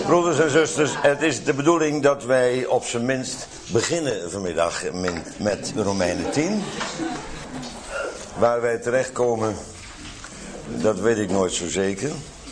Broeders en zusters, het is de bedoeling dat wij op zijn minst beginnen vanmiddag met Romeinen 10. Waar wij terechtkomen, dat weet ik nooit zo zeker.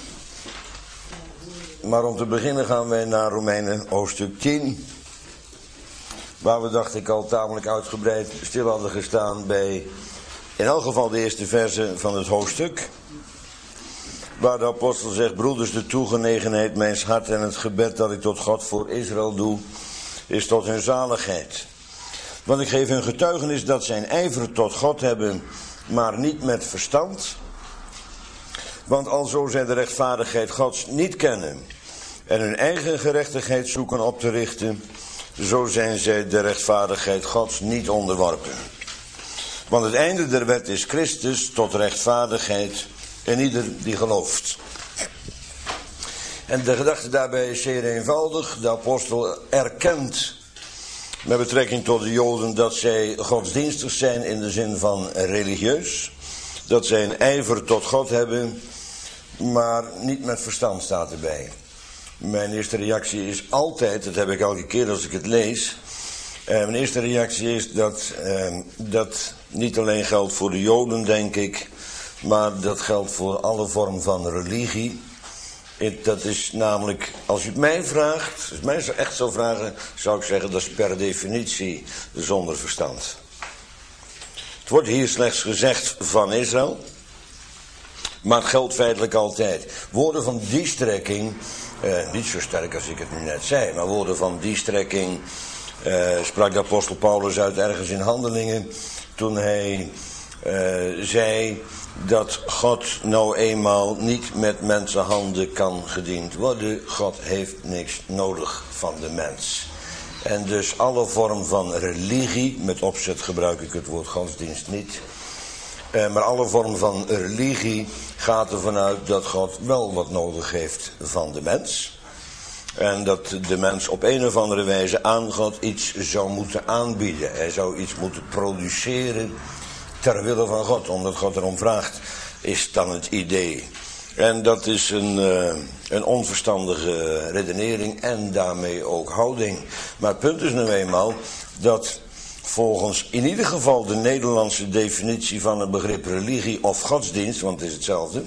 Maar om te beginnen gaan wij naar Romeinen hoofdstuk 10. Waar we, dacht ik, al tamelijk uitgebreid stil hadden gestaan bij in elk geval de eerste verse van het hoofdstuk. Waar de apostel zegt: broeders, de toegenegenheid mijns hart en het gebed dat ik tot God voor Israël doe, is tot hun zaligheid. Want ik geef hun getuigenis dat zij een ijver tot God hebben, maar niet met verstand. Want alzo zij de rechtvaardigheid Gods niet kennen en hun eigen gerechtigheid zoeken op te richten, zo zijn zij de rechtvaardigheid Gods niet onderworpen. Want het einde der wet is Christus tot rechtvaardigheid en ieder die gelooft. En de gedachte daarbij is zeer eenvoudig. De apostel erkent met betrekking tot de Joden dat zij godsdienstig zijn in de zin van religieus. Dat zij een ijver tot God hebben, maar niet met verstand staat erbij. Mijn eerste reactie is altijd, dat heb ik elke keer als ik het lees. Mijn eerste reactie is dat niet alleen geldt voor de Joden, denk ik, maar dat geldt voor alle vorm van religie. Dat is namelijk, als u het mij vraagt, als u mij echt zou vragen, zou ik zeggen dat is per definitie zonder verstand. Het wordt hier slechts gezegd van Israël, maar het geldt feitelijk altijd. Woorden van die strekking, niet zo sterk als ik het nu net zei, maar woorden van die strekking sprak de apostel Paulus uit ergens in Handelingen, toen hij zei dat God nou eenmaal niet met mensenhanden kan gediend worden. God heeft niks nodig van de mens. En dus alle vorm van religie, met opzet gebruik ik het woord godsdienst niet, maar alle vorm van religie gaat ervan uit dat God wel wat nodig heeft van de mens. En dat de mens op een of andere wijze aan God iets zou moeten aanbieden. Hij zou iets moeten produceren ter wille van God, omdat God erom vraagt, is dan het idee. En dat is een onverstandige redenering en daarmee ook houding. Maar het punt is nu eenmaal dat volgens in ieder geval de Nederlandse definitie van het begrip religie of godsdienst, want het is hetzelfde.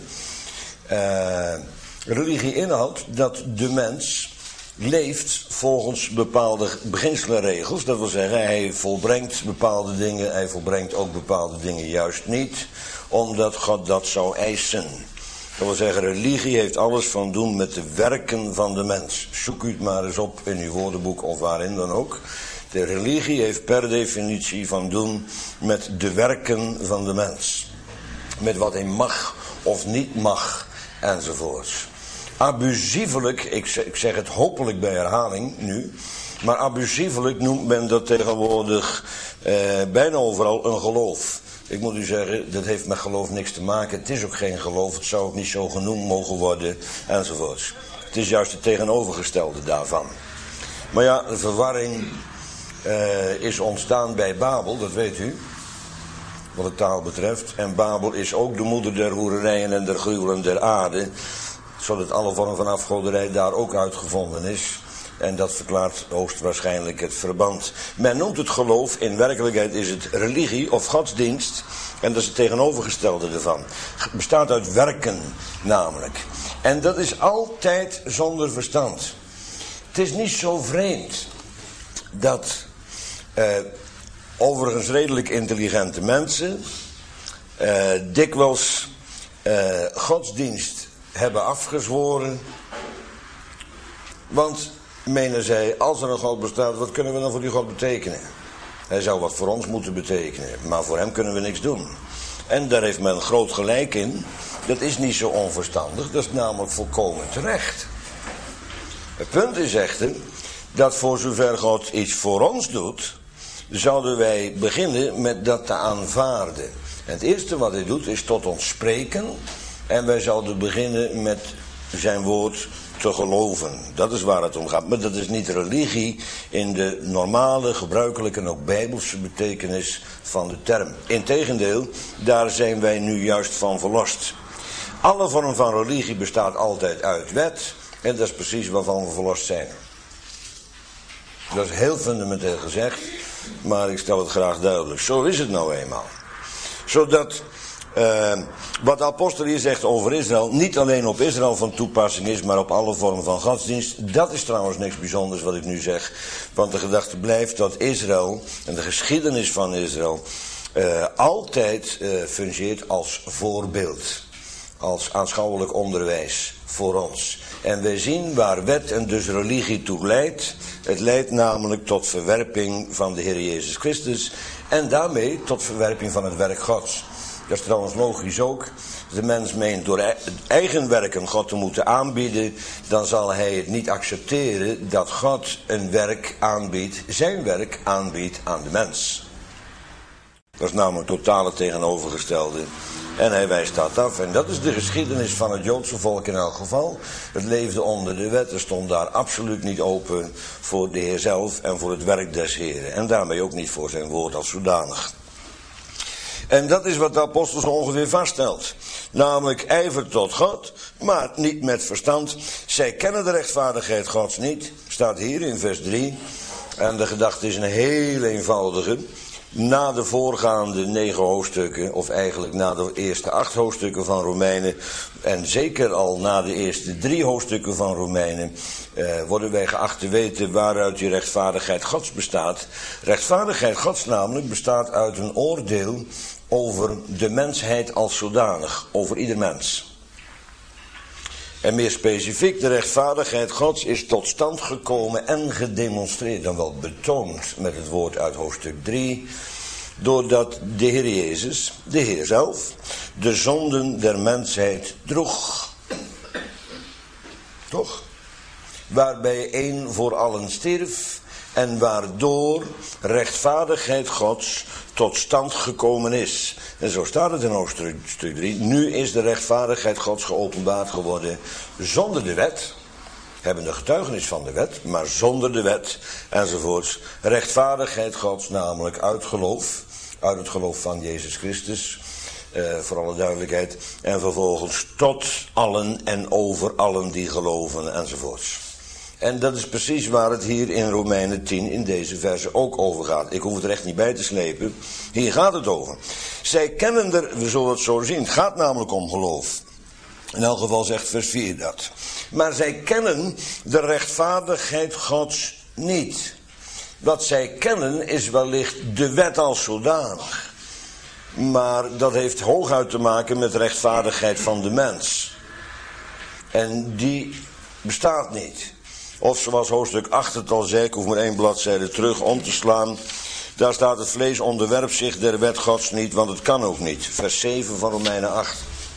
Religie inhoudt dat de mens leeft volgens bepaalde beginselen en regels. Dat wil zeggen, hij volbrengt bepaalde dingen, hij volbrengt ook bepaalde dingen juist niet, omdat God dat zou eisen. Dat wil zeggen, religie heeft alles van doen met de werken van de mens. Zoek u het maar eens op in uw woordenboek of waarin dan ook. De religie heeft per definitie van doen met de werken van de mens. Met wat hij mag of niet mag, enzovoorts. Abusievelijk, ik zeg het hopelijk bij herhaling nu, maar abusievelijk noemt men dat tegenwoordig bijna overal een geloof. Ik moet u zeggen, dat heeft met geloof niks te maken. Het is ook geen geloof, het zou ook niet zo genoemd mogen worden, enzovoorts. Het is juist het tegenovergestelde daarvan. Maar ja, de verwarring is ontstaan bij Babel, dat weet u, wat de taal betreft. En Babel is ook de moeder der hoererijen en der gruwelen der aarde, zodat alle vorm van afgoderij daar ook uitgevonden is. En dat verklaart hoogstwaarschijnlijk het verband. Men noemt het geloof, in werkelijkheid is het religie of godsdienst. En dat is het tegenovergestelde ervan. Het bestaat uit werken namelijk. En dat is altijd zonder verstand. Het is niet zo vreemd dat overigens redelijk intelligente mensen dikwijls godsdienst hebben afgezworen. Want, menen zij, als er een God bestaat, wat kunnen we dan voor die God betekenen? Hij zou wat voor ons moeten betekenen, maar voor hem kunnen we niks doen. En daar heeft men groot gelijk in. Dat is niet zo onverstandig, dat is namelijk volkomen terecht. Het punt is echter dat voor zover God iets voor ons doet, zouden wij beginnen met dat te aanvaarden. En het eerste wat hij doet is tot ons spreken. En wij zouden beginnen met zijn woord te geloven. Dat is waar het om gaat. Maar dat is niet religie in de normale, gebruikelijke en ook bijbelse betekenis van de term. Integendeel, daar zijn wij nu juist van verlost. Alle vorm van religie bestaat altijd uit wet. En dat is precies waarvan we verlost zijn. Dat is heel fundamenteel gezegd, maar ik stel het graag duidelijk. Zo is het nou eenmaal. Zodat wat de apostel hier zegt over Israël niet alleen op Israël van toepassing is, maar op alle vormen van godsdienst. Dat is trouwens niks bijzonders wat ik nu zeg. Want de gedachte blijft dat Israël en de geschiedenis van Israël altijd fungeert als voorbeeld. Als aanschouwelijk onderwijs voor ons. En wij zien waar wet en dus religie toe leidt. Het leidt namelijk tot verwerping van de Heer Jezus Christus. En daarmee tot verwerping van het werk Gods. Dat is trouwens logisch ook. Als de mens meent door eigen werken God te moeten aanbieden, dan zal hij het niet accepteren dat God een werk aanbiedt, zijn werk aanbiedt aan de mens. Dat is namelijk totale tegenovergestelde. En hij wijst dat af. En dat is de geschiedenis van het Joodse volk in elk geval. Het leefde onder de wet. Er stond daar absoluut niet open voor de Heer zelf en voor het werk des Heren. En daarmee ook niet voor zijn woord als zodanig. En dat is wat de apostel zo ongeveer vaststelt. Namelijk ijver tot God, maar niet met verstand. Zij kennen de rechtvaardigheid Gods niet. Staat hier in vers 3. En de gedachte is een heel eenvoudige. Na de voorgaande 9 hoofdstukken, of eigenlijk na de eerste 8 hoofdstukken van Romeinen, en zeker al na de eerste 3 hoofdstukken van Romeinen, worden wij geacht te weten waaruit die rechtvaardigheid Gods bestaat. Rechtvaardigheid Gods namelijk bestaat uit een oordeel over de mensheid als zodanig, over ieder mens. En meer specifiek, de rechtvaardigheid Gods is tot stand gekomen en gedemonstreerd, dan wel betoond met het woord uit hoofdstuk 3, doordat de Heer Jezus, de Heer zelf, de zonden der mensheid droeg. Toch? Waarbij één voor allen stierf en waardoor rechtvaardigheid Gods tot stand gekomen is. En zo staat het in hoofdstuk 3. Nu is de rechtvaardigheid Gods geopenbaard geworden zonder de wet. Hebben de getuigenis van de wet, maar zonder de wet enzovoorts. Rechtvaardigheid Gods namelijk uit geloof. Uit het geloof van Jezus Christus. Voor alle duidelijkheid. En vervolgens tot allen en over allen die geloven enzovoorts. En dat is precies waar het hier in Romeinen 10 in deze verse ook over gaat. Ik hoef het er echt niet bij te slepen. Hier gaat het over. Zij kennen we zullen het zo zien. Het gaat namelijk om geloof. In elk geval zegt vers 4 dat. Maar zij kennen de rechtvaardigheid Gods niet. Wat zij kennen is wellicht de wet als zodanig. Maar dat heeft hooguit te maken met de rechtvaardigheid van de mens. En die bestaat niet. Of zoals hoofdstuk 8 het al zei, ik hoef maar 1 bladzijde terug om te slaan. Daar staat: het vlees onderwerpt zich der wet Gods niet, want het kan ook niet. Vers 7 van Romeinen 8.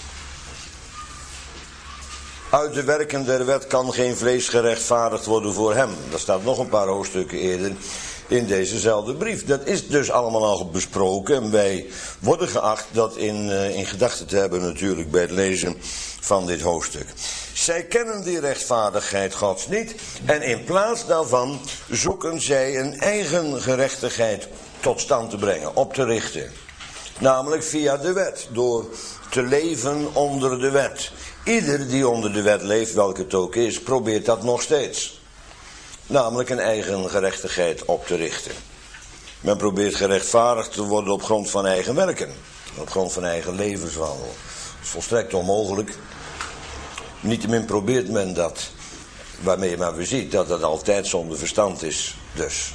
Uit de werken der wet kan geen vlees gerechtvaardigd worden voor hem. Dat staat nog een paar hoofdstukken eerder in dezezelfde brief. Dat is dus allemaal al besproken. En wij worden geacht dat in gedachten te hebben natuurlijk bij het lezen van dit hoofdstuk. Zij kennen die rechtvaardigheid Gods niet. En in plaats daarvan zoeken zij een eigen gerechtigheid tot stand te brengen, op te richten. Namelijk via de wet, door te leven onder de wet. Ieder die onder de wet leeft, welke het ook is, probeert dat nog steeds. Namelijk een eigen gerechtigheid op te richten. Men probeert gerechtvaardigd te worden op grond van eigen werken. Op grond van eigen levenswandel. Dat is volstrekt onmogelijk. Niettemin probeert men dat. Waarmee maar we zien dat dat altijd zonder verstand is. Dus.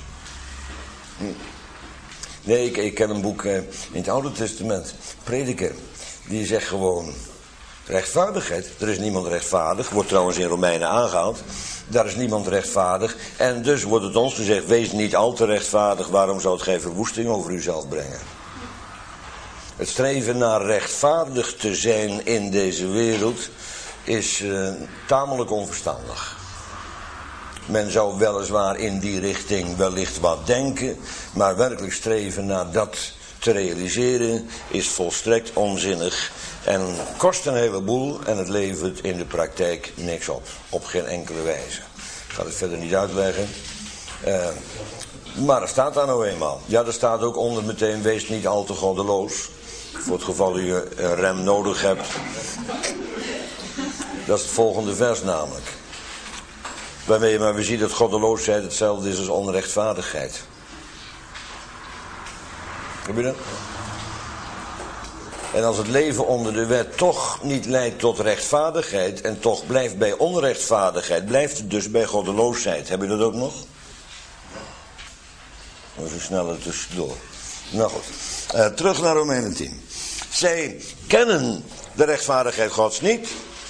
Nee, ik ken een boek in het Oude Testament. Prediker. Die zegt gewoon: rechtvaardigheid. Er is niemand rechtvaardig. Wordt trouwens in Romeinen aangehaald. Daar is niemand rechtvaardig. En dus wordt het ons gezegd: wees niet al te rechtvaardig. Waarom zou het geen verwoesting over uzelf brengen? Het streven naar rechtvaardig te zijn in deze wereld is tamelijk onverstandig. Men zou weliswaar in die richting wellicht wat denken, maar werkelijk streven naar dat te realiseren is volstrekt onzinnig en kost een heleboel en het levert in de praktijk niks op. Op geen enkele wijze. Ik ga het verder niet uitleggen. Maar er staat daar nou eenmaal. Ja, er staat ook onder meteen: wees niet al te goddeloos. Voor het geval u een rem nodig hebt. Dat is het volgende vers namelijk. Waarmee je maar weer ziet dat goddeloosheid hetzelfde is als onrechtvaardigheid. Heb je dat? En als het leven onder de wet toch niet leidt tot rechtvaardigheid en toch blijft bij onrechtvaardigheid, blijft het dus bij goddeloosheid. Heb je dat ook nog? Even sneller tussendoor. Nou goed, terug naar Romeinen 10. Zij kennen de rechtvaardigheid Gods niet.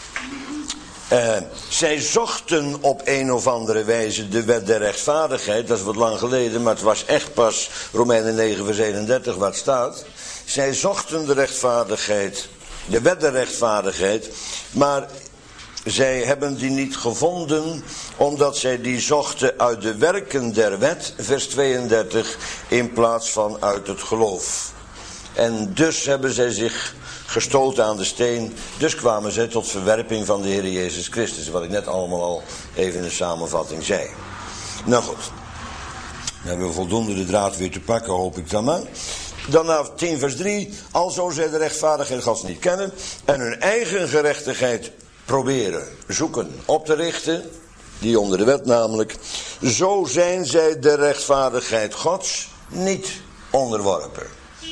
Zij zochten op een of andere wijze de wet der rechtvaardigheid. Dat is wat lang geleden, maar het was echt pas Romeinen 9 vers 31 wat staat. Zij zochten de rechtvaardigheid, de wet der rechtvaardigheid, maar zij hebben die niet gevonden, omdat zij die zochten uit de werken der wet, vers 32, in plaats van uit het geloof. En dus hebben zij zich gestoten aan de steen, dus kwamen zij tot verwerping van de Heer Jezus Christus, wat ik net allemaal al even in de samenvatting zei. Nou goed, dan hebben we voldoende de draad weer te pakken, hoop ik dan maar. Dan naar 10 vers 3, alzo zij de rechtvaardigheid Gods niet kennen en hun eigen gerechtigheid proberen, zoeken, op te richten, die onder de wet namelijk, zo zijn zij de rechtvaardigheid Gods niet onderworpen.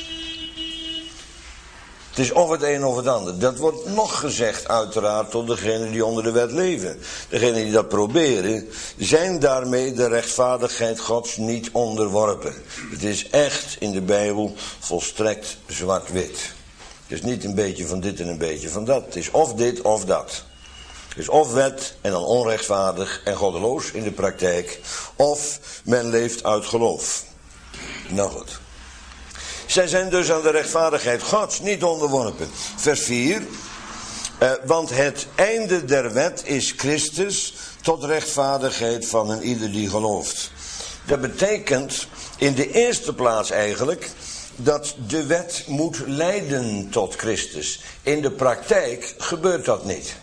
Het is of het een of het ander. Dat wordt nog gezegd uiteraard tot degenen die onder de wet leven. Degenen die dat proberen, zijn daarmee de rechtvaardigheid Gods niet onderworpen. Het is echt in de Bijbel volstrekt zwart-wit. Het is niet een beetje van dit en een beetje van dat. Het is of dit of dat. Het is of wet en dan onrechtvaardig en goddeloos in de praktijk. Of men leeft uit geloof. Nou goed. Zij zijn dus aan de rechtvaardigheid Gods niet onderworpen. Vers 4. Want het einde der wet is Christus tot rechtvaardigheid van een ieder die gelooft. Dat betekent in de eerste plaats eigenlijk dat de wet moet leiden tot Christus. In de praktijk gebeurt dat niet.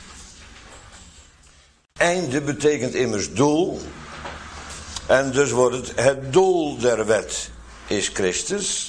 Einde betekent immers doel. En dus wordt het doel der wet is Christus.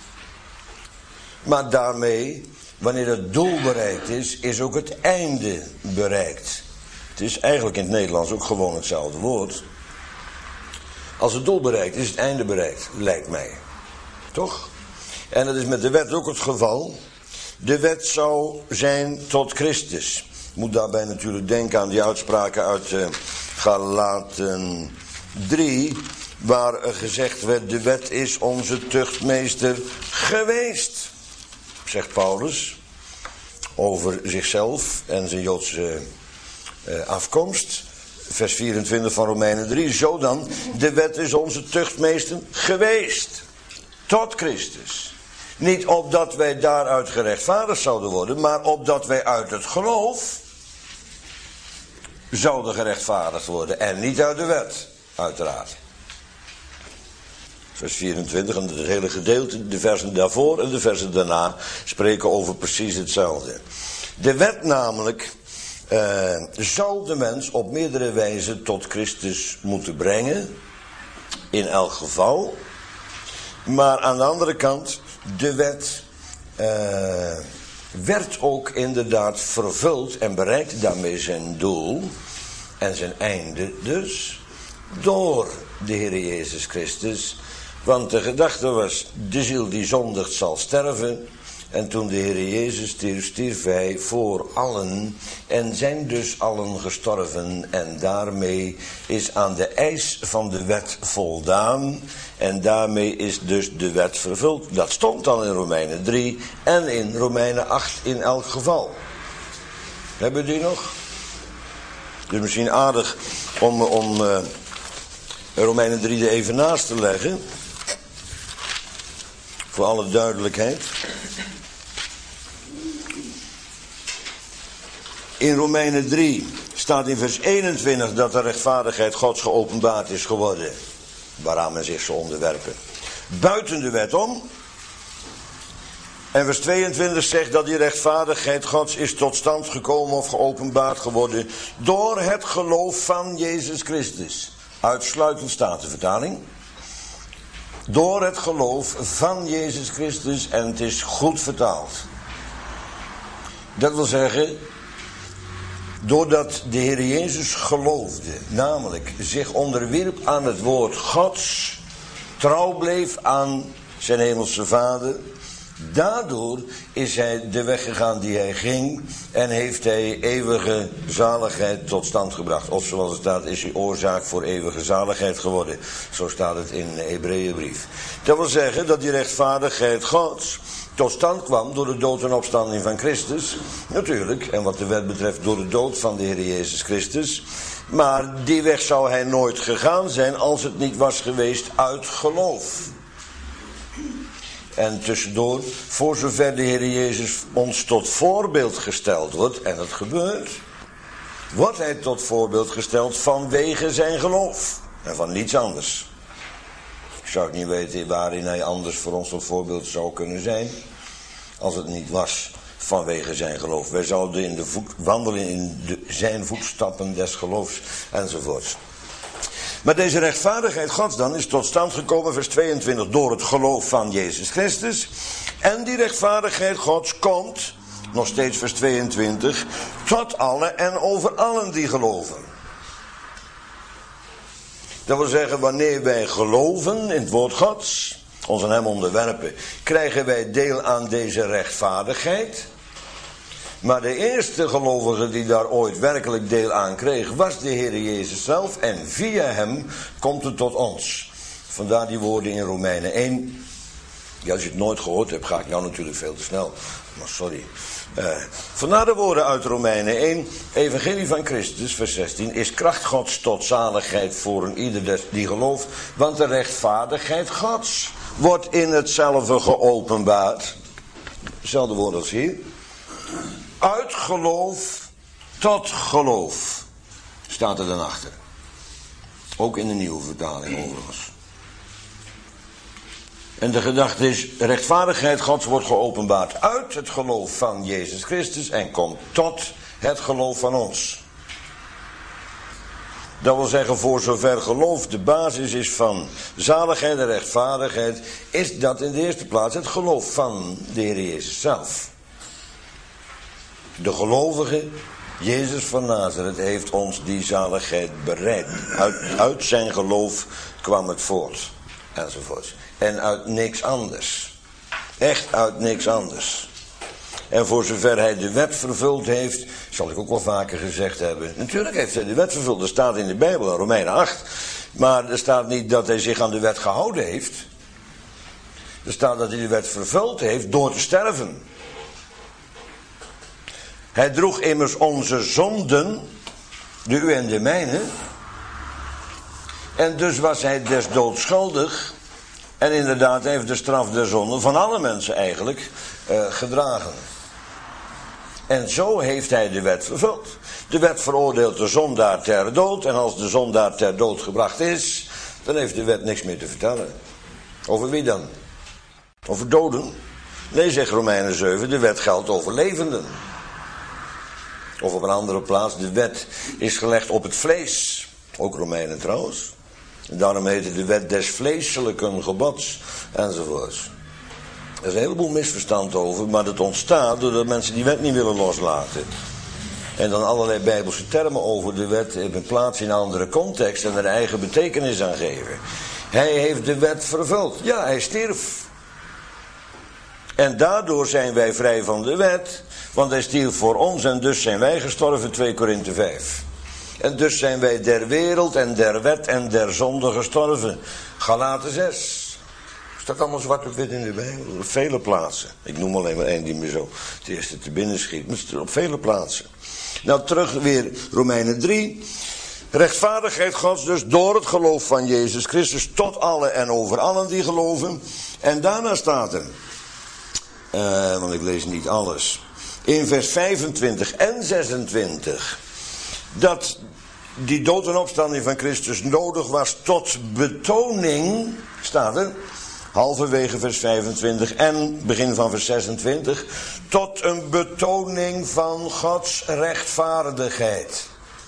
Maar daarmee, wanneer het doel bereikt is ook het einde bereikt. Het is eigenlijk in het Nederlands ook gewoon hetzelfde woord. Als het doel bereikt is het einde bereikt, lijkt mij. Toch? En dat is met de wet ook het geval. De wet zou zijn tot Christus. Ik moet daarbij natuurlijk denken aan die uitspraken uit Galaten 3... waar gezegd werd, de wet is onze tuchtmeester geweest. Zegt Paulus over zichzelf en zijn Joodse afkomst. Vers 24 van Romeinen 3. Zo dan, de wet is onze tuchtmeester geweest. Tot Christus. Niet opdat wij daaruit gerechtvaardigd zouden worden, maar opdat wij uit het geloof zouden gerechtvaardigd worden. En niet uit de wet, uiteraard. Vers 24 en het hele gedeelte, de versen daarvoor en de versen daarna spreken over precies hetzelfde. De wet namelijk zou de mens op meerdere wijzen tot Christus moeten brengen. In elk geval. Maar aan de andere kant, de wet werd ook inderdaad vervuld en bereikte daarmee zijn doel en zijn einde dus door de Heer Jezus Christus. Want de gedachte was, de ziel die zondigt zal sterven. En toen de Heer Jezus stierf hij voor allen. En zijn dus allen gestorven. En daarmee is aan de eis van de wet voldaan. En daarmee is dus de wet vervuld. Dat stond dan in Romeinen 3 en in Romeinen 8 in elk geval. Hebben we die nog? Het is misschien aardig om Romeinen 3 er even naast te leggen. Voor alle duidelijkheid. In Romeinen 3 staat in vers 21 dat de rechtvaardigheid Gods geopenbaard is geworden. Waaraan men zich zou onderwerpen. Buiten de wet om. En vers 22 zegt dat die rechtvaardigheid Gods is tot stand gekomen of geopenbaard geworden door het geloof van Jezus Christus. Uitsluitend Statenvertaling. Door het geloof van Jezus Christus en het is goed vertaald. Dat wil zeggen, Doordat de Heer Jezus geloofde, namelijk zich onderwierp aan het woord Gods, trouw bleef aan zijn hemelse Vader, daardoor is hij de weg gegaan die hij ging en heeft hij eeuwige zaligheid tot stand gebracht. Of zoals het staat, is hij oorzaak voor eeuwige zaligheid geworden. Zo staat het in de Hebreeënbrief. Dat wil zeggen dat die rechtvaardigheid Gods tot stand kwam door de dood en opstanding van Christus. Natuurlijk, en wat de wet betreft door de dood van de Heer Jezus Christus. Maar die weg zou hij nooit gegaan zijn als het niet was geweest uit geloof. En tussendoor, voor zover de Heer Jezus ons tot voorbeeld gesteld wordt, en dat gebeurt, wordt hij tot voorbeeld gesteld vanwege zijn geloof. En van niets anders. Ik zou ook niet weten waarin hij anders voor ons tot voorbeeld zou kunnen zijn, als het niet was vanwege zijn geloof. Wij zouden wandelen in zijn voetstappen des geloofs, enzovoorts. Maar deze rechtvaardigheid Gods dan is tot stand gekomen, vers 22, door het geloof van Jezus Christus. En die rechtvaardigheid Gods komt, nog steeds vers 22, tot alle en over allen die geloven. Dat wil zeggen, wanneer wij geloven in het woord Gods, ons aan hem onderwerpen, krijgen wij deel aan deze rechtvaardigheid. Maar de eerste gelovige die daar ooit werkelijk deel aan kreeg, was de Heer Jezus zelf. En via hem komt het tot ons. Vandaar die woorden in Romeinen 1. Ja, als je het nooit gehoord hebt, ga ik nou natuurlijk veel te snel. Maar sorry. Vandaar de woorden uit Romeinen 1. Evangelie van Christus, vers 16. Is kracht Gods tot zaligheid voor een ieder die gelooft. Want de rechtvaardigheid Gods wordt in hetzelfde geopenbaard. Hetzelfde woord als hier. Uit geloof tot geloof. Staat er dan achter. Ook in de nieuwe vertaling overigens. En de gedachte is, rechtvaardigheid Gods wordt geopenbaard uit het geloof van Jezus Christus en komt tot het geloof van ons. Dat wil zeggen, voor zover geloof de basis is van zaligheid en rechtvaardigheid, is dat in de eerste plaats het geloof van de Heer Jezus zelf. De gelovige Jezus van Nazareth heeft ons die zaligheid bereid. Uit zijn geloof kwam het voort. Enzovoort. En uit niks anders. Echt uit niks anders. En voor zover hij de wet vervuld heeft, zal ik ook wel vaker gezegd hebben. Natuurlijk heeft hij de wet vervuld. Er staat in de Bijbel, in Romeinen 8. Maar er staat niet dat hij zich aan de wet gehouden heeft. Er staat dat hij de wet vervuld heeft door te sterven. Hij droeg immers onze zonden, de uw en de mijne. En dus was hij des doods schuldig. En inderdaad heeft de straf der zonde van alle mensen eigenlijk gedragen. En zo heeft hij de wet vervuld. De wet veroordeelt de zondaar ter dood. En als de zondaar ter dood gebracht is, dan heeft de wet niks meer te vertellen. Over wie dan? Over doden? Nee, zegt Romeinen 7, de wet geldt over levenden. Of op een andere plaats, de wet is gelegd op het vlees. Ook Romeinen trouwens. En daarom heet het de wet des vleeselijken gebods. Enzovoorts. Er is een heleboel misverstand over, maar dat ontstaat doordat mensen die wet niet willen loslaten. En dan allerlei bijbelse termen over de wet in plaats in een andere context en er eigen betekenis aan geven. Hij heeft de wet vervuld. Ja, hij stierf. En daardoor zijn wij vrij van de wet, want hij stierf voor ons en dus zijn wij gestorven, 2 Korinthe 5. En dus zijn wij der wereld en der wet en der zonde gestorven. Galaten 6. Staat allemaal zwart op wit in de Bijbel, op vele plaatsen. Ik noem alleen maar één die me zo het eerste te binnen schiet, maar het is op vele plaatsen. Nou, terug weer Romeinen 3. Rechtvaardigheid Gods dus door het geloof van Jezus Christus tot alle en over allen die geloven. En daarna staat er, want ik lees niet alles, in vers 25 en 26, dat die dood en opstanding van Christus nodig was tot betoning, staat er, halverwege vers 25 en begin van vers 26, tot een betoning van Gods rechtvaardigheid.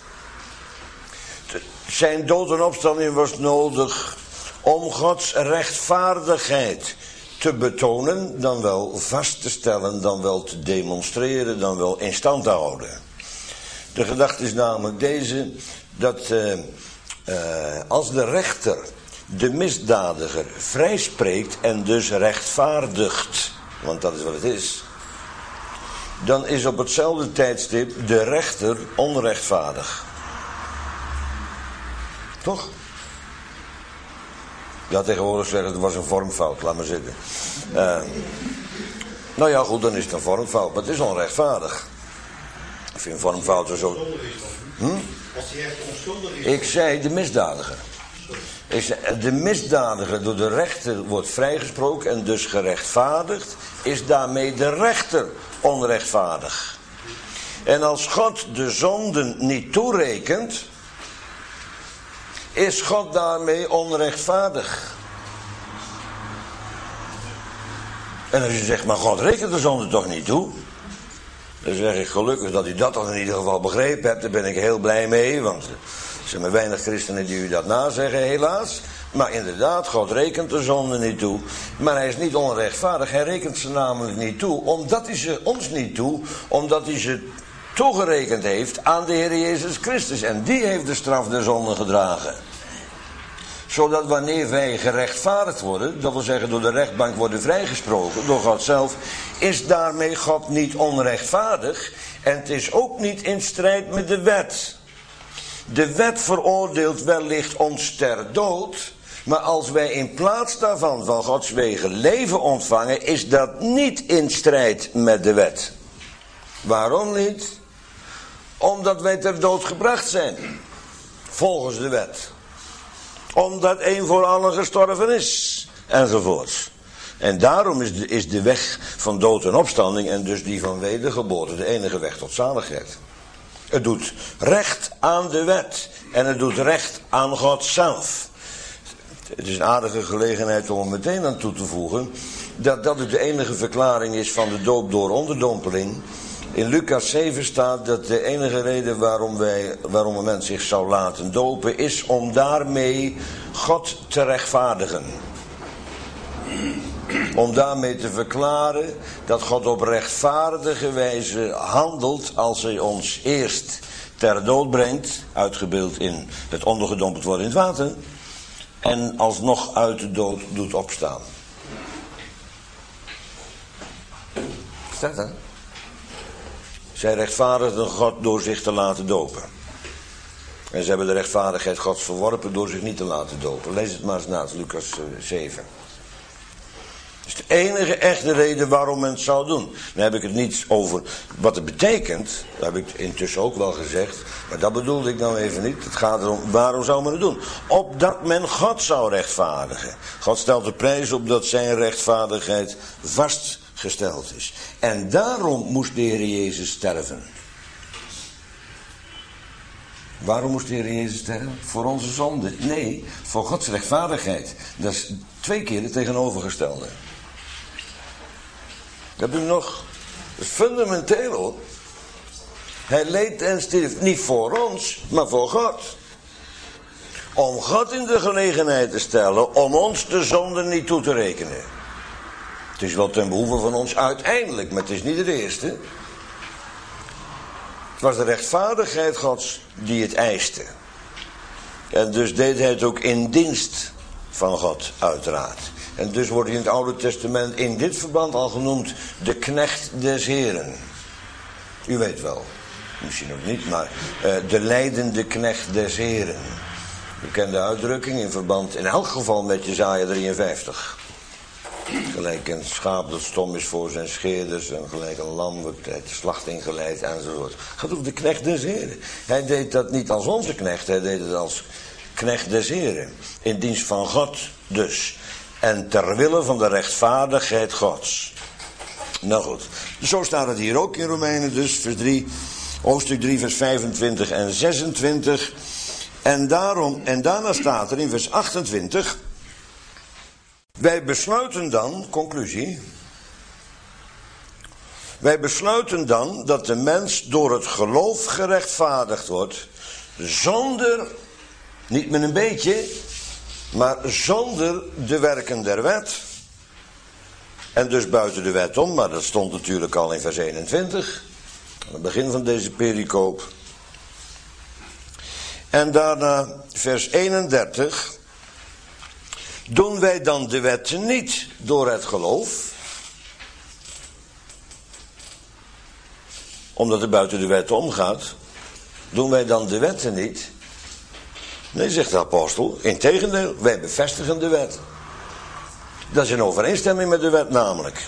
Zijn dood en opstanding was nodig om Gods rechtvaardigheid te betonen, dan wel vast te stellen, dan wel te demonstreren, dan wel in stand te houden. De gedachte is namelijk deze, dat als de rechter de misdadiger vrijspreekt en dus rechtvaardigt, want dat is wat het is, dan is op hetzelfde tijdstip de rechter onrechtvaardig. Toch? Ja, tegenwoordig zeggen het was een vormfout, laat maar zitten. Nou ja, goed, dan is het een vormfout, maar het is onrechtvaardig. Ik vind vormfouten zo... Als hij echt onschuldig is... Ik zei de misdadiger. Ik zei, de misdadiger door de rechter wordt vrijgesproken en dus gerechtvaardigd, is daarmee de rechter onrechtvaardig. En als God de zonden niet toerekent, is God daarmee onrechtvaardig. En als je zegt, maar God rekent de zonde toch niet toe? Dan zeg ik, gelukkig dat u dat toch in ieder geval begrepen hebt. Daar ben ik heel blij mee, want er zijn maar weinig christenen die u dat nazeggen, helaas. Maar inderdaad, God rekent de zonde niet toe. Maar hij is niet onrechtvaardig, hij rekent ze namelijk niet toe. Omdat hij ze ons niet toe, omdat hij ze toegerekend heeft aan de Heer Jezus Christus. En die heeft de straf der zonde gedragen. Zodat wanneer wij gerechtvaardigd worden, dat wil zeggen door de rechtbank worden vrijgesproken, door God zelf, is daarmee God niet onrechtvaardig. En het is ook niet in strijd met de wet. De wet veroordeelt wellicht ons ter dood, maar als wij in plaats daarvan van Gods wegen leven ontvangen, is dat niet in strijd met de wet. Waarom niet? Omdat wij ter dood gebracht zijn, volgens de wet. Omdat één voor allen gestorven is, enzovoorts. En daarom is de weg van dood en opstanding en dus die van wedergeboorte de enige weg tot zaligheid. Het doet recht aan de wet en het doet recht aan God zelf. Het is een aardige gelegenheid om er meteen aan toe te voegen dat het de enige verklaring is van de doop door onderdompeling. In Lucas 7 staat dat de enige reden waarom een mens zich zou laten dopen is om daarmee God te rechtvaardigen. Om daarmee te verklaren dat God op rechtvaardige wijze handelt als hij ons eerst ter dood brengt, uitgebeeld in het ondergedompeld worden in het water, en alsnog uit de dood doet opstaan. Staat dat? Zij rechtvaardigden God door zich te laten dopen. En ze hebben de rechtvaardigheid Gods verworpen door zich niet te laten dopen. Lees het maar eens na, Lucas 7. Dat is de enige echte reden waarom men het zou doen. Dan heb ik het niet over wat het betekent. Dat heb ik intussen ook wel gezegd. Maar dat bedoelde ik nou even niet. Het gaat erom, waarom zou men het doen? Opdat men God zou rechtvaardigen. God stelt de prijs op dat zijn rechtvaardigheid vastgesteld is. En daarom moest de Heer Jezus sterven. Waarom moest de Heer Jezus sterven? Voor onze zonde? Nee, voor Gods rechtvaardigheid. Dat is 2 keer het tegenovergestelde. Heb je nog? Dat is fundamenteel hoor. Hij leed en stierf niet voor ons, maar voor God. Om God in de gelegenheid te stellen om ons de zonde niet toe te rekenen. Het is wel ten behoeve van ons uiteindelijk, maar het is niet het eerste. Het was de rechtvaardigheid Gods die het eiste. En dus deed hij het ook in dienst van God, uiteraard. En dus wordt hij in het Oude Testament in dit verband al genoemd de knecht des Heren. U weet wel, misschien ook niet, maar de lijdende knecht des Heren. Bekende uitdrukking in verband in elk geval met Jesaja 53. Gelijk een schaap dat stom is voor zijn scheerders en gelijk een lam wordt de slachting geleid enzovoort. Het gaat over de knecht des Heren. Hij deed dat niet als onze knecht, hij deed het als knecht des Heren. In dienst van God dus. En ter wille van de rechtvaardigheid Gods. Nou goed, zo staat het hier ook in Romeinen dus, vers 3, hoofdstuk 3 vers 25 en 26. En daarna staat er in vers 28... Wij besluiten dan, conclusie. Wij besluiten dan dat de mens door het geloof gerechtvaardigd wordt. Zonder, niet met een beetje, maar zonder de werken der wet. En dus buiten de wet om, maar dat stond natuurlijk al in vers 21. Aan het begin van deze pericoop. En daarna vers 31. Doen wij dan de wet niet door het geloof? Omdat het buiten de wet omgaat. Doen wij dan de wetten niet? Nee, zegt de apostel. Integendeel, wij bevestigen de wet. Dat is in overeenstemming met de wet namelijk.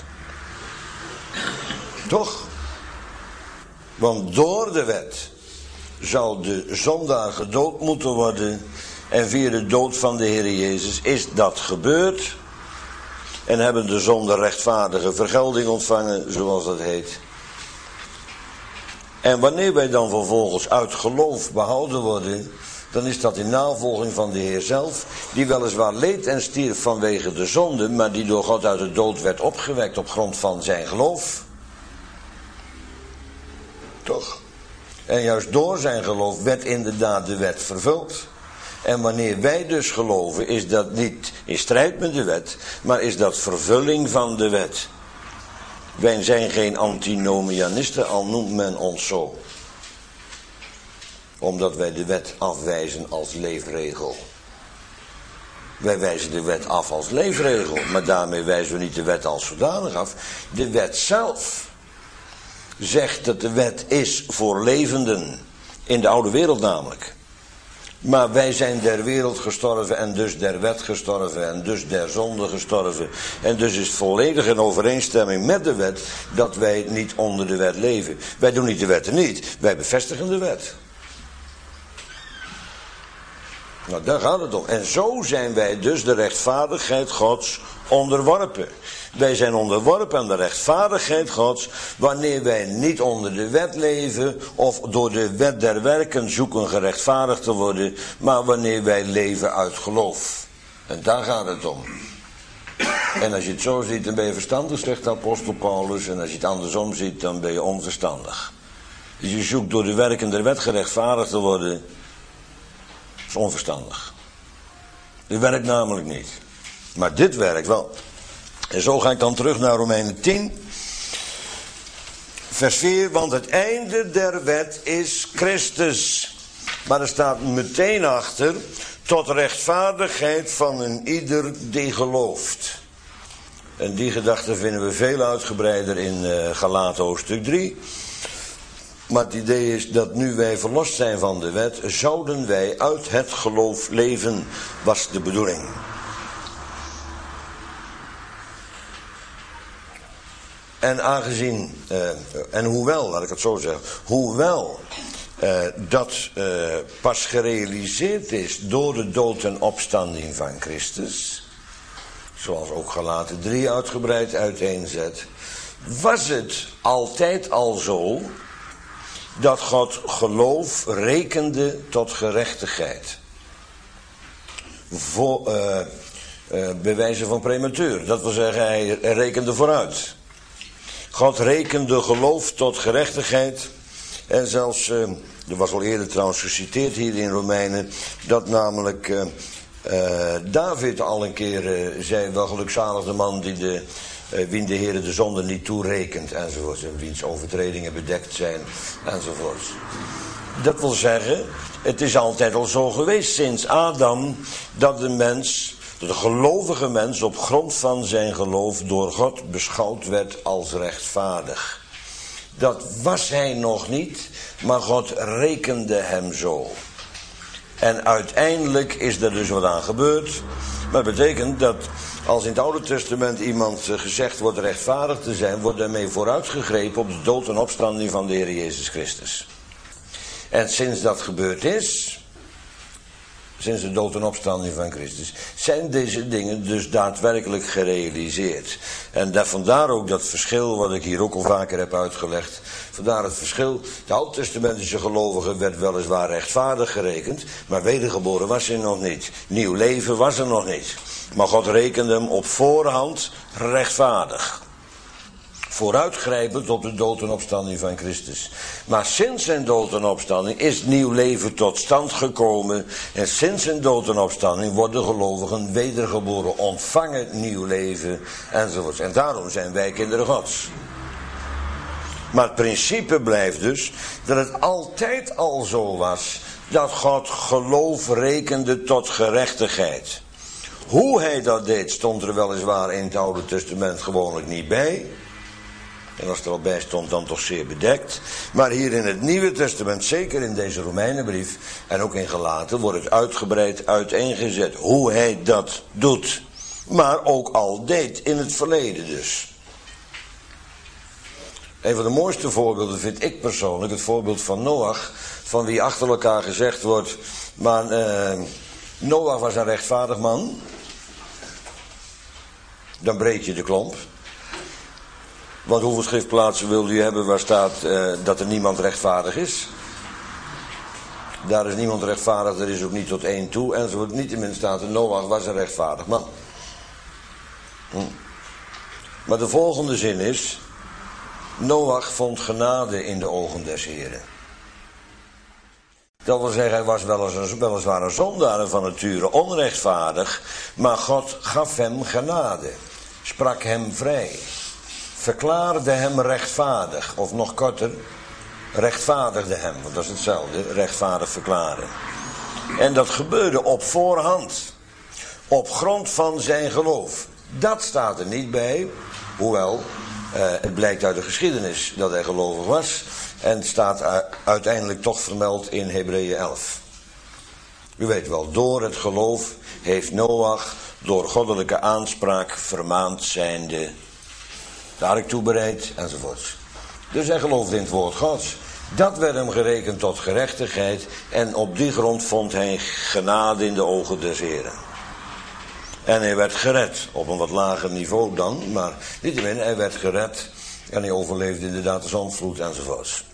Toch? Want door de wet zou de zondaar gedood moeten worden. En via de dood van de Heer Jezus is dat gebeurd. En hebben de zonde rechtvaardige vergelding ontvangen, zoals dat heet. En wanneer wij dan vervolgens uit geloof behouden worden, dan is dat in navolging van de Heer zelf, die weliswaar leed en stierf vanwege de zonde, maar die door God uit de dood werd opgewekt op grond van zijn geloof. Toch? En juist door zijn geloof werd inderdaad de wet vervuld. En wanneer wij dus geloven, is dat niet in strijd met de wet, maar is dat vervulling van de wet. Wij zijn geen antinomianisten, al noemt men ons zo. Omdat wij de wet afwijzen als leefregel. Wij wijzen de wet af als leefregel, maar daarmee wijzen we niet de wet als zodanig af. De wet zelf zegt dat de wet is voor levenden, in de oude wereld namelijk. Maar wij zijn der wereld gestorven en dus der wet gestorven en dus der zonde gestorven. En dus is het volledig in overeenstemming met de wet dat wij niet onder de wet leven. Wij doen niet de wetten niet, wij bevestigen de wet. Nou, daar gaat het om. En zo zijn wij dus de rechtvaardigheid Gods onderworpen. Wij zijn onderworpen aan de rechtvaardigheid Gods wanneer wij niet onder de wet leven of door de wet der werken zoeken gerechtvaardigd te worden, maar wanneer wij leven uit geloof. En daar gaat het om. En als je het zo ziet, dan ben je verstandig, zegt de apostel Paulus, en als je het andersom ziet, dan ben je onverstandig. Dus je zoekt door de werken der wet gerechtvaardigd te worden, dat is onverstandig. Dit werkt namelijk niet. Maar dit werkt wel. En zo ga ik dan terug naar Romeinen 10. Vers 4. Want het einde der wet is Christus. Maar er staat meteen achter. Tot rechtvaardigheid van een ieder die gelooft. En die gedachte vinden we veel uitgebreider in Galaten hoofdstuk 3. Maar het idee is dat nu wij verlost zijn van de wet, zouden wij uit het geloof leven, was de bedoeling. En aangezien, en hoewel, laat ik het zo zeggen, hoewel dat pas gerealiseerd is door de dood en opstanding van Christus, zoals ook Galaten 3 uitgebreid uiteenzet, was het altijd al zo dat God geloof rekende tot gerechtigheid. Bij wijze van prematuur, dat wil zeggen hij rekende vooruit. God rekende geloof tot gerechtigheid. En zelfs, er was al eerder trouwens geciteerd hier in Romeinen, dat namelijk David al een keer zei, wel gelukzalig de man die wien de Heere de zonde niet toerekent, enzovoort. En wiens overtredingen bedekt zijn, enzovoort. Dat wil zeggen, het is altijd al zo geweest sinds Adam, dat de gelovige mens op grond van zijn geloof door God beschouwd werd als rechtvaardig. Dat was hij nog niet, maar God rekende hem zo. En uiteindelijk is er dus wat aan gebeurd. Maar dat betekent dat als in het Oude Testament iemand gezegd wordt rechtvaardig te zijn, wordt daarmee vooruitgegrepen op de dood en opstanding van de Heer Jezus Christus. En sinds dat gebeurd is, sinds de dood en opstanding van Christus, zijn deze dingen dus daadwerkelijk gerealiseerd. En vandaar ook dat verschil wat ik hier ook al vaker heb uitgelegd. Vandaar het verschil. De oud-testamentische gelovige werd weliswaar rechtvaardig gerekend, maar wedergeboren was hij nog niet. Nieuw leven was er nog niet. Maar God rekende hem op voorhand rechtvaardig. Vooruitgrijpend op de dood en opstanding van Christus. Maar sinds zijn dood en opstanding is nieuw leven tot stand gekomen. En sinds zijn dood en opstanding worden gelovigen wedergeboren, ontvangen nieuw leven enzovoort. En daarom zijn wij kinderen Gods. Maar het principe blijft dus dat het altijd al zo was dat God geloof rekende tot gerechtigheid. Hoe hij dat deed, stond er weliswaar in het Oude Testament gewoonlijk niet bij. En als er al bij stond, dan toch zeer bedekt. Maar hier in het Nieuwe Testament, zeker in deze Romeinenbrief en ook in Galaten, wordt het uitgebreid uiteengezet hoe hij dat doet. Maar ook al deed in het verleden dus. Een van de mooiste voorbeelden vind ik persoonlijk het voorbeeld van Noach, van wie achter elkaar gezegd wordt, maar Noach was een rechtvaardig man. Dan breek je de klomp. Want hoeveel schriftplaatsen wil u hebben waar staat dat er niemand rechtvaardig is? Daar is niemand rechtvaardig, er is ook niet tot één toe. Enzovoort. Niettemin staat er, Noach was een rechtvaardig man. Maar de volgende zin is, Noach vond genade in de ogen des Heren. Dat wil zeggen, hij was weliswaar een zondaar en van nature onrechtvaardig, maar God gaf hem genade, sprak hem vrij, verklaarde hem rechtvaardig, of nog korter, rechtvaardigde hem, want dat is hetzelfde, rechtvaardig verklaren. En dat gebeurde op voorhand, op grond van zijn geloof. Dat staat er niet bij, hoewel het blijkt uit de geschiedenis dat hij gelovig was. En het staat uiteindelijk toch vermeld in Hebreeën 11. U weet wel, door het geloof heeft Noach door goddelijke aanspraak vermaand zijnde de ark toebereid enzovoorts. Dus hij geloofde in het woord Gods. Dat werd hem gerekend tot gerechtigheid en op die grond vond hij genade in de ogen des Heren. En hij werd gered, op een wat lager niveau dan, maar niettemin, hij werd gered en hij overleefde inderdaad de zondvloed enzovoorts.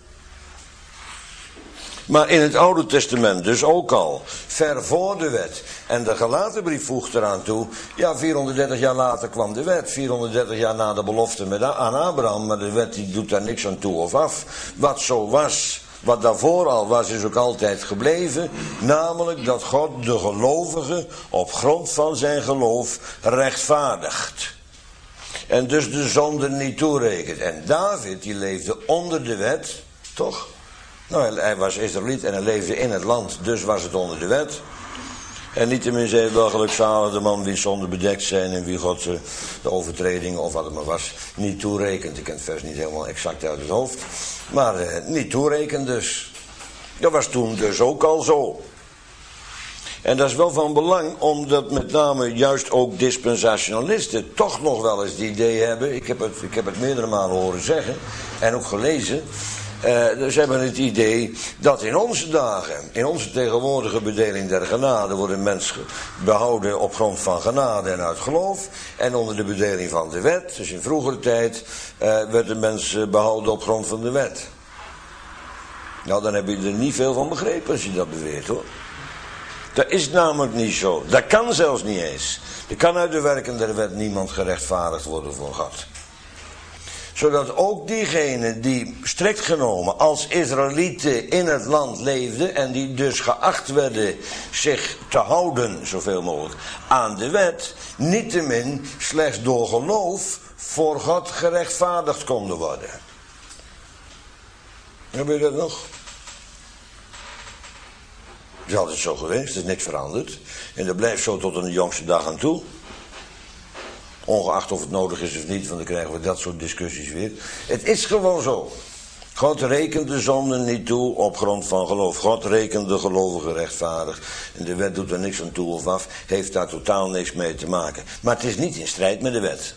Maar in het Oude Testament dus ook al, ver voor de wet. En de Galatenbrief voegt eraan toe, ja 430 jaar later kwam de wet, 430 jaar na de belofte aan Abraham, maar de wet die doet daar niks aan toe of af. Wat zo was, wat daarvoor al was, is ook altijd gebleven, namelijk dat God de gelovige op grond van zijn geloof rechtvaardigt. En dus de zonde niet toerekent. En David, die leefde onder de wet, toch? Nou, hij was Israëliet en hij leefde in het land, dus was het onder de wet. En niettemin zei wel gelukzalig de man wie zonde bedekt zijn en wie God de overtredingen of wat het maar was niet toerekent. Ik ken het vers niet helemaal exact uit het hoofd, maar niet toerekent dus. Dat was toen dus ook al zo. En dat is wel van belang, omdat met name juist ook dispensationalisten toch nog wel eens het idee hebben, ik heb het meerdere malen horen zeggen en ook gelezen. Ze hebben het idee dat in onze dagen, in onze tegenwoordige bedeling der genade, wordt een mens behouden op grond van genade en uit geloof. En onder de bedeling van de wet, dus in vroegere tijd, werd een mens behouden op grond van de wet. Nou, dan heb je er niet veel van begrepen als je dat beweert, hoor. Dat is namelijk niet zo. Dat kan zelfs niet eens. Er kan uit de werken der wet niemand gerechtvaardigd worden voor God. Zodat ook diegenen die strikt genomen als Israëlieten in het land leefden en die dus geacht werden zich te houden, zoveel mogelijk, aan de wet, niettemin slechts door geloof voor God gerechtvaardigd konden worden. Heb je dat nog? Het is altijd zo geweest, er is niks veranderd. En dat blijft zo tot aan de jongste dag aan toe. Ongeacht of het nodig is of niet, want dan krijgen we dat soort discussies weer. Het is gewoon zo. God rekent de zonde niet toe op grond van geloof. God rekent de gelovige rechtvaardig. En de wet doet er niks aan toe of af. Heeft daar totaal niks mee te maken. Maar het is niet in strijd met de wet.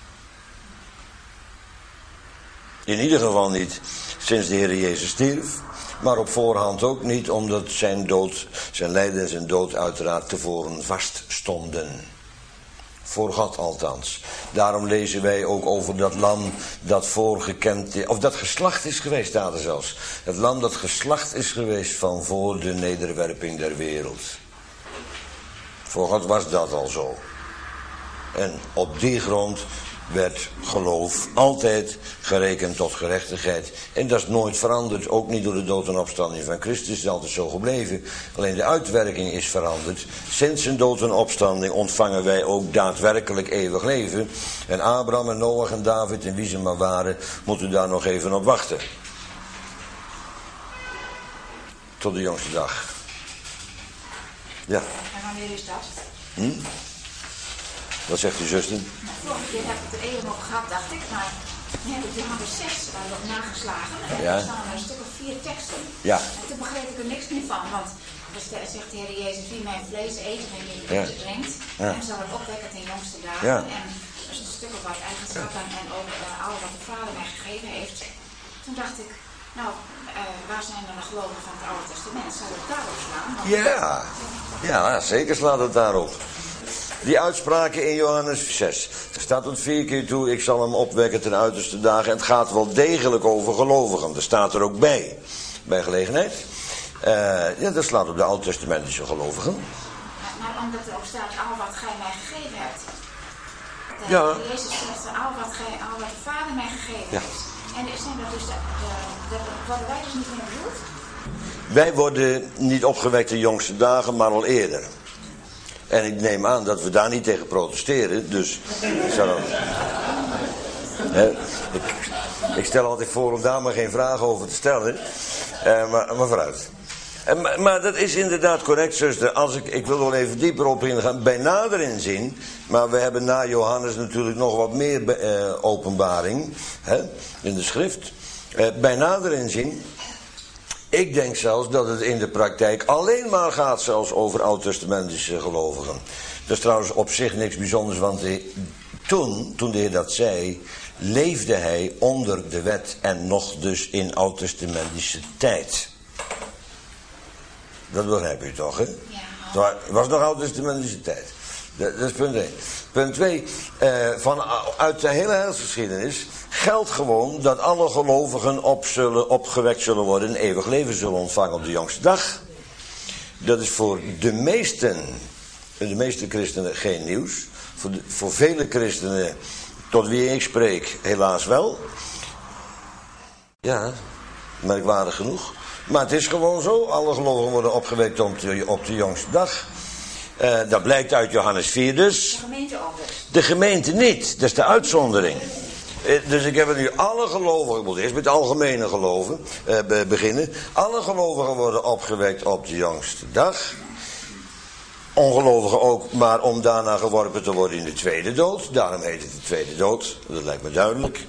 In ieder geval niet sinds de Heer Jezus stierf. Maar op voorhand ook niet, omdat zijn dood, zijn lijden en zijn dood uiteraard tevoren vaststonden. Voor God althans. Daarom lezen wij ook over dat lam dat voorgekend is, of dat geslacht is geweest, staat er zelfs. Het lam dat geslacht is geweest van voor de nederwerping der wereld. Voor God was dat al zo. En op die grond werd geloof altijd gerekend tot gerechtigheid. En dat is nooit veranderd, ook niet door de dood en opstanding van Christus. Het is altijd zo gebleven. Alleen de uitwerking is veranderd. Sinds zijn dood en opstanding ontvangen wij ook daadwerkelijk eeuwig leven. En Abraham en Noach en David en wie ze maar waren, moeten daar nog even op wachten. Tot de jongste dag. Ja. En wanneer is dat? Wat zegt u, zuster? Nou, vorige keer heb ik het er even op gehad, dacht ik, maar nu heb ik Johannes 6 nageslagen. En Ja. er staan er een stuk of 4 teksten. Ja. En toen begreep ik er niks meer van, want er zegt de Heer Jezus, wie mijn vlees eet en wie Ja. mijn drinkt, Ja. en zal het opwekken ten jongste dagen. Ja. En er is een stuk of wat eigenschappen en ook al wat de Vader mij gegeven heeft. Toen dacht ik, nou, waar zijn er nog gelovigen van het Oude Testament? Zal het daarop slaan? Want Ja, zeker slaat het daarop. Die uitspraken in Johannes 6. Er staat tot 4 keer toe, ik zal hem opwekken ten uiterste dagen. En het gaat wel degelijk over gelovigen. Er staat er ook bij gelegenheid. Ja, dat slaat op de Oud-testamentische gelovigen. Maar omdat er ook staat, al wat gij mij gegeven hebt. Ja. Jezus zegt, al wat de Vader mij gegeven Ja. heeft. En zijn dat dus worden wij dus niet meer bedoeld? Wij worden niet opgewekt de jongste dagen, maar al eerder. En ik neem aan dat we daar niet tegen protesteren, dus ik zou dan... Ik stel altijd voor om daar maar geen vragen over te stellen, maar vooruit. Maar dat is inderdaad correct, zuster. Ik wil wel even dieper op ingaan, bij nader inzien, maar we hebben na Johannes natuurlijk nog wat meer openbaring in de schrift. Bij nader inzien, ik denk zelfs dat het in de praktijk alleen maar gaat zelfs over oud-testamentische gelovigen. Dat is trouwens op zich niks bijzonders, want toen de Heer dat zei, leefde hij onder de wet en nog dus in oud-testamentische tijd. Dat begrijp u toch, hè? Ja. Het was nog oud-testamentische tijd. Dat is punt 1. Punt 2. Uit de hele heilsgeschiedenis geldt gewoon dat alle gelovigen opgewekt zullen worden en eeuwig leven zullen ontvangen op de jongste dag. Dat is voor de meeste christenen geen nieuws. Voor vele christenen, tot wie ik spreek, helaas wel. Ja, merkwaardig genoeg. Maar het is gewoon zo, alle gelovigen worden opgewekt op de jongste dag. Dat blijkt uit Johannes 4 dus. De gemeente ook dus. De gemeente niet, dat is de uitzondering. Dus ik heb het nu alle gelovigen, ik moet eerst met de algemene geloven beginnen. Alle gelovigen worden opgewekt op de jongste dag. Ongelovigen ook, maar om daarna geworpen te worden in de tweede dood. Daarom heet het de tweede dood, dat lijkt me duidelijk.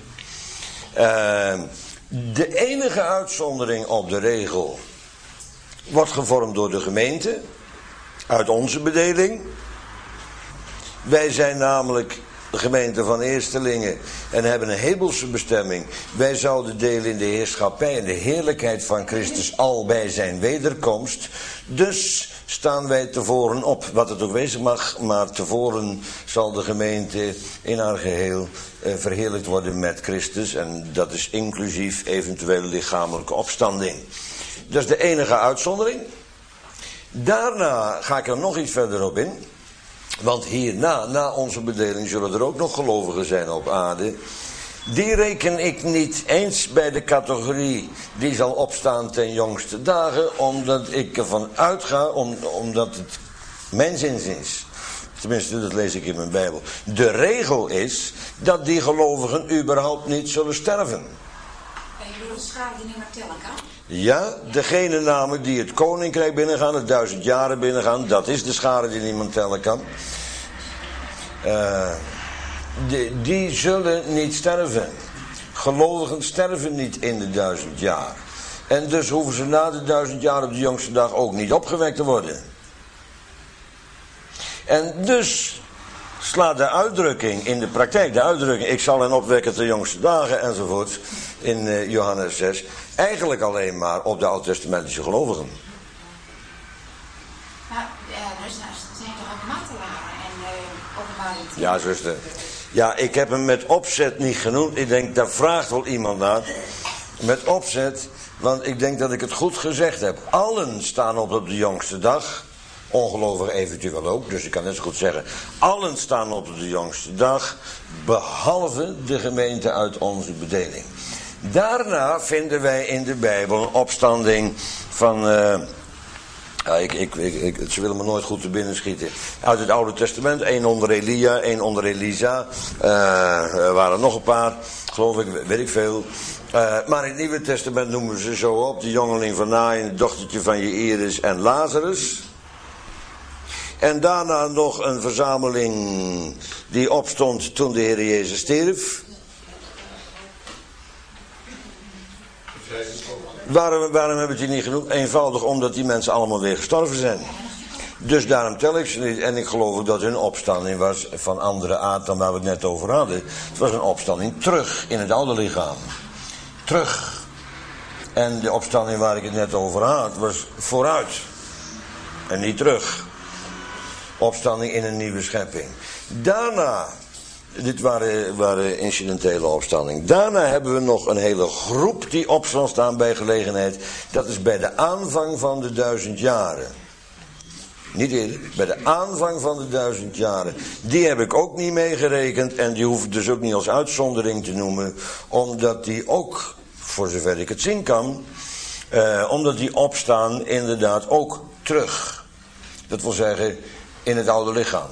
De enige uitzondering op de regel wordt gevormd door de gemeente, uit onze bedeling. Wij zijn namelijk de gemeente van eerstelingen en hebben een hemelse bestemming. Wij zouden delen in de heerschappij en de heerlijkheid van Christus al bij zijn wederkomst. Dus staan wij tevoren op, wat het ook wezen mag, maar tevoren zal de gemeente in haar geheel verheerlijkt worden met Christus. En dat is inclusief eventuele lichamelijke opstanding. Dat is de enige uitzondering. Daarna ga ik er nog iets verder op in. Want hierna, na onze bedeling, zullen er ook nog gelovigen zijn op aarde. Die reken ik niet eens bij de categorie die zal opstaan ten jongste dagen, omdat ik ervan uitga, omdat het mijn zin is. Tenminste, dat lees ik in mijn Bijbel. De regel is dat die gelovigen überhaupt niet zullen sterven. En je bedoelt de schade die niet meer tellen kan? Ja, degene namelijk die het koninkrijk binnengaan, het 1000 jaren binnengaan, dat is de schade die niemand tellen kan. Die zullen niet sterven. Gelovigen sterven niet in de 1000 jaar. En dus hoeven ze na de 1000 jaar op de jongste dag ook niet opgewekt te worden. En dus slaat de uitdrukking in de praktijk, ik zal hen opwekken ten jongste dagen enzovoort, in Johannes 6, eigenlijk alleen maar op de oud-testamentische gelovigen. Maar er zijn toch ook martelaren en openbaring. Ja, zuster. Ja, ik heb hem met opzet niet genoemd. Ik denk, daar vraagt wel iemand naar. Met opzet, want ik denk dat ik het goed gezegd heb. Allen staan op de jongste dag. Ongelovigen eventueel ook, dus ik kan net zo goed zeggen. Allen staan op de jongste dag, behalve de gemeente uit onze bedeling. Daarna vinden wij in de Bijbel een opstanding van... ze willen me nooit goed te binnen schieten. Uit het Oude Testament, één onder Elia, één onder Elisa. Er waren nog een paar, geloof ik, weet ik veel. Maar in het Nieuwe Testament noemen we ze zo op. De jongeling van Naïn, het dochtertje van Jaïrus en Lazarus. En daarna nog een verzameling die opstond toen de Heer Jezus stierf. Waarom hebben we het hier niet genoemd? Eenvoudig omdat die mensen allemaal weer gestorven zijn. Dus daarom tel ik ze niet. En ik geloof ook dat hun opstanding was van andere aard dan waar we het net over hadden. Het was een opstanding terug in het oude lichaam. Terug. En de opstanding waar ik het net over had was vooruit. En niet terug. Opstanding in een nieuwe schepping. Daarna, dit waren incidentele opstandingen. Daarna hebben we nog een hele groep die op zal staan bij gelegenheid. Dat is bij de aanvang van de 1000 jaren. Niet eerder, bij de aanvang van de 1000 jaren. Die heb ik ook niet meegerekend en die hoef ik dus ook niet als uitzondering te noemen. Omdat die ook, voor zover ik het zien kan, omdat die opstaan inderdaad ook terug. Dat wil zeggen, in het oude lichaam.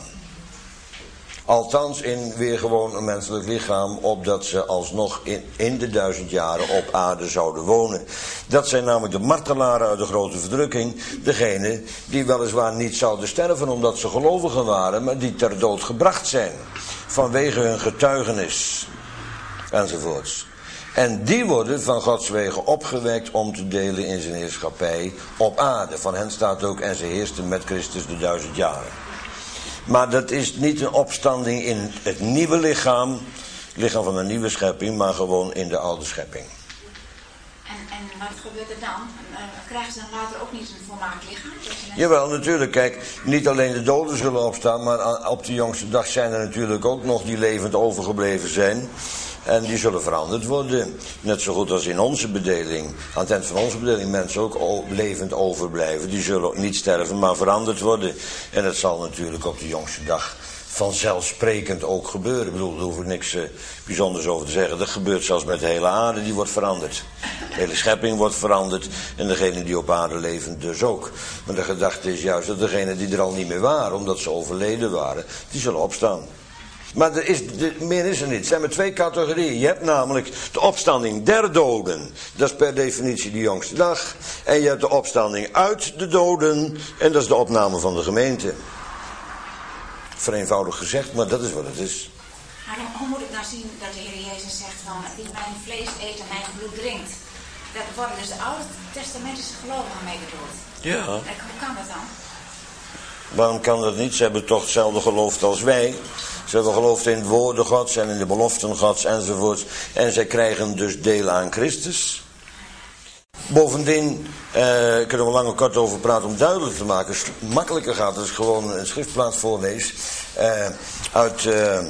Althans in weer gewoon een menselijk lichaam, opdat ze alsnog in de 1000 jaren op aarde zouden wonen. Dat zijn namelijk de martelaren uit de grote verdrukking. Degene die weliswaar niet zouden sterven omdat ze gelovigen waren, maar die ter dood gebracht zijn. Vanwege hun getuigenis. Enzovoorts. En die worden van Gods wegen opgewekt om te delen in zijn heerschappij op aarde. Van hen staat ook, en ze heersten met Christus de 1000 jaren. Maar dat is niet een opstanding in het nieuwe lichaam van een nieuwe schepping, maar gewoon in de oude schepping. En wat gebeurt er dan? Krijgen ze dan later ook niet een volmaakt lichaam? Jawel, natuurlijk. Kijk, niet alleen de doden zullen opstaan, maar op de jongste dag zijn er natuurlijk ook nog die levend overgebleven zijn. En die zullen veranderd worden. Net zo goed als in onze bedeling. Aan het eind van onze bedeling mensen ook levend overblijven. Die zullen ook niet sterven, maar veranderd worden. En dat zal natuurlijk op de jongste dag vanzelfsprekend ook gebeuren. Ik bedoel, daar hoef ik niks bijzonders over te zeggen. Dat gebeurt zelfs met de hele aarde, die wordt veranderd. De hele schepping wordt veranderd. En degenen die op aarde leven dus ook. Maar de gedachte is juist dat degenen die er al niet meer waren, omdat ze overleden waren, die zullen opstaan. Maar meer is er niet. Het zijn maar twee categorieën. Je hebt namelijk de opstanding der doden. Dat is per definitie de jongste dag. En je hebt de opstanding uit de doden. En dat is de opname van de gemeente. Vereenvoudigd gezegd, maar dat is wat het is. Maar hoe moet ik nou zien dat de Heer Jezus zegt van wie mijn vlees eet en mijn bloed drinkt? Dat worden dus de oude testamentische gelovigen mee bedoeld. Ja. Hoe kan dat dan? Waarom kan dat niet? Ze hebben toch hetzelfde geloofd als wij. Ze hebben geloofd in het woorden Gods en in de beloften Gods enzovoorts. En zij krijgen dus deel aan Christus. Bovendien kunnen we lang en kort over praten om duidelijk te maken. Makkelijker gaat als ik gewoon een schriftplaats voorlees uit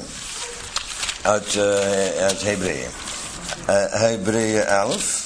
Hebreeën. Hebreeën 11.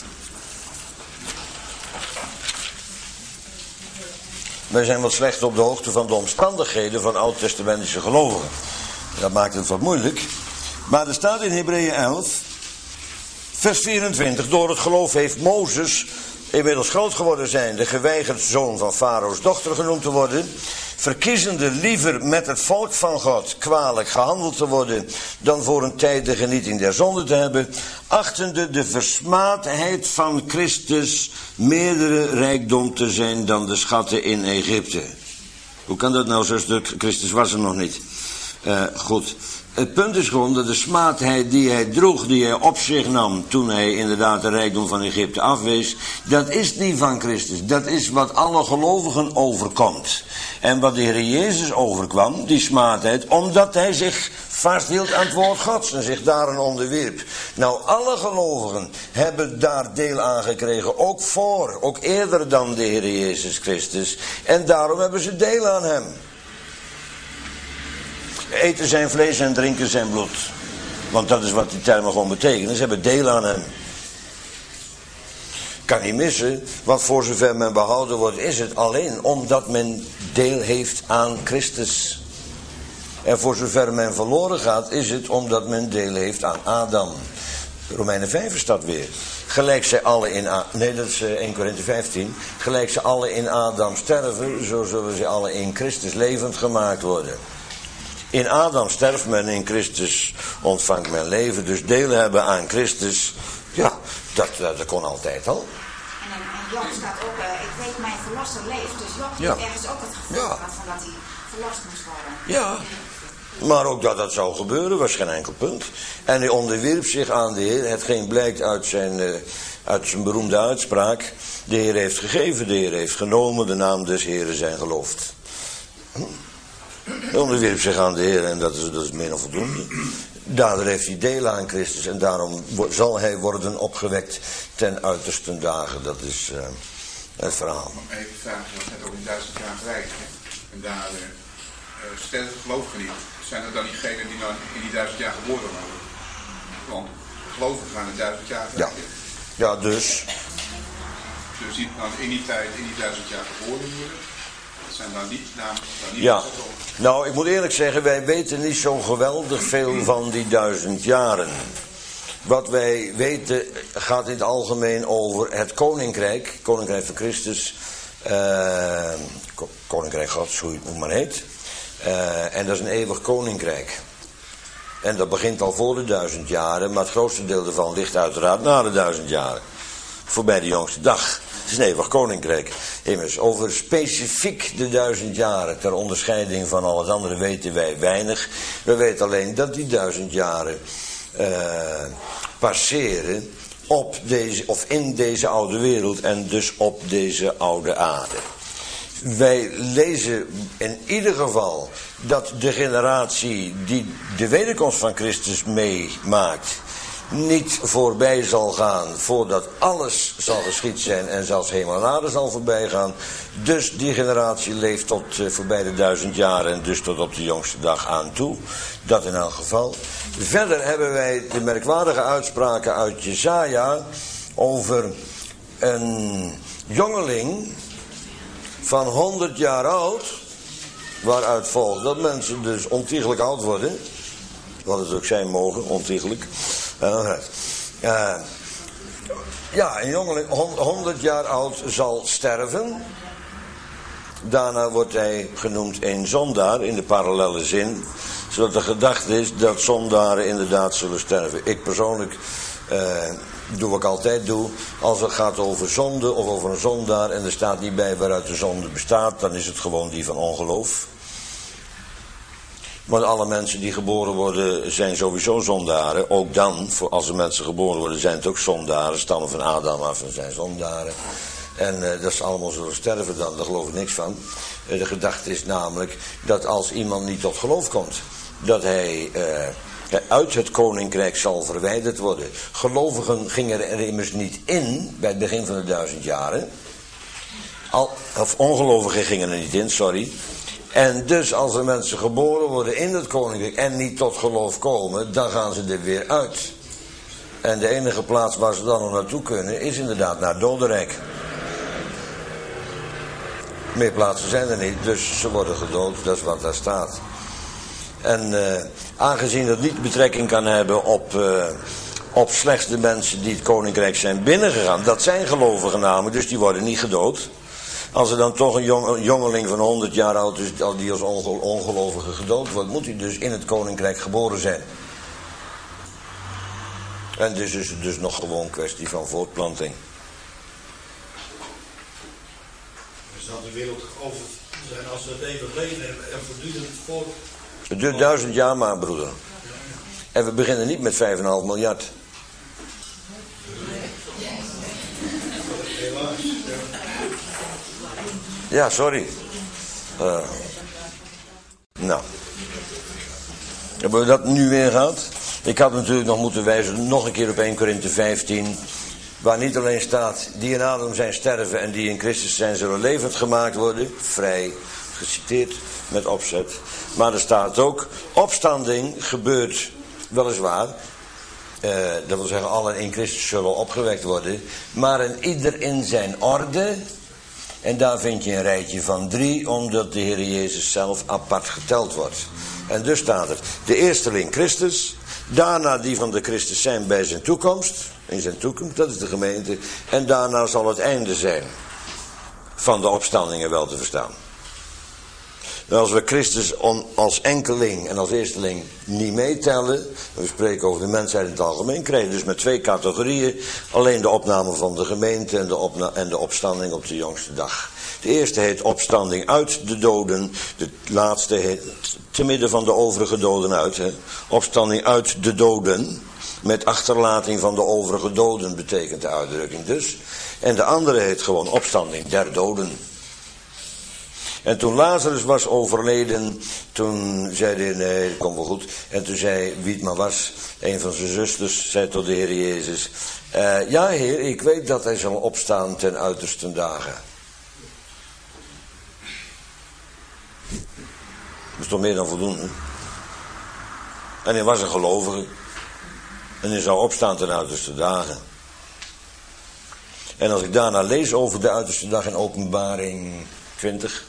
Wij zijn wat slecht op de hoogte van de omstandigheden van oud-testamentische gelovigen. Dat maakt het wat moeilijk. Maar er staat in Hebreeën 11, vers 24. Door het geloof heeft Mozes, inmiddels groot geworden zijnde, geweigerd zoon van Farao's dochter genoemd te worden, verkiezende liever met het volk van God kwalijk gehandeld te worden dan voor een tijd de genieting der zonde te hebben, achtende de versmaadheid van Christus meerdere rijkdom te zijn dan de schatten in Egypte. Hoe kan dat nou, zuster? Christus was er nog niet. Goed. Het punt is gewoon dat de smaadheid die hij droeg, die hij op zich nam toen hij inderdaad de rijkdom van Egypte afwees, dat is niet van Christus. Dat is wat alle gelovigen overkomt. En wat de Heer Jezus overkwam, die smaadheid, omdat hij zich vasthield aan het woord Gods en zich daaraan onderwierp. Nou, alle gelovigen hebben daar deel aan gekregen, ook eerder dan de Heer Jezus Christus. En daarom hebben ze deel aan hem. Eten zijn vlees en drinken zijn bloed. Want dat is wat die termen gewoon betekenen. Ze hebben deel aan hem. Kan niet missen, want voor zover men behouden wordt, is het alleen omdat men deel heeft aan Christus. En voor zover men verloren gaat, is het omdat men deel heeft aan Adam. Romeinen 5 is dat weer. Gelijk zij alle in nee, dat is 1 Korinthe 15. Gelijk zij alle in Adam sterven, zo zullen ze alle in Christus levend gemaakt worden. In Adam sterft men, in Christus ontvangt men leven. Dus deel hebben aan Christus, ja, dat kon altijd al. En Job staat ook, ik weet mijn verlosser leeft. Dus Job Ja. heeft ergens ook het gevoel Ja. gehad van dat hij verlost moest worden. Ja, maar ook dat dat zou gebeuren was geen enkel punt. En hij onderwierp zich aan de Heer. Hetgeen blijkt uit zijn beroemde uitspraak. De Heer heeft gegeven, de Heer heeft genomen, de naam des Heeren zijn geloofd. Hij onderwierp zich aan de Heer en dat is meer dan voldoende. Daardoor heeft hij deel aan Christus en daarom zal hij worden opgewekt ten uiterste dagen. Dat is het verhaal. Om even te vragen, je was net over die 1000 jaar gelijk. En daar stel gelovigen niet. Zijn er dan diegenen die dan in die 1000 jaar geboren worden? Want gelovigen gaan in 1000 jaar gelijk. Ja, dus. Dus die dan in die tijd, in die 1000 jaar geboren worden. Dat zijn dan niet namens. Ja, nou ik moet eerlijk zeggen, wij weten niet zo geweldig veel van die 1000 jaren. Wat wij weten gaat in het algemeen over het koninkrijk van Christus, koninkrijk Gods, hoe het maar heet. En dat is een eeuwig koninkrijk. En dat begint al voor de 1000 jaren, maar het grootste deel ervan ligt uiteraard na de 1000 jaren. Voorbij de jongste dag. Het is een eeuwig koninkrijk. Immers, over specifiek de 1000 jaren, ter onderscheiding van al het andere, weten wij weinig. We weten alleen dat die 1000 jaren passeren op deze, of in deze oude wereld en dus op deze oude aarde. Wij lezen in ieder geval dat de generatie die de wederkomst van Christus meemaakt niet voorbij zal gaan voordat alles zal geschied zijn en zelfs hemel en aarde zal voorbij gaan. Dus die generatie leeft tot voorbij de 1000 jaar en dus tot op de jongste dag aan toe. Dat in elk geval. Verder hebben wij de merkwaardige uitspraken uit Jesaja over een jongeling van 100 jaar oud, waaruit volgt dat mensen dus ontiegelijk oud worden, wat het ook zijn mogen, ontiegelijk. Ja, een jongeling 100 jaar oud zal sterven. Daarna wordt hij genoemd een zondaar in de parallelle zin, zodat de gedachte is dat zondaren inderdaad zullen sterven. Ik persoonlijk doe wat ik altijd doe. Als het gaat over zonde of over een zondaar en er staat niet bij waaruit de zonde bestaat, dan is het gewoon die van ongeloof. Want alle mensen die geboren worden zijn sowieso zondaren. Ook dan, als er mensen geboren worden, zijn het ook zondaren. Stammen van Adam af en zijn zondaren. En dat ze allemaal zullen sterven dan, daar geloof ik niks van. De gedachte is namelijk dat als iemand niet tot geloof komt, dat hij uit het koninkrijk zal verwijderd worden. Gelovigen gingen er immers niet in bij het begin van de 1000 jaren. Of ongelovigen gingen er niet in, sorry. En dus als er mensen geboren worden in het koninkrijk en niet tot geloof komen, dan gaan ze er weer uit. En de enige plaats waar ze dan nog naartoe kunnen is inderdaad naar het dodenrijk. Meer plaatsen zijn er niet, dus ze worden gedood, dat is wat daar staat. En aangezien dat niet betrekking kan hebben op slechts de mensen die het koninkrijk zijn binnengegaan, dat zijn gelovigen namelijk, dus die worden niet gedood. Als er dan toch een jongeling van 100 jaar oud is, die als ongelovige gedood wordt, moet hij dus in het koninkrijk geboren zijn. En dus is het dus nog gewoon een kwestie van voortplanting. Dus dat de wereld over zijn als we het even leven en voortdurend voor. Het duurt 1000 jaar maar, broeder. En we beginnen niet met 5,5 miljard. Helaas. Ja, sorry. Nou. Hebben we dat nu weer gehad? Ik had natuurlijk nog moeten wijzen, nog een keer op 1 Korinthe 15... waar niet alleen staat, die in Adam zijn sterven en die in Christus zijn zullen levend gemaakt worden. Vrij geciteerd, met opzet. Maar er staat ook, opstanding gebeurt weliswaar. Dat wil zeggen, allen in Christus zullen opgewekt worden. Maar een ieder in zijn orde. En daar vind je een rijtje van 3, omdat de Heer Jezus zelf apart geteld wordt. En dus staat er, de eersteling Christus, daarna die van de Christus zijn bij zijn toekomst, in zijn toekomst, dat is de gemeente, en daarna zal het einde zijn van de opstandingen wel te verstaan. En als we Christus als enkeling en als eersteling niet meetellen, we spreken over de mensheid in het algemeen, krijg je dus met 2 categorieën alleen de opname van de gemeente en de opstanding op de jongste dag. De eerste heet opstanding uit de doden, de laatste heet te midden van de overige doden uit. Hè. Opstanding uit de doden, met achterlating van de overige doden betekent de uitdrukking dus. En de andere heet gewoon opstanding der doden. En toen Lazarus was overleden, toen zei hij, nee, dat komt wel goed. En toen zei wie het maar was, een van zijn zusters, zei tot de Heer Jezus, ja Heer, ik weet dat hij zal opstaan ten uiterste dagen. Dat is toch meer dan voldoende. En hij was een gelovige. En hij zou opstaan ten uiterste dagen. En als ik daarna lees over de uiterste dag in Openbaring 20.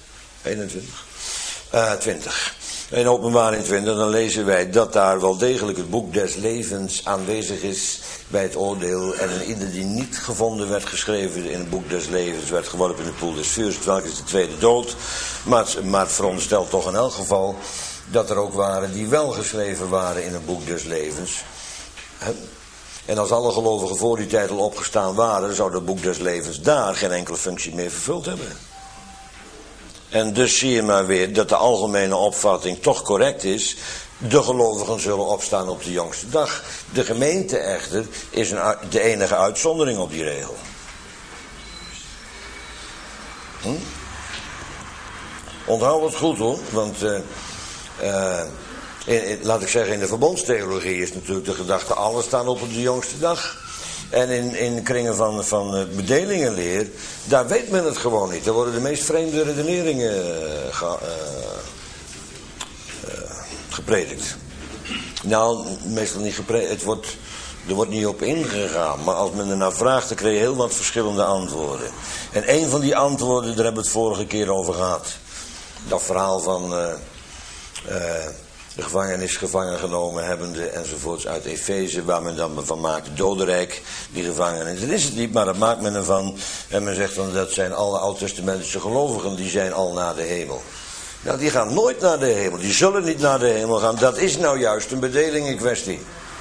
In Openbaring 20, dan lezen wij dat daar wel degelijk het boek des levens aanwezig is bij het oordeel. En ieder die niet gevonden werd geschreven in het boek des levens werd geworpen in de poel des vuurs. Welke is de tweede dood. Maar het veronderstelt toch in elk geval dat er ook waren die wel geschreven waren in het boek des levens. En als alle gelovigen voor die tijd al opgestaan waren, zou het boek des levens daar geen enkele functie meer vervuld hebben. En dus zie je maar weer dat de algemene opvatting toch correct is. De gelovigen zullen opstaan op de jongste dag. De gemeente echter is de enige uitzondering op die regel. Onthoud het goed hoor, want laat ik zeggen, in de verbondstheologie is natuurlijk de gedachte, alle staan op de jongste dag. En in kringen van bedelingenleer, daar weet men het gewoon niet. Daar worden de meest vreemde redeneringen gepredikt. Nou, meestal niet gepredikt. Er wordt niet op ingegaan. Maar als men ernaar vraagt, dan krijg je heel wat verschillende antwoorden. En een van die antwoorden, daar hebben we het vorige keer over gehad. Dat verhaal van de gevangenis gevangen genomen hebbende enzovoorts uit Efeze, waar men dan van maakt, dodenrijk, die gevangenis. Dat is het niet, maar dat maakt men ervan. En men zegt dan, dat zijn alle oud-testamentische gelovigen, die zijn al naar de hemel. Nou, die gaan nooit naar de hemel, die zullen niet naar de hemel gaan. Dat is nou juist een bedelingenkwestie.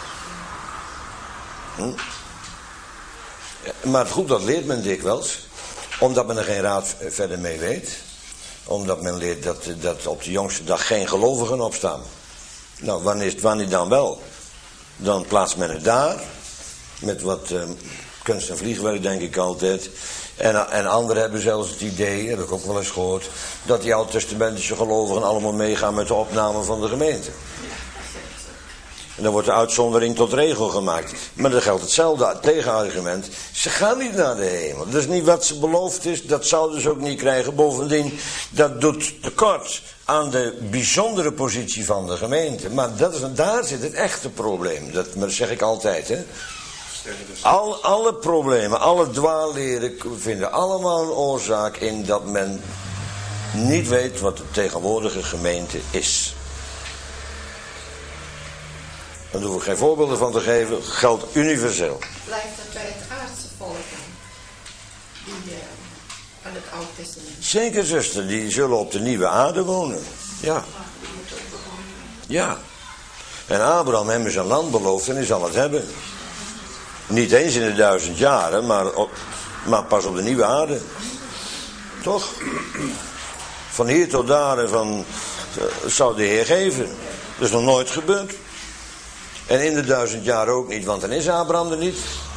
Maar goed, dat leert men dikwijls, omdat men er geen raad verder mee weet. Omdat men leert dat op de jongste dag geen gelovigen opstaan. Nou, wanneer dan wel? Dan plaatst men het daar. Met wat kunst en vliegwerk, denk ik altijd. En anderen hebben zelfs het idee, heb ik ook wel eens gehoord, dat die oud-testamentische gelovigen allemaal meegaan met de opname van de gemeente. En dan wordt de uitzondering tot regel gemaakt. Maar dan geldt hetzelfde tegenargument. Ze gaan niet naar de hemel. Dat is niet wat ze beloofd is. Dat zouden ze ook niet krijgen. Bovendien, dat doet tekort aan de bijzondere positie van de gemeente. Maar daar zit het echte probleem. Dat zeg ik altijd. Hè. Alle problemen, alle dwaalleren vinden allemaal een oorzaak in dat men niet weet wat de tegenwoordige gemeente is. Daar hoef ik geen voorbeelden van te geven. Het geldt universeel. Blijft dat bij het aardse volk die aan het Oude Testament? Zeker, zuster. Die zullen op de nieuwe aarde wonen. Ja. Ja. En Abraham hem zijn land beloofd en hij zal het hebben. Niet eens in de 1000 jaren, maar pas op de nieuwe aarde. Toch? Van hier tot daar zou de Heer geven. Dat is nog nooit gebeurd. En in de 1000 jaar ook niet, want dan is Abraham er niet.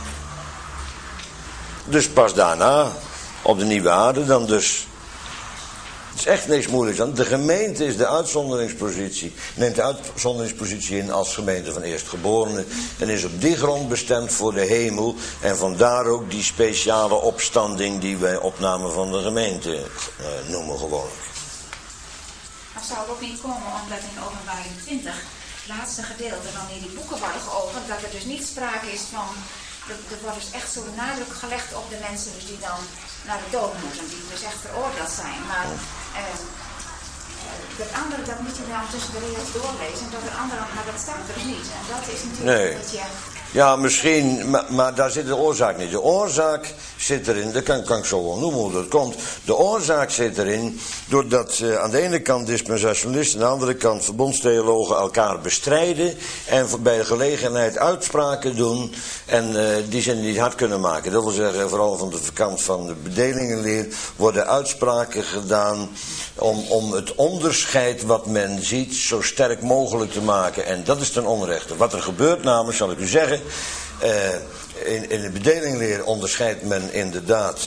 Dus pas daarna, op de nieuwe aarde dan dus. Het is echt niks moeilijks aan. De gemeente is de uitzonderingspositie. Neemt de uitzonderingspositie in als gemeente van eerstgeborenen. En is op die grond bestemd voor de hemel. En vandaar ook die speciale opstanding die wij opname van de gemeente noemen gewoonlijk. Maar zou het ook niet komen omdat in Openbaring 20... het laatste gedeelte, wanneer die boeken worden geopend, dat er dus niet sprake is van, er wordt dus echt zo de nadruk gelegd op de mensen dus die dan naar de dood moeten, die dus echt veroordeeld zijn. Maar dat andere, dat moet je dan tussen de regels doorlezen, en dat er andere, maar dat staat er dus niet. En dat is natuurlijk dat je Ja, misschien, maar daar zit de oorzaak niet. De oorzaak zit erin, dat kan ik zo wel noemen hoe dat komt. De oorzaak zit erin, doordat aan de ene kant dispensationalisten, aan de andere kant verbondstheologen elkaar bestrijden en bij de gelegenheid uitspraken doen en die ze niet hard kunnen maken. Dat wil zeggen, vooral van de kant van de bedelingenleer worden uitspraken gedaan om het onderscheid wat men ziet zo sterk mogelijk te maken. En dat is ten onrechte. Wat er gebeurt namelijk, zal ik u zeggen, in de bedelingenleer onderscheidt men inderdaad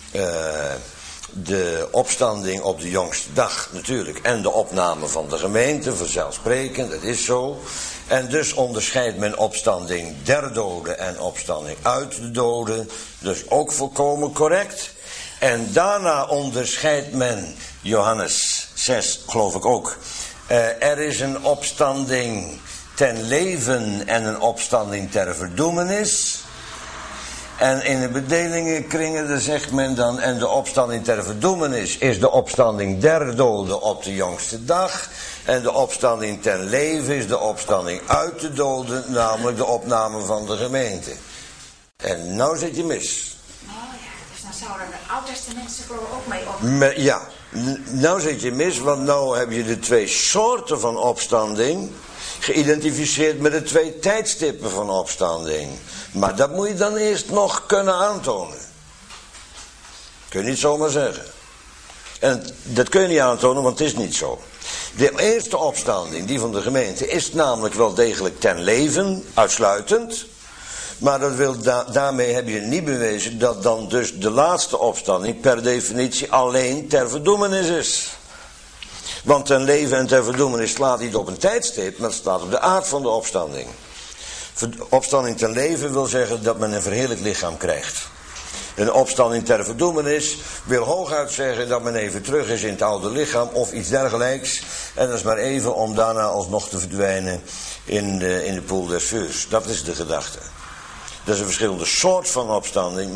de opstanding op de jongste dag natuurlijk. En de opname van de gemeente, vanzelfsprekend, dat is zo. En dus onderscheidt men opstanding der doden en opstanding uit de doden. Dus ook volkomen correct. En daarna onderscheidt men, Johannes 6 geloof ik ook. Er is een opstanding ten leven en een opstanding ter verdoemenis. En in de bedelingenkringen, daar zegt men dan, en de opstanding ter verdoemenis is de opstanding der doden op de jongste dag. En de opstanding ten leven is de opstanding uit de doden, namelijk de opname van de gemeente. En nou zit je mis. Oh ja, dus dan zouden de oud-testamentse geloof ook mee op. Ja, nou zit je mis, want nou heb je de twee soorten van opstanding geïdentificeerd met de twee tijdstippen van opstanding. Maar dat moet je dan eerst nog kunnen aantonen. Kun je niet zomaar zeggen. En dat kun je niet aantonen, want het is niet zo. De eerste opstanding, die van de gemeente, is namelijk wel degelijk ten leven, uitsluitend. Maar daarmee heb je niet bewezen dat dan dus de laatste opstanding per definitie alleen ter verdoemenis is. Want ten leven en ter verdoemenis slaat niet op een tijdstip, maar het slaat op de aard van de opstanding. Opstanding ten leven wil zeggen dat men een verheerlijk lichaam krijgt. Een opstanding ter verdoemenis wil hooguit zeggen dat men even terug is in het oude lichaam of iets dergelijks. En dat is maar even om daarna alsnog te verdwijnen in de poel des vuurs. Dat is de gedachte. Dat is een verschillende soort van opstanding,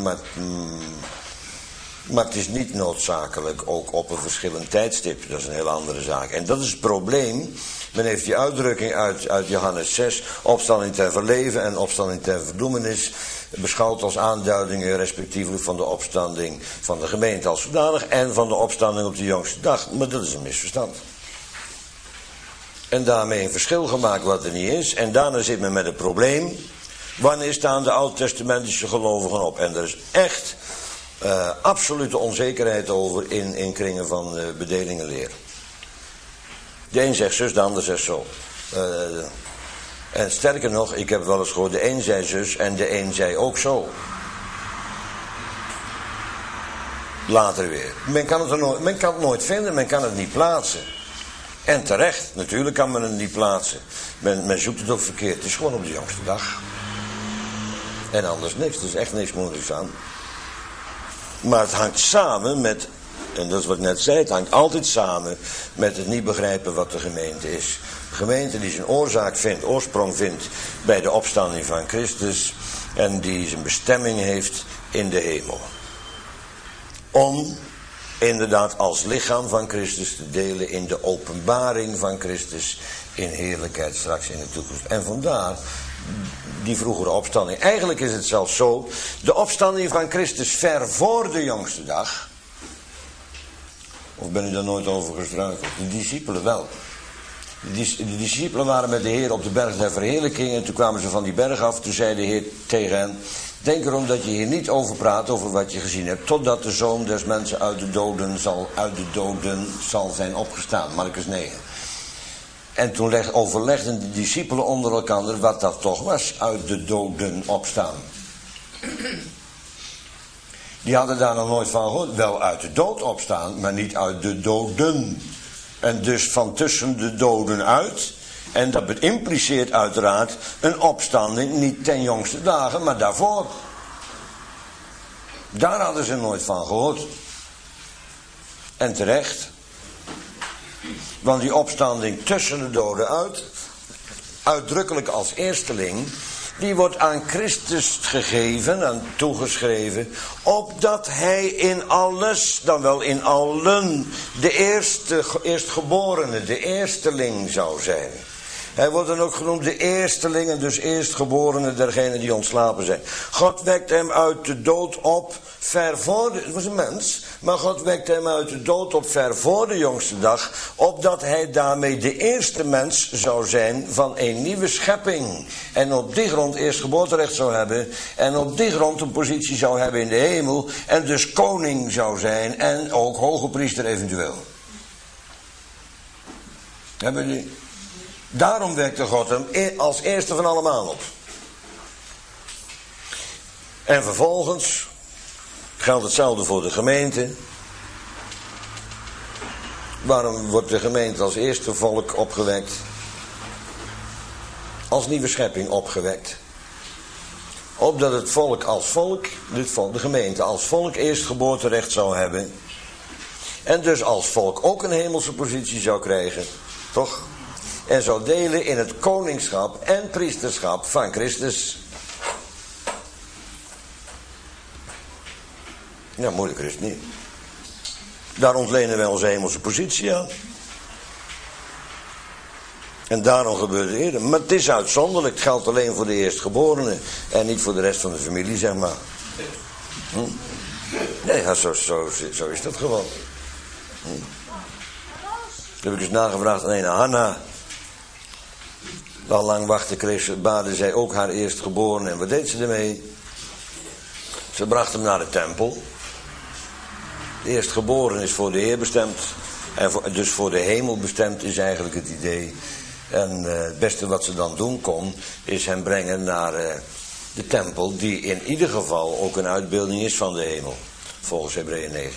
maar het is niet noodzakelijk ook op een verschillend tijdstip. Dat is een hele andere zaak. En dat is het probleem. Men heeft die uitdrukking uit Johannes 6, opstanding ter verleven en opstanding ter verdoemenis, beschouwd als aanduidingen respectievelijk van de opstanding van de gemeente als zodanig en van de opstanding op de jongste dag. Maar dat is een misverstand. En daarmee een verschil gemaakt wat er niet is. En daarna zit men met het probleem, wanneer staan de oud-testamentische gelovigen op? En er is echt absolute onzekerheid over in kringen van bedelingenleer. De een zegt zus, de ander zegt zo. En sterker nog, ik heb wel eens gehoord, de een zei zus en de een zei ook zo. Later weer. Men kan het nooit vinden, men kan het niet plaatsen. En terecht, natuurlijk kan men het niet plaatsen. Men zoekt het ook verkeerd, het is gewoon op de jongste dag. En anders niks, er is echt niks moeilijks aan. Maar het hangt samen met, en dat is wat ik net zei, het hangt altijd samen met het niet begrijpen wat de gemeente is. De gemeente die zijn oorsprong vindt bij de opstanding van Christus en die zijn bestemming heeft in de hemel. Om inderdaad als lichaam van Christus te delen in de openbaring van Christus in heerlijkheid straks in de toekomst. En vandaar die vroegere opstanding. Eigenlijk is het zelfs zo, de opstanding van Christus ver voor de jongste dag. Of ben u daar nooit over gestruikeld? De discipelen wel. De discipelen waren met de Heer op de berg der verheerlijking en toen kwamen ze van die berg af. Toen zei de Heer tegen hen, denk erom dat je hier niet over praat over wat je gezien hebt, totdat de Zoon des mensen uit de doden zal zijn opgestaan. Marcus 9. En toen overlegden de discipelen onder elkaar wat dat toch was, uit de doden opstaan. Die hadden daar nog nooit van gehoord. Wel uit de dood opstaan, maar niet uit de doden. En dus van tussen de doden uit. En dat impliceert uiteraard een opstanding, niet ten jongste dagen, maar daarvoor. Daar hadden ze nooit van gehoord. En terecht. Want die opstanding tussen de doden uit, uitdrukkelijk als eersteling, die wordt aan Christus gegeven en toegeschreven, opdat hij in alles, dan wel in allen, de eerstgeborene, de eersteling zou zijn. Hij wordt dan ook genoemd de eerstelingen, dus eerstgeborene dergenen die ontslapen zijn. God wekt hem uit de dood op ver voor het was een mens, maar God wekt hem uit de dood op ver voor de jongste dag, opdat hij daarmee de eerste mens zou zijn van een nieuwe schepping. En op die grond eerstgeboorterecht zou hebben, en op die grond een positie zou hebben in de hemel, en dus koning zou zijn, en ook hoge priester eventueel. Hebben jullie? Daarom wekte God hem als eerste van allemaal op. En vervolgens geldt hetzelfde voor de gemeente. Waarom wordt de gemeente als eerste volk opgewekt? Als nieuwe schepping opgewekt. Opdat het volk als volk, de gemeente als volk eerstgeboorterecht zou hebben. En dus als volk ook een hemelse positie zou krijgen. Toch? En zou delen in het koningschap en priesterschap van Christus. Ja, moeilijker is het niet. Daar ontlenen wij onze hemelse positie aan. En daarom gebeurt het eerder. Maar het is uitzonderlijk. Het geldt alleen voor de eerstgeborenen. En niet voor de rest van de familie, zeg maar. Nee, ja, zo is dat gewoon. Toen heb ik eens nagevraagd aan een Hanna. Al lang wachten baden zij ook haar eerstgeborene. En wat deed ze ermee? Ze bracht hem naar de tempel. De eerstgeboren is voor de Heer bestemd. En dus voor de hemel bestemd is eigenlijk het idee. En het beste wat ze dan doen kon, is hem brengen naar de tempel. Die in ieder geval ook een uitbeelding is van de hemel. Volgens Hebreeën 9.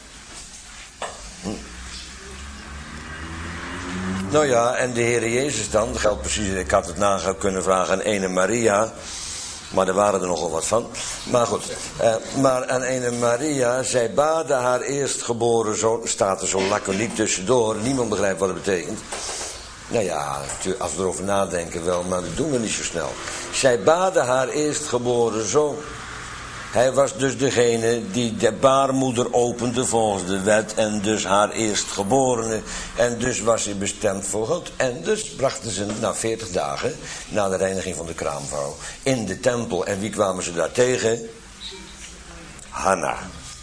Nou ja, en de Heer Jezus dan, dat geldt precies, ik had het na kunnen vragen aan ene Maria, maar er waren er nogal wat van. Maar goed, maar aan ene Maria, zij baadde haar eerstgeboren zoon, staat er zo laconiek tussendoor, niemand begrijpt wat het betekent. Nou ja, als we erover nadenken wel, maar dat doen we niet zo snel. Zij baadde haar eerstgeboren zoon. Hij was dus degene die de baarmoeder opende volgens de wet en dus haar eerstgeborene. En dus was hij bestemd voor God. En dus brachten ze na 40 dagen, na de reiniging van de kraamvrouw, in de tempel. En wie kwamen ze daar tegen? Hanna.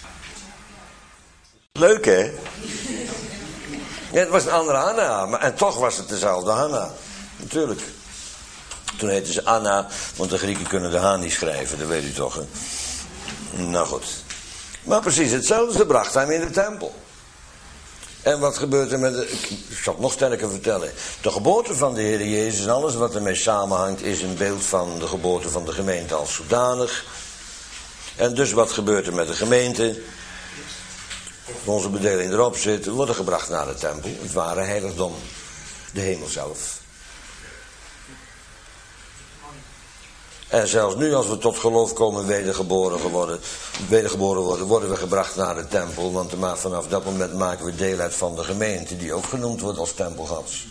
Leuk hè? Ja, het was een andere Hanna, maar en toch was het dezelfde Hanna. Natuurlijk. Toen heette ze Anna, want de Grieken kunnen de H niet schrijven, dat weet u toch hè? Nou goed. Maar precies hetzelfde, ze bracht hem in de tempel. En wat gebeurt er met ik zal het nog sterker vertellen. De geboorte van de Heer Jezus en alles wat ermee samenhangt is een beeld van de geboorte van de gemeente als zodanig. En dus wat gebeurt er met de gemeente? Onze bedeling erop zit, worden gebracht naar de tempel. Het ware heiligdom. De hemel zelf. En zelfs nu als we tot geloof komen wedergeboren worden, worden we gebracht naar de tempel. Want vanaf dat moment maken we deel uit van de gemeente, die ook genoemd wordt als tempelgans.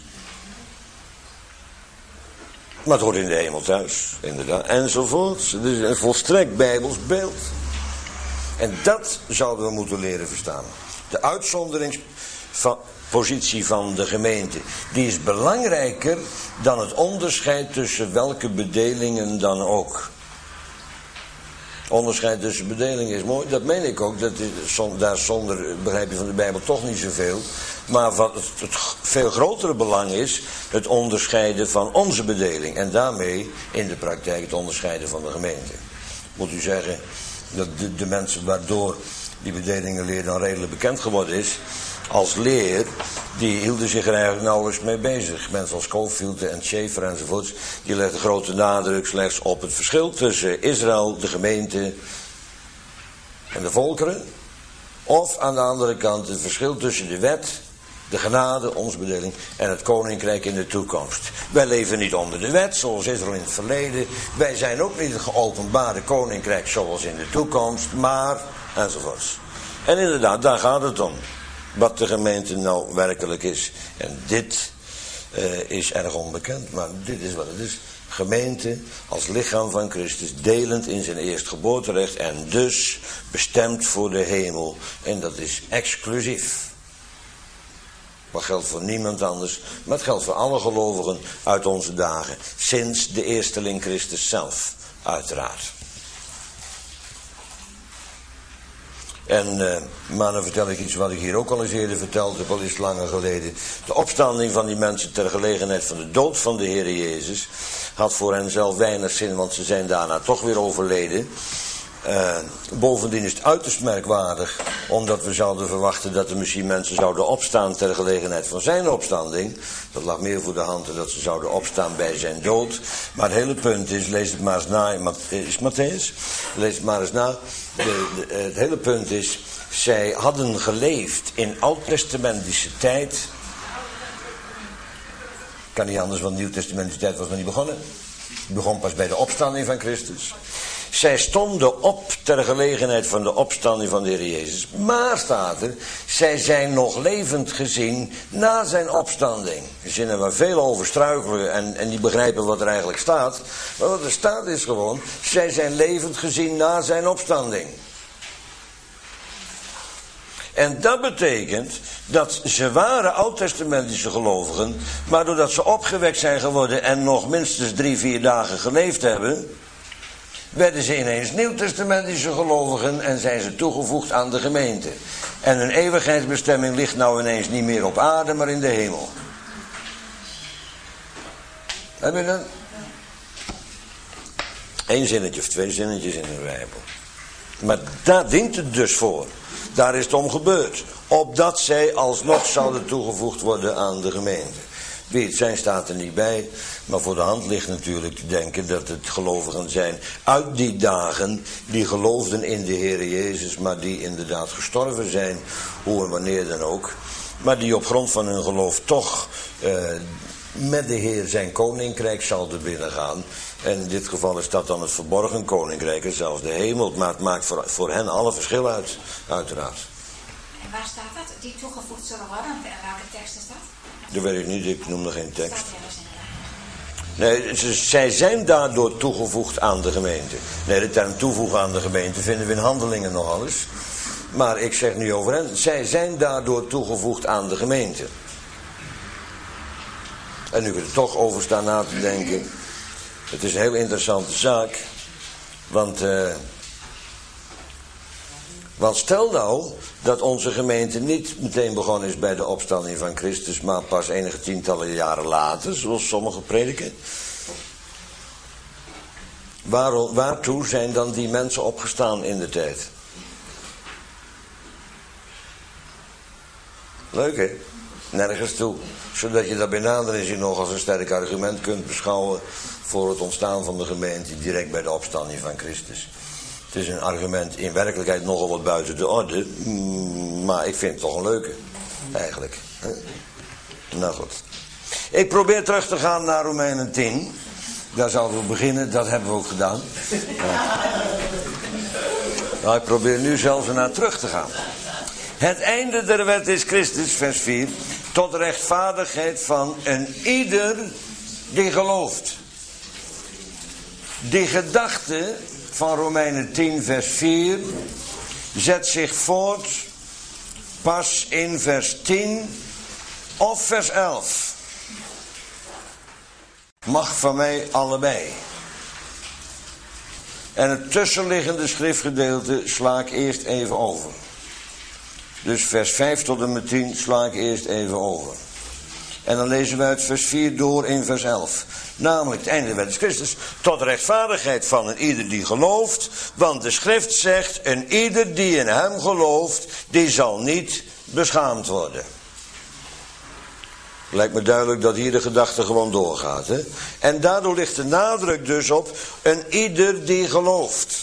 Maar het hoort in de hemel thuis, inderdaad. Enzovoort. Het is een volstrekt bijbels beeld. En dat zouden we moeten leren verstaan. De uitzonderingspositie van de gemeente, die is belangrijker dan het onderscheid tussen welke bedelingen dan ook. Onderscheid tussen bedelingen is mooi, dat meen ik ook. Daar zonder begrijp je van de Bijbel toch niet zoveel. Maar wat het veel grotere belang is het onderscheiden van onze bedeling. En daarmee in de praktijk het onderscheiden van de gemeente. Moet u zeggen dat de mensen waardoor die bedelingenleer dan redelijk bekend geworden is, als leer, die hielden zich er eigenlijk nauwelijks mee bezig. Mensen als Scofield en Schaeffer enzovoorts, die legden grote nadruk slechts op het verschil tussen Israël, de gemeente en de volkeren. Of aan de andere kant het verschil tussen de wet, de genade, onze bedeling, en het koninkrijk in de toekomst. Wij leven niet onder de wet, zoals Israël in het verleden. Wij zijn ook niet het geopenbaarde koninkrijk zoals in de toekomst, maar enzovoorts. En inderdaad, daar gaat het om. Wat de gemeente nou werkelijk is. En dit is erg onbekend, maar dit is wat het is. Gemeente als lichaam van Christus, delend in zijn eerstgeboorterecht en dus bestemd voor de hemel. En dat is exclusief. Maar geldt voor niemand anders. Maar het geldt voor alle gelovigen uit onze dagen. Sinds de eersteling Christus zelf, uiteraard. Maar dan vertel ik iets wat ik hier ook al eens eerder verteld heb, al is het langer geleden. De opstanding van die mensen ter gelegenheid van de dood van de Heer Jezus had voor hen zelf weinig zin, want ze zijn daarna toch weer overleden. Bovendien is het uiterst merkwaardig, omdat we zouden verwachten dat er misschien mensen zouden opstaan ter gelegenheid van zijn opstanding. Dat lag meer voor de hand dat ze zouden opstaan bij zijn dood. Maar het hele punt is, lees het maar eens na, is Matthäus? Lees het maar eens na. Het hele punt is, zij hadden geleefd in oud-testamentische tijd. Kan niet anders, want nieuw-testamentische tijd was nog niet begonnen. Het begon pas bij de opstanding van Christus. Zij stonden op ter gelegenheid van de opstanding van de Heer Jezus. Maar staat er, zij zijn nog levend gezien na zijn opstanding. Zinnen waar veel over struikelen en niet begrijpen wat er eigenlijk staat. Maar wat er staat is gewoon, zij zijn levend gezien na zijn opstanding. En dat betekent dat ze waren oud-testamentische gelovigen, maar doordat ze opgewekt zijn geworden en nog minstens 3-4 dagen geleefd hebben, werden ze ineens nieuw-testamentische gelovigen en zijn ze toegevoegd aan de gemeente. En hun eeuwigheidsbestemming ligt nou ineens niet meer op aarde, maar in de hemel. Heb je dat? 1 zinnetje of 2 zinnetjes in de Bijbel. Maar daar dient het dus voor. Daar is het om gebeurd. Opdat zij alsnog zouden toegevoegd worden aan de gemeente. Wie het zijn staat er niet bij. Maar voor de hand ligt natuurlijk te denken dat het gelovigen zijn uit die dagen. Die geloofden in de Heer Jezus. Maar die inderdaad gestorven zijn. Hoe en wanneer dan ook. Maar die op grond van hun geloof toch met de Heer zijn koninkrijk zouden binnengaan. En in dit geval is dat dan het verborgen koninkrijk en zelfs de hemel. Maar het maakt voor hen alle verschil uit, uiteraard. En waar staat dat? Die toegevoegd zullen worden? En welke tekst is dat? Dat weet ik niet, ik noem nog geen tekst. Nee, zij zijn daardoor toegevoegd aan de gemeente. Nee, de term toevoegen aan de gemeente vinden we in Handelingen nogal eens. Maar ik zeg nu over hen, zij zijn daardoor toegevoegd aan de gemeente. En nu we er toch over staan na te denken. Het is een heel interessante zaak. Want stel nou dat onze gemeente niet meteen begonnen is bij de opstanding van Christus, maar pas enige tientallen jaren later, zoals sommigen prediken. Waartoe zijn dan die mensen opgestaan in de tijd? Leuk hè? Nergens toe. Zodat je dat bij nadering nog als een sterk argument kunt beschouwen voor het ontstaan van de gemeente direct bij de opstanding van Christus. Het is een argument in werkelijkheid nogal wat buiten de orde, maar ik vind het toch een leuke, eigenlijk. Nou goed. Ik probeer terug te gaan naar Romeinen 10. Daar zouden we beginnen, dat hebben we ook gedaan. Nou, ik probeer nu zelfs naar terug te gaan. Het einde der wet is Christus, vers 4, tot rechtvaardigheid van een ieder die gelooft. Die gedachte van Romeinen 10 vers 4 zet zich voort pas in vers 10 of vers 11. Mag van mij allebei. En het tussenliggende schriftgedeelte sla ik eerst even over. Dus vers 5 tot en met 10 sla ik eerst even over. En dan lezen we uit vers 4 door in vers 11. Namelijk het einde der wet is Christus tot rechtvaardigheid van een ieder die gelooft. Want de schrift zegt, een ieder die in hem gelooft, die zal niet beschaamd worden. Lijkt me duidelijk dat hier de gedachte gewoon doorgaat. Hè? En daardoor ligt de nadruk dus op een ieder die gelooft.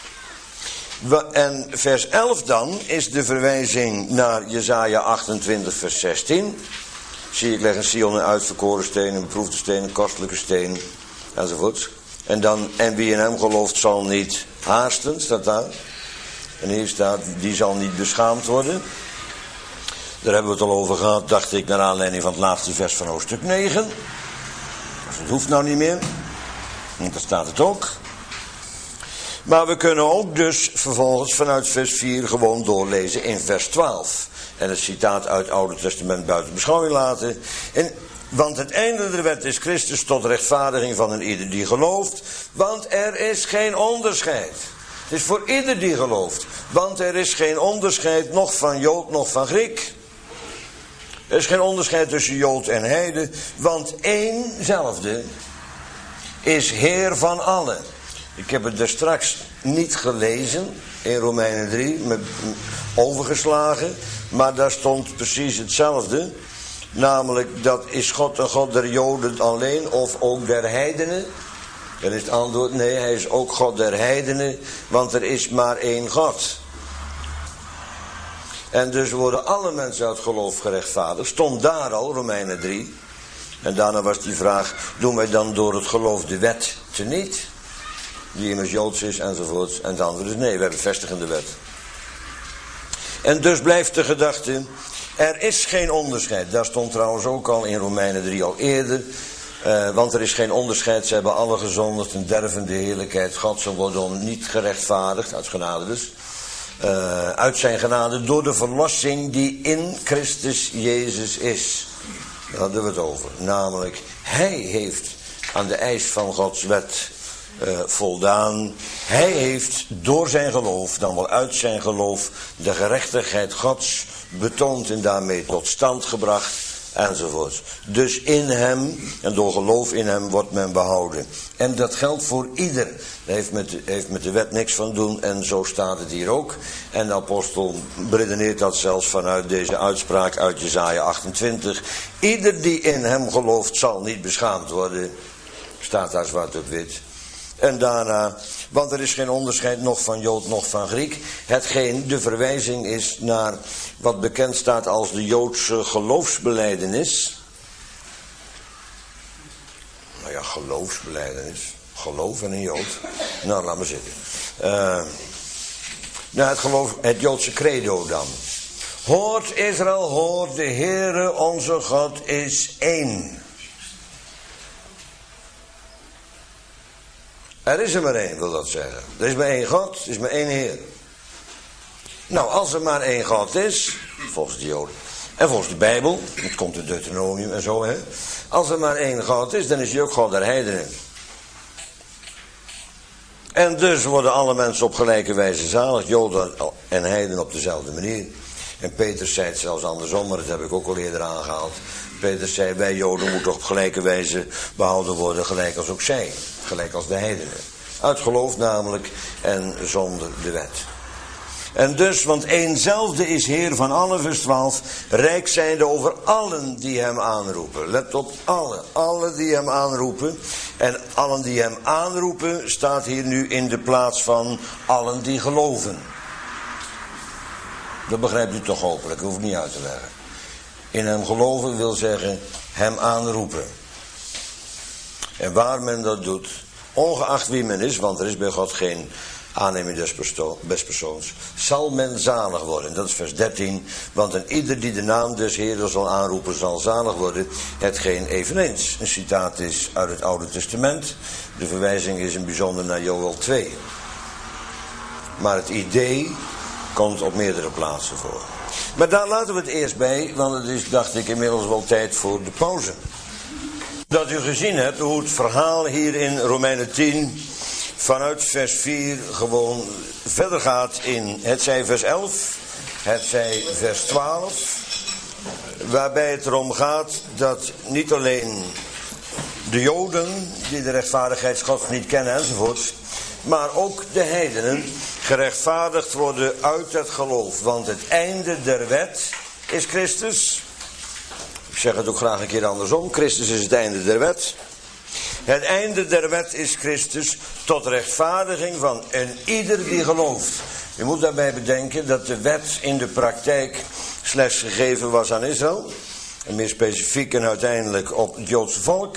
En vers 11 dan is de verwijzing naar Jesaja 28 vers 16. Zie ik leg een Sion een uitverkoren steen, een beproefde steen, een kostelijke steen, enzovoort. En wie in hem gelooft zal niet haasten, staat daar. En hier staat, die zal niet beschaamd worden. Daar hebben we het al over gehad, dacht ik, naar aanleiding van het laatste vers van hoofdstuk 9. Dus het hoeft nou niet meer. Want daar staat het ook. Maar we kunnen ook dus vervolgens vanuit vers 4 gewoon doorlezen in vers 12. en het citaat uit het Oude Testament buiten beschouwing laten. Want het einde der wet is Christus tot rechtvaardiging van een ieder die gelooft. Want er is geen onderscheid. Het is voor ieder die gelooft. Want er is geen onderscheid, nog van Jood, nog van Griek. Er is geen onderscheid tussen Jood en heiden. Want éénzelfde is Heer van allen. Ik heb het er straks niet gelezen in Romeinen 3, overgeslagen. Maar daar stond precies hetzelfde. Namelijk, dat is God een God der Joden alleen of ook der heidenen? Dan is het antwoord, nee, hij is ook God der heidenen, want er is maar één God. En dus worden alle mensen uit geloof gerechtvaardigd. Stond daar al, Romeinen 3. En daarna was die vraag, doen wij dan door het geloof de wet teniet? Die immers Joods is enzovoort. En het antwoord is nee, wij bevestigen de wet. En dus blijft de gedachte, er is geen onderscheid. Daar stond trouwens ook al in Romeinen 3 al eerder. Want er is geen onderscheid, ze hebben alle gezondigd en derven de heerlijkheid Gods. Ze worden niet gerechtvaardigd, uit genade dus. Uit zijn genade door de verlossing die in Christus Jezus is. Daar hadden we het over. Namelijk, hij heeft aan de eis van Gods wet voldaan. Hij heeft door zijn geloof, dan wel uit zijn geloof, de gerechtigheid Gods betoond en daarmee tot stand gebracht. Enzovoort. Dus in hem, en door geloof in hem, wordt men behouden. En dat geldt voor ieder. Dat heeft met de wet niks van doen, en zo staat het hier ook. En de apostel beredeneert dat zelfs vanuit deze uitspraak uit Jesaja 28. Ieder die in hem gelooft zal niet beschaamd worden. Staat daar zwart op wit. En daarna, want er is geen onderscheid nog van Jood nog van Griek. Hetgeen de verwijzing is naar wat bekend staat als de Joodse geloofsbelijdenis. Nou ja, geloofsbelijdenis. Geloof en een Jood. Nou, laat maar zitten. Het Joodse credo dan. Hoort Israël, hoort, de Heere onze God is één. Er is er maar één, wil dat zeggen. Er is maar één God, er is maar één Heer. Nou, als er maar één God is, volgens de Joden, en volgens de Bijbel, het komt in Deuteronomium en zo, hè. Als er maar één God is, dan is hij ook God der heidenen. En dus worden alle mensen op gelijke wijze zalig, Joden en heiden op dezelfde manier. En Petrus zei het zelfs andersom, maar dat heb ik ook al eerder aangehaald. Petrus zei, wij Joden moeten op gelijke wijze behouden worden, gelijk als ook zij. Gelijk als de heidenen. Uit geloof namelijk en zonder de wet. En dus, want éénzelfde is Heer van allen, vers 12, rijk zijnde over allen die hem aanroepen. Let op, allen die hem aanroepen. En allen die hem aanroepen staat hier nu in de plaats van allen die geloven. Dat begrijpt u toch hopelijk, ik hoef het niet uit te leggen. In hem geloven wil zeggen hem aanroepen. En waar men dat doet, ongeacht wie men is, want er is bij God geen aanneming des persoons, zal men zalig worden. Dat is vers 13. Want een ieder die de naam des Heeren zal aanroepen, zal zalig worden. Hetgeen eveneens een citaat is uit het Oude Testament. De verwijzing is in bijzonder naar Joël 2. Maar het idee komt op meerdere plaatsen voor. Maar daar laten we het eerst bij, want het is, dacht ik, inmiddels wel tijd voor de pauze. Dat u gezien hebt hoe het verhaal hier in Romeinen 10 vanuit vers 4 gewoon verder gaat in hetzij vers 11, hetzij vers 12. Waarbij het erom gaat dat niet alleen de Joden die de rechtvaardigheidsgods niet kennen enzovoort, maar ook de heidenen gerechtvaardigd worden uit het geloof. Want het einde der wet is Christus. Ik zeg het ook graag een keer andersom. Christus is het einde der wet. Het einde der wet is Christus tot rechtvaardiging van een ieder die gelooft. Je moet daarbij bedenken dat de wet in de praktijk slechts gegeven was aan Israël. En meer specifiek en uiteindelijk op het Joodse volk.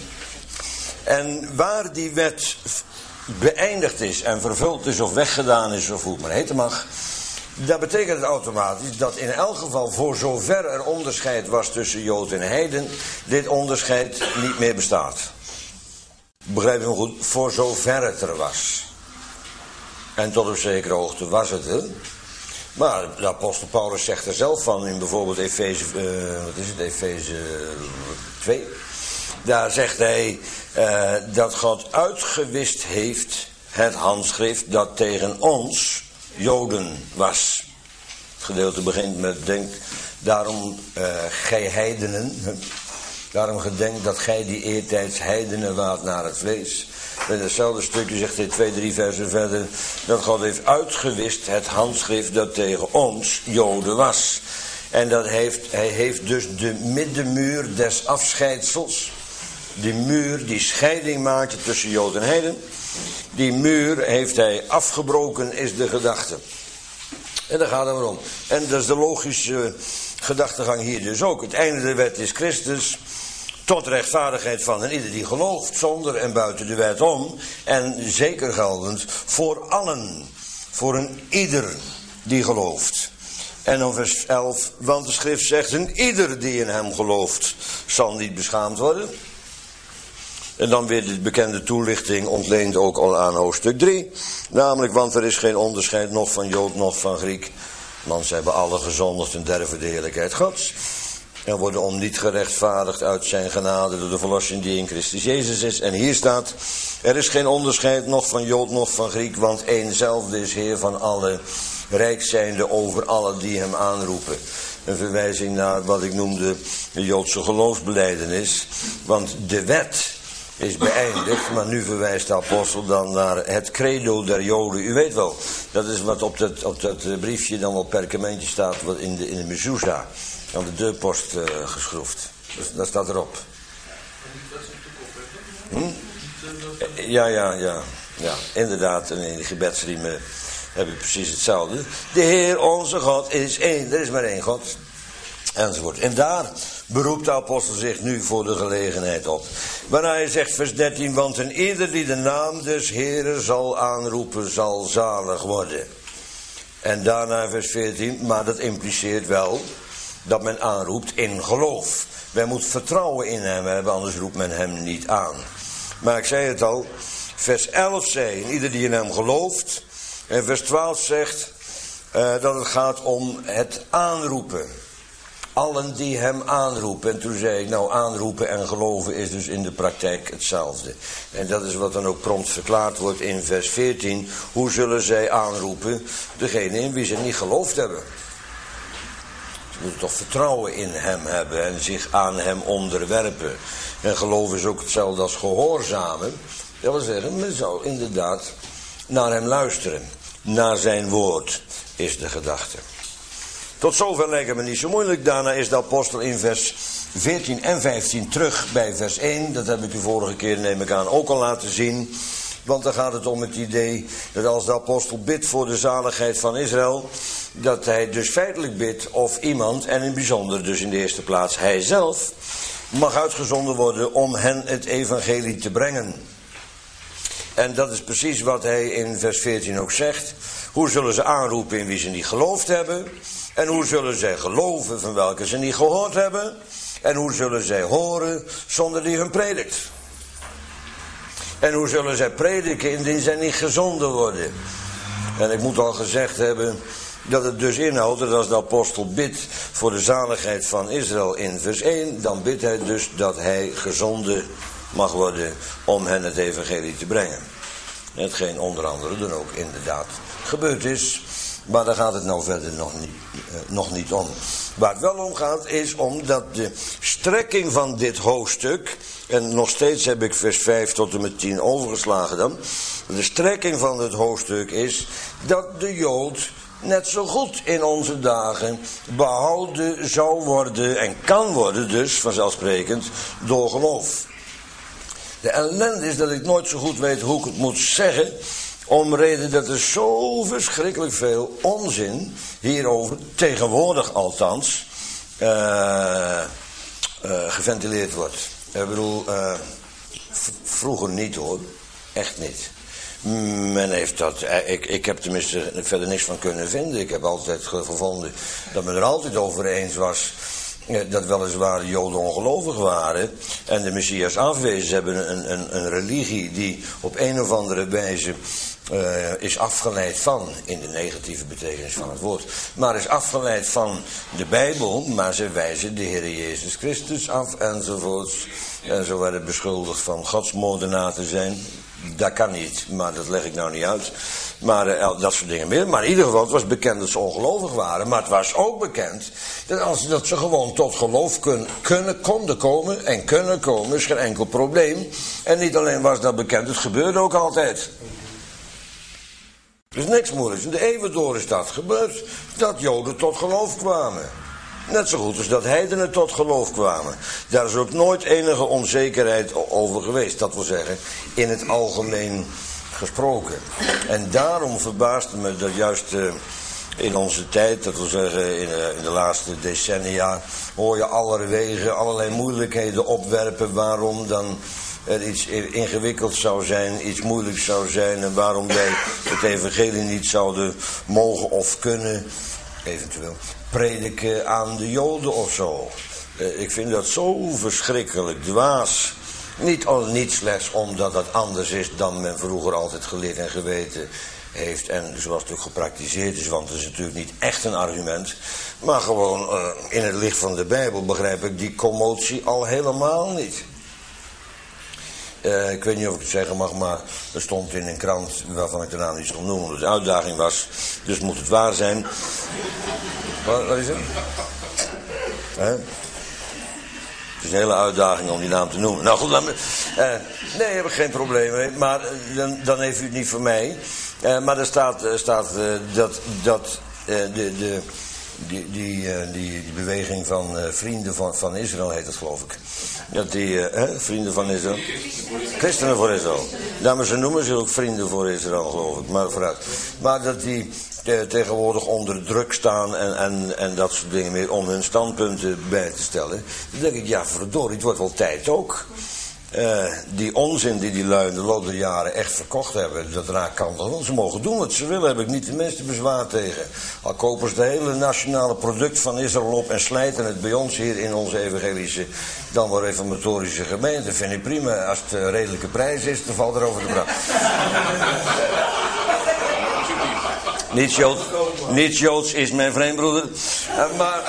En waar die wet beëindigd is en vervuld is of weggedaan is of hoe het maar heten mag, dat betekent het automatisch dat in elk geval voor zover er onderscheid was tussen Jood en heiden, dit onderscheid niet meer bestaat. Begrijp je me goed? Voor zover het er was. En tot op zekere hoogte was het er. Maar de apostel Paulus zegt er zelf van in bijvoorbeeld Efeze 2. Daar zegt hij dat God uitgewist heeft het handschrift dat tegen ons, Joden, was. Het gedeelte begint met denk, daarom gij heidenen, daarom gedenk dat gij die eertijds heidenen waart naar het vlees. In hetzelfde stukje zegt hij 2-3 versen verder, dat God heeft uitgewist het handschrift dat tegen ons, Joden, was. En hij heeft dus de middenmuur des afscheidsels, die muur die scheiding maakte tussen Jood en heiden, die muur heeft hij afgebroken, is de gedachte. En daar gaat het om. En dat is de logische gedachtegang hier dus ook. Het einde der wet is Christus, tot rechtvaardigheid van en ieder die gelooft, zonder en buiten de wet om. En zeker geldend voor allen, voor een ieder die gelooft. En dan vers 11, want de schrift zegt, een ieder die in hem gelooft, zal niet beschaamd worden. En dan weer de bekende toelichting ontleend ook al aan hoofdstuk 3. Namelijk, want er is geen onderscheid nog van Jood nog van Griek. Want ze hebben alle gezondigd en derven de heerlijkheid Gods. En worden om niet gerechtvaardigd uit zijn genade door de verlossing die in Christus Jezus is. En hier staat, er is geen onderscheid nog van Jood nog van Griek. Want éénzelfde is Heer van alle, rijk zijnde over alle die hem aanroepen. Een verwijzing naar wat ik noemde de Joodse geloofsbelijdenis. Want de wet is beëindigd, maar nu verwijst de apostel dan naar het credo der Joden. U weet wel, dat is wat op dat briefje dan op perkamentje staat, wat in de mezuzah, aan de deurpost geschroefd. Dus dat staat erop. Ja, inderdaad, en in de gebedsriemen heb ik precies hetzelfde. De Heer onze God is één, er is maar één God. Enzovoort. En daar beroept de apostel zich nu voor de gelegenheid op. Waarna hij zegt, vers 13, want een ieder die de naam des Heeren zal aanroepen, zal zalig worden. En daarna vers 14, maar dat impliceert wel dat men aanroept in geloof. Wij moeten vertrouwen in hem hebben, anders roept men hem niet aan. Maar ik zei het al, vers 11 zei, ieder die in hem gelooft. En vers 12 zegt dat het gaat om het aanroepen. Allen die hem aanroepen. En toen zei ik, nou, aanroepen en geloven is dus in de praktijk hetzelfde. En dat is wat dan ook prompt verklaard wordt in vers 14. Hoe zullen zij aanroepen? Degene in wie ze niet geloofd hebben. Ze moeten toch vertrouwen in hem hebben en zich aan hem onderwerpen. En geloof is ook hetzelfde als gehoorzamen. Dat wil zeggen, men zou inderdaad naar hem luisteren. Naar zijn woord is de gedachte. Tot zover lijkt het me niet zo moeilijk. Daarna is de apostel in vers 14 en 15 terug bij vers 1. Dat heb ik u vorige keer, neem ik aan, ook al laten zien. Want dan gaat het om het idee dat als de apostel bidt voor de zaligheid van Israël, dat hij dus feitelijk bidt of iemand, en in bijzonder dus in de eerste plaats hij zelf, mag uitgezonden worden om hen het evangelie te brengen. En dat is precies wat hij in vers 14 ook zegt. Hoe zullen ze aanroepen in wie ze niet geloofd hebben? En hoe zullen zij geloven van welke ze niet gehoord hebben? En hoe zullen zij horen zonder die hun predikt? En hoe zullen zij prediken indien zij niet gezonden worden? En ik moet al gezegd hebben dat het dus inhoudt dat als de apostel bidt voor de zaligheid van Israël in vers 1, dan bidt hij dus dat hij gezonden mag worden om hen het evangelie te brengen. Hetgeen onder andere dan ook inderdaad gebeurd is. Maar daar gaat het nou verder nog niet om. Waar het wel om gaat is omdat de strekking van dit hoofdstuk, en nog steeds heb ik vers 5 tot en met 10 overgeslagen dan. De strekking van dit hoofdstuk is dat de Jood net zo goed in onze dagen behouden zou worden en kan worden dus vanzelfsprekend door geloof. De ellende is dat ik nooit zo goed weet hoe ik het moet zeggen, om reden dat er zo verschrikkelijk veel onzin hierover, tegenwoordig althans, geventileerd wordt. Ik bedoel, vroeger niet hoor, echt niet. Men heeft dat, ik heb tenminste verder niks van kunnen vinden. Ik heb altijd gevonden dat men er altijd over eens was dat weliswaar Joden ongelovig waren en de Messias afwezen. Ze hebben een religie die op een of andere wijze is afgeleid van, in de negatieve betekenis van het woord, maar is afgeleid van de Bijbel, maar ze wijzen de Heer Jezus Christus af enzovoorts. En zo werden beschuldigd van godsmoordenaar te zijn. Dat kan niet, maar dat leg ik nou niet uit. Maar dat soort dingen meer. Maar in ieder geval, het was bekend dat ze ongelovig waren. Maar het was ook bekend dat ze gewoon tot geloof konden komen. En kunnen komen, is geen enkel probleem. En niet alleen was dat bekend, het gebeurde ook altijd. Er is niks moeilijks. In de eeuwen door is dat gebeurd. Dat Joden tot geloof kwamen. Net zo goed als dat heidenen tot geloof kwamen. Daar is ook nooit enige onzekerheid over geweest. Dat wil zeggen, in het algemeen gesproken. En daarom verbaasde me dat juist in onze tijd, dat wil zeggen in de laatste decennia, hoor je allerlei moeilijkheden opwerpen waarom dan er iets ingewikkeld zou zijn, iets moeilijks zou zijn en waarom wij het evangelie niet zouden mogen of kunnen, eventueel, prediken aan de Joden of zo. Ik vind dat zo verschrikkelijk dwaas. Niet slechts omdat dat anders is dan men vroeger altijd geleerd en geweten heeft. En zoals het ook gepraktiseerd is, want het is natuurlijk niet echt een argument. Maar gewoon in het licht van de Bijbel begrijp ik die commotie al helemaal niet. Ik weet niet of ik het zeggen mag, maar er stond in een krant waarvan ik de naam niet zal noemen, omdat het uitdaging was. Dus moet het waar zijn. Wat is het? Het is een hele uitdaging om die naam te noemen. Nou goed, nee, heb ik geen probleem mee. Maar dan heeft u het niet van mij. Maar er staat die beweging van vrienden van Israël heet het, geloof ik. Dat die vrienden van Israël. Christenen voor Israël. Nou, maar ze noemen ze ook vrienden voor Israël, geloof ik. Maar vooruit. Maar dat die tegenwoordig onder druk staan en dat soort dingen meer om hun standpunten bij te stellen. Dan denk ik, ja verdorie, het wordt wel tijd ook. Die onzin die lui in de loop der jaren echt verkocht hebben, dat raakt kan wel. Ze mogen doen wat ze willen, heb ik niet de minste bezwaar tegen. Al kopen ze het hele nationale product van Israël op en slijten het bij ons hier in onze evangelische, dan wel reformatorische gemeente. Vind ik prima. Als het een redelijke prijs is, dan valt er over te praten. Niet Joods is mijn vreemdbroeder. Maar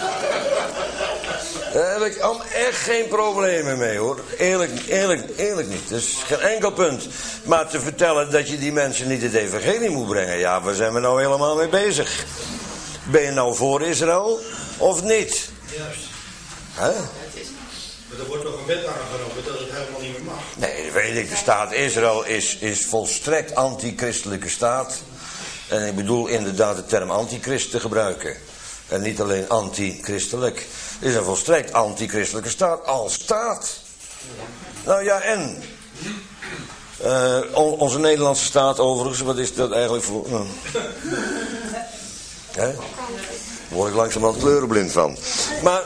daar heb ik echt geen problemen mee, hoor. Eerlijk niet. Dat is geen enkel punt. Maar te vertellen dat je die mensen niet het evangelie moet brengen, ja, waar zijn we nou helemaal mee bezig? Ben je nou voor Israël of niet? Juist. Hè? Maar er wordt toch een wet aangenomen dat het helemaal niet meer mag. Nee, weet ik. De staat Israël is volstrekt antichristelijke staat. En ik bedoel inderdaad de term antichrist te gebruiken. En niet alleen antichristelijk. Het is een volstrekt antichristelijke staat. Als staat. Nou ja, en? Onze Nederlandse staat overigens, wat is dat eigenlijk voor? Hè? Daar word ik langzamerhand kleurenblind van. Maar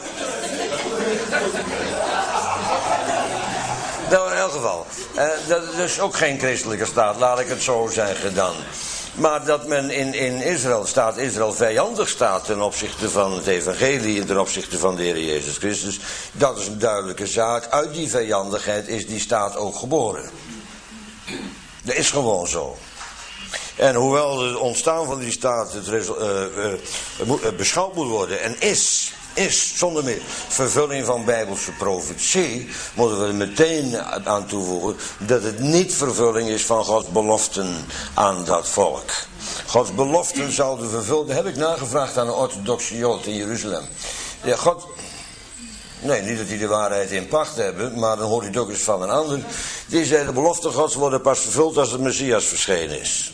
nou, in elk geval. Dat is ook geen christelijke staat, laat ik het zo zeggen dan. Maar dat men in Israël, staat Israël vijandig staat ten opzichte van het evangelie en ten opzichte van de Heer Jezus Christus, dat is een duidelijke zaak. Uit die vijandigheid is die staat ook geboren. Dat is gewoon zo. En hoewel het ontstaan van die staat beschouwd moet worden en is zonder meer vervulling van bijbelse profetie, moeten we er meteen aan toevoegen dat het niet vervulling is van Gods beloften aan dat volk. Gods beloften zouden vervuld, dat heb ik nagevraagd aan een orthodoxe Jood in Jeruzalem. Ja, nee, niet dat die de waarheid in pacht hebben, maar dan hoort u het ook eens van een ander. Die zei, de beloften Gods worden pas vervuld als de Messias verschenen is.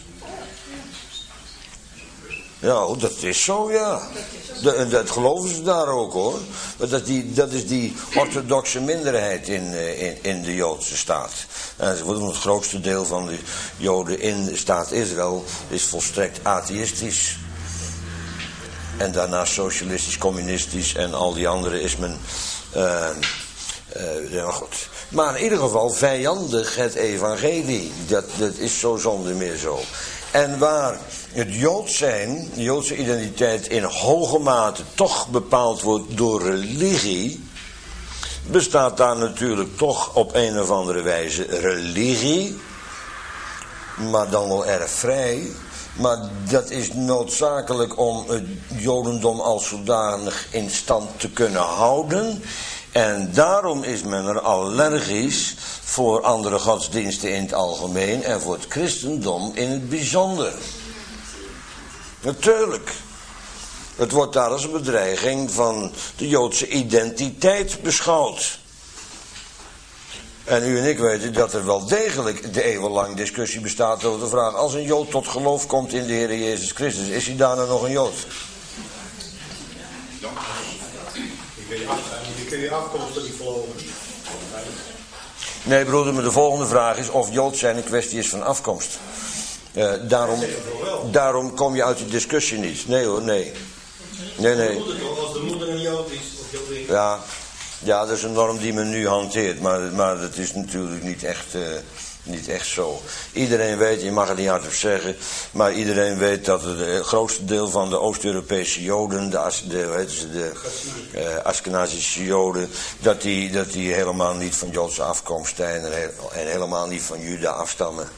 Ja, dat is zo, ja. Dat geloven ze daar ook, hoor. Dat is die orthodoxe minderheid in de Joodse staat. En het grootste deel van de Joden in de staat Israël is volstrekt atheïstisch. En daarna socialistisch, communistisch en al die andere ismen. Ja, goed. Maar in ieder geval vijandig het evangelie. Dat is zo zonder meer zo. En waar het Joods zijn, de Joodse identiteit in hoge mate toch bepaald wordt door religie, bestaat daar natuurlijk toch op een of andere wijze religie maar dan wel erg vrij. Maar dat is noodzakelijk om het jodendom als zodanig in stand te kunnen houden. En daarom is men er allergisch voor andere godsdiensten in het algemeen en voor het christendom in het bijzonder. Natuurlijk. Het wordt daar als een bedreiging van de Joodse identiteit beschouwd. En u en ik weten dat er wel degelijk de eeuwenlang discussie bestaat over de vraag: als een Jood tot geloof komt in de Heer Jezus Christus, is hij daarna nog een Jood? Die kun je afkomstig niet geloven. Nee, broeder, maar de volgende vraag is of Jood zijn een kwestie is van afkomst. Daarom kom je uit die discussie niet. Nee hoor, nee. Nee. Als de moeder een Jood is, of Jodin. Ja, dat is een norm die men nu hanteert, maar dat is natuurlijk niet echt zo. Iedereen weet, je mag het niet hardop zeggen, maar iedereen weet dat het grootste deel van de Oost-Europese Joden, de Askenazische Joden, dat die helemaal niet van Joodse afkomst zijn en helemaal niet van Juda afstammen.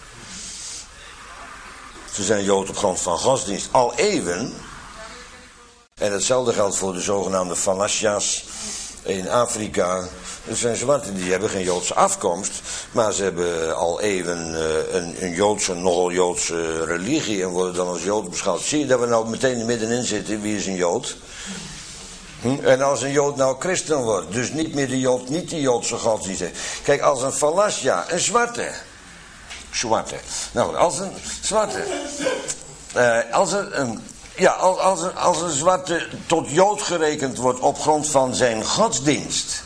Ze zijn Jood op grond van godsdienst. Al eeuwen, en hetzelfde geldt voor de zogenaamde Falasjas in Afrika. Dat zijn zwarten, die hebben geen Joodse afkomst, maar ze hebben al eeuwen een nogal Joodse religie en worden dan als Jood beschouwd. Zie je dat we nou meteen middenin zitten, wie is een Jood? En als een Jood nou christen wordt, dus niet meer niet de Joodse godsdienst. Kijk, als een Falasja, een zwarte. Nou, als een zwarte. Als een zwarte tot Jood gerekend wordt op grond van zijn godsdienst,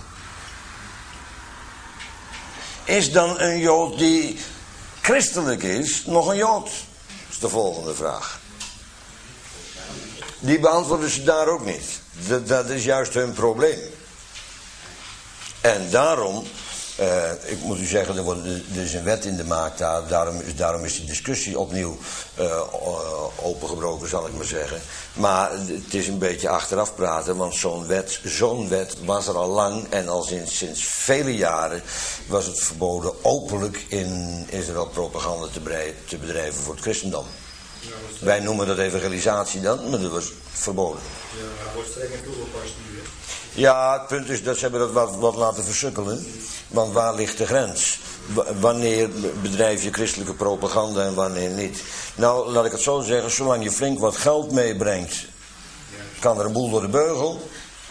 is dan een Jood die christelijk is nog een Jood? Dat is de volgende vraag. Die beantwoorden ze daar ook niet. Dat is juist hun probleem. En daarom, ik moet u zeggen, er is een wet in de maak daar. Daarom is die discussie opnieuw opengebroken, zal ik maar zeggen. Maar het is een beetje achteraf praten, want zo'n wet was er al lang. En al sinds vele jaren was het verboden openlijk in Israël propaganda te bedrijven voor het christendom. Wij noemen dat evangelisatie dan, maar dat was verboden. Ja, hij wordt streng en toegepast nu. Ja, het punt is dat ze hebben dat wat laten versukkelen. Want waar ligt de grens? Wanneer bedrijf je christelijke propaganda en wanneer niet? Nou, laat ik het zo zeggen, zolang je flink wat geld meebrengt, kan er een boel door de beugel.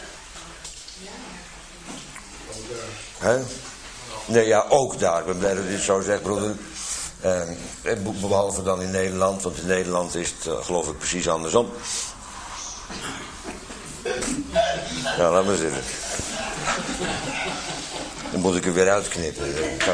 Hè? Nee, ja, ook daar. Ik ben blij dat je dit zo zegt, broeder. Behalve dan in Nederland, want in Nederland is het geloof ik precies andersom. Nou, laat maar zitten. Dan moet ik er weer uitknippen.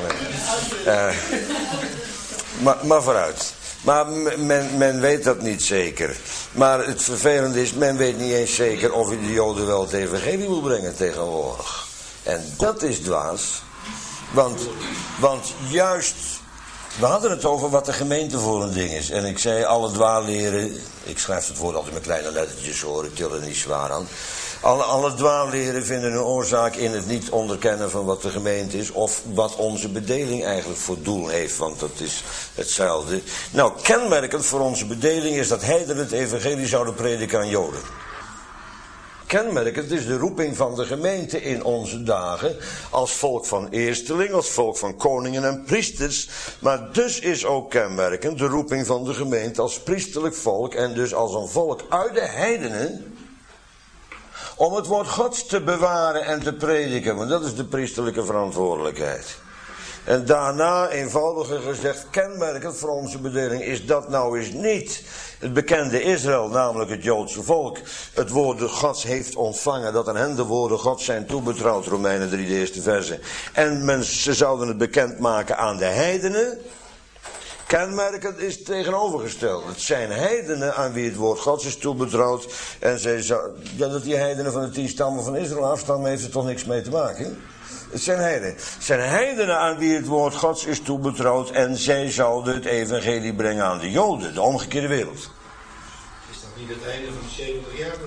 Maar vooruit. Maar men weet dat niet zeker. Maar het vervelende is, men weet niet eens zeker of je de Joden wel het evangelie wil brengen tegenwoordig. En dat is dwaas. Want juist, we hadden het over wat de gemeente voor een ding is. En ik zei, alle dwaalleren, ik schrijf het woord altijd met kleine lettertjes hoor, ik til er niet zwaar aan. Alle dwaalleren vinden een oorzaak in het niet onderkennen van wat de gemeente is, of wat onze bedeling eigenlijk voor doel heeft, want dat is hetzelfde. Nou, kenmerkend voor onze bedeling is dat heidenen het evangelie zouden prediken aan Joden. Kenmerkend is de roeping van de gemeente in onze dagen als volk van eersteling, als volk van koningen en priesters. Maar dus is ook kenmerkend de roeping van de gemeente als priesterlijk volk en dus als een volk uit de heidenen, om het woord Gods te bewaren en te prediken, want dat is de priesterlijke verantwoordelijkheid. En daarna, eenvoudiger gezegd, kenmerkend voor onze bedeling is dat nou eens niet het bekende Israël, namelijk het Joodse volk, het woord Gods heeft ontvangen, dat aan hen de woorden Gods zijn toebetrouwd, Romeinen 3, de eerste verse. En ze zouden het bekendmaken aan de heidenen. Kenmerkend is het tegenovergesteld. Het zijn heidenen aan wie het woord Gods is toebetrouwd. En dat die heidenen van de 10 stammen van Israël afstammen, heeft er toch niks mee te maken. Het zijn heidenen. Het zijn heidenen aan wie het woord Gods is toebetrouwd. En zij zouden het evangelie brengen aan de Joden, de omgekeerde wereld. Is dat niet het einde van de 70 jaar,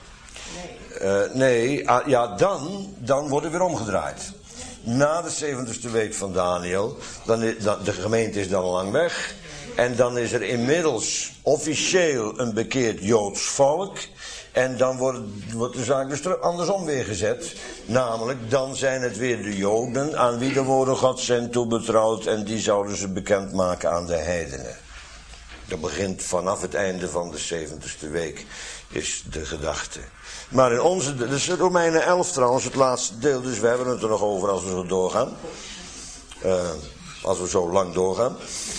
dan wordt het weer omgedraaid. Na de 70ste week van Daniel, de gemeente is dan al lang weg. En dan is er inmiddels officieel een bekeerd Joods volk. En dan wordt de zaak dus andersom weer gezet. Namelijk, dan zijn het weer de Joden aan wie de woorden Gods zijn toebetrouwd. En die zouden ze bekendmaken aan de heidenen. Dat begint vanaf het einde van de 70ste week, is de gedachte. Maar in onze, dus Romeinen 11 trouwens, het laatste deel, dus we hebben het er nog over als we zo doorgaan. Als we zo lang doorgaan.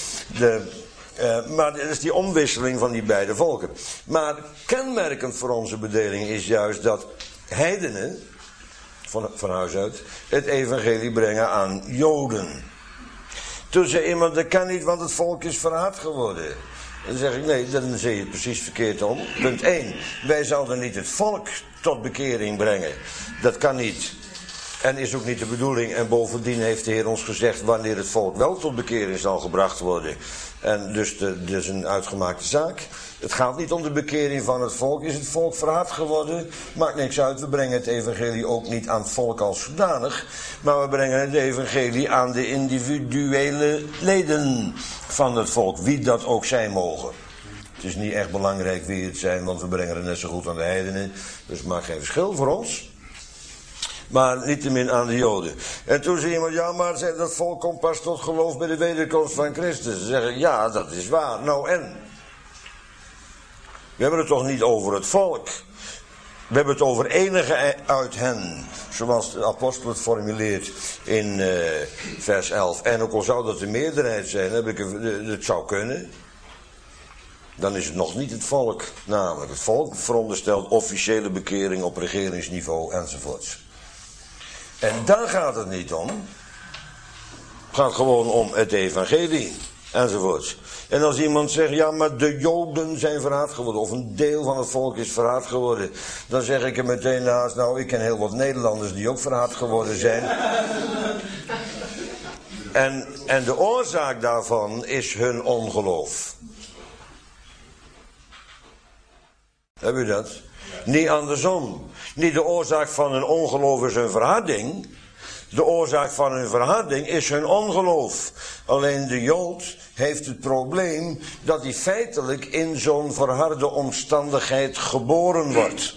Maar dat is die omwisseling van die beide volken. Maar kenmerkend voor onze bedeling is juist dat heidenen, van huis uit, het evangelie brengen aan Joden. Toen zei iemand, dat kan niet, want het volk is verraad geworden. Dan zeg ik, nee, dan zie je het precies verkeerd om. Punt 1, wij zouden niet het volk tot bekering brengen. Dat kan niet. En is ook niet de bedoeling. En bovendien heeft de Heer ons gezegd wanneer het volk wel tot bekering zal gebracht worden. En dus is een uitgemaakte zaak. Het gaat niet om de bekering van het volk. Is het volk verraad geworden? Maakt niks uit. We brengen het evangelie ook niet aan het volk als zodanig. Maar we brengen het evangelie aan de individuele leden van het volk. Wie dat ook zijn mogen. Het is niet echt belangrijk wie het zijn. Want we brengen het net zo goed aan de heidenen. Dus het maakt geen verschil voor ons. Maar niettemin aan de Joden. En toen zei iemand, ja, maar dat volk komt pas tot geloof bij de wederkomst van Christus. Dan zeg ik, ja, dat is waar. Nou en? We hebben het toch niet over het volk. We hebben het over enige uit hen. Zoals de apostel het formuleert in vers 11. En ook al zou dat de meerderheid zijn, het zou kunnen. Dan is het nog niet het volk. Namelijk, het volk veronderstelt officiële bekering op regeringsniveau enzovoorts. En daar gaat het niet om. Het gaat gewoon om het evangelie. Enzovoorts. En als iemand zegt, ja, maar de Joden zijn verraad geworden. Of een deel van het volk is verraad geworden. Dan zeg ik er meteen naast, nou, ik ken heel wat Nederlanders die ook verraad geworden zijn. En de oorzaak daarvan is hun ongeloof. Heb u dat? Niet andersom. Niet de oorzaak van hun ongeloof is hun verharding. De oorzaak van hun verharding is hun ongeloof. Alleen de Jood heeft het probleem dat hij feitelijk in zo'n verharde omstandigheid geboren wordt.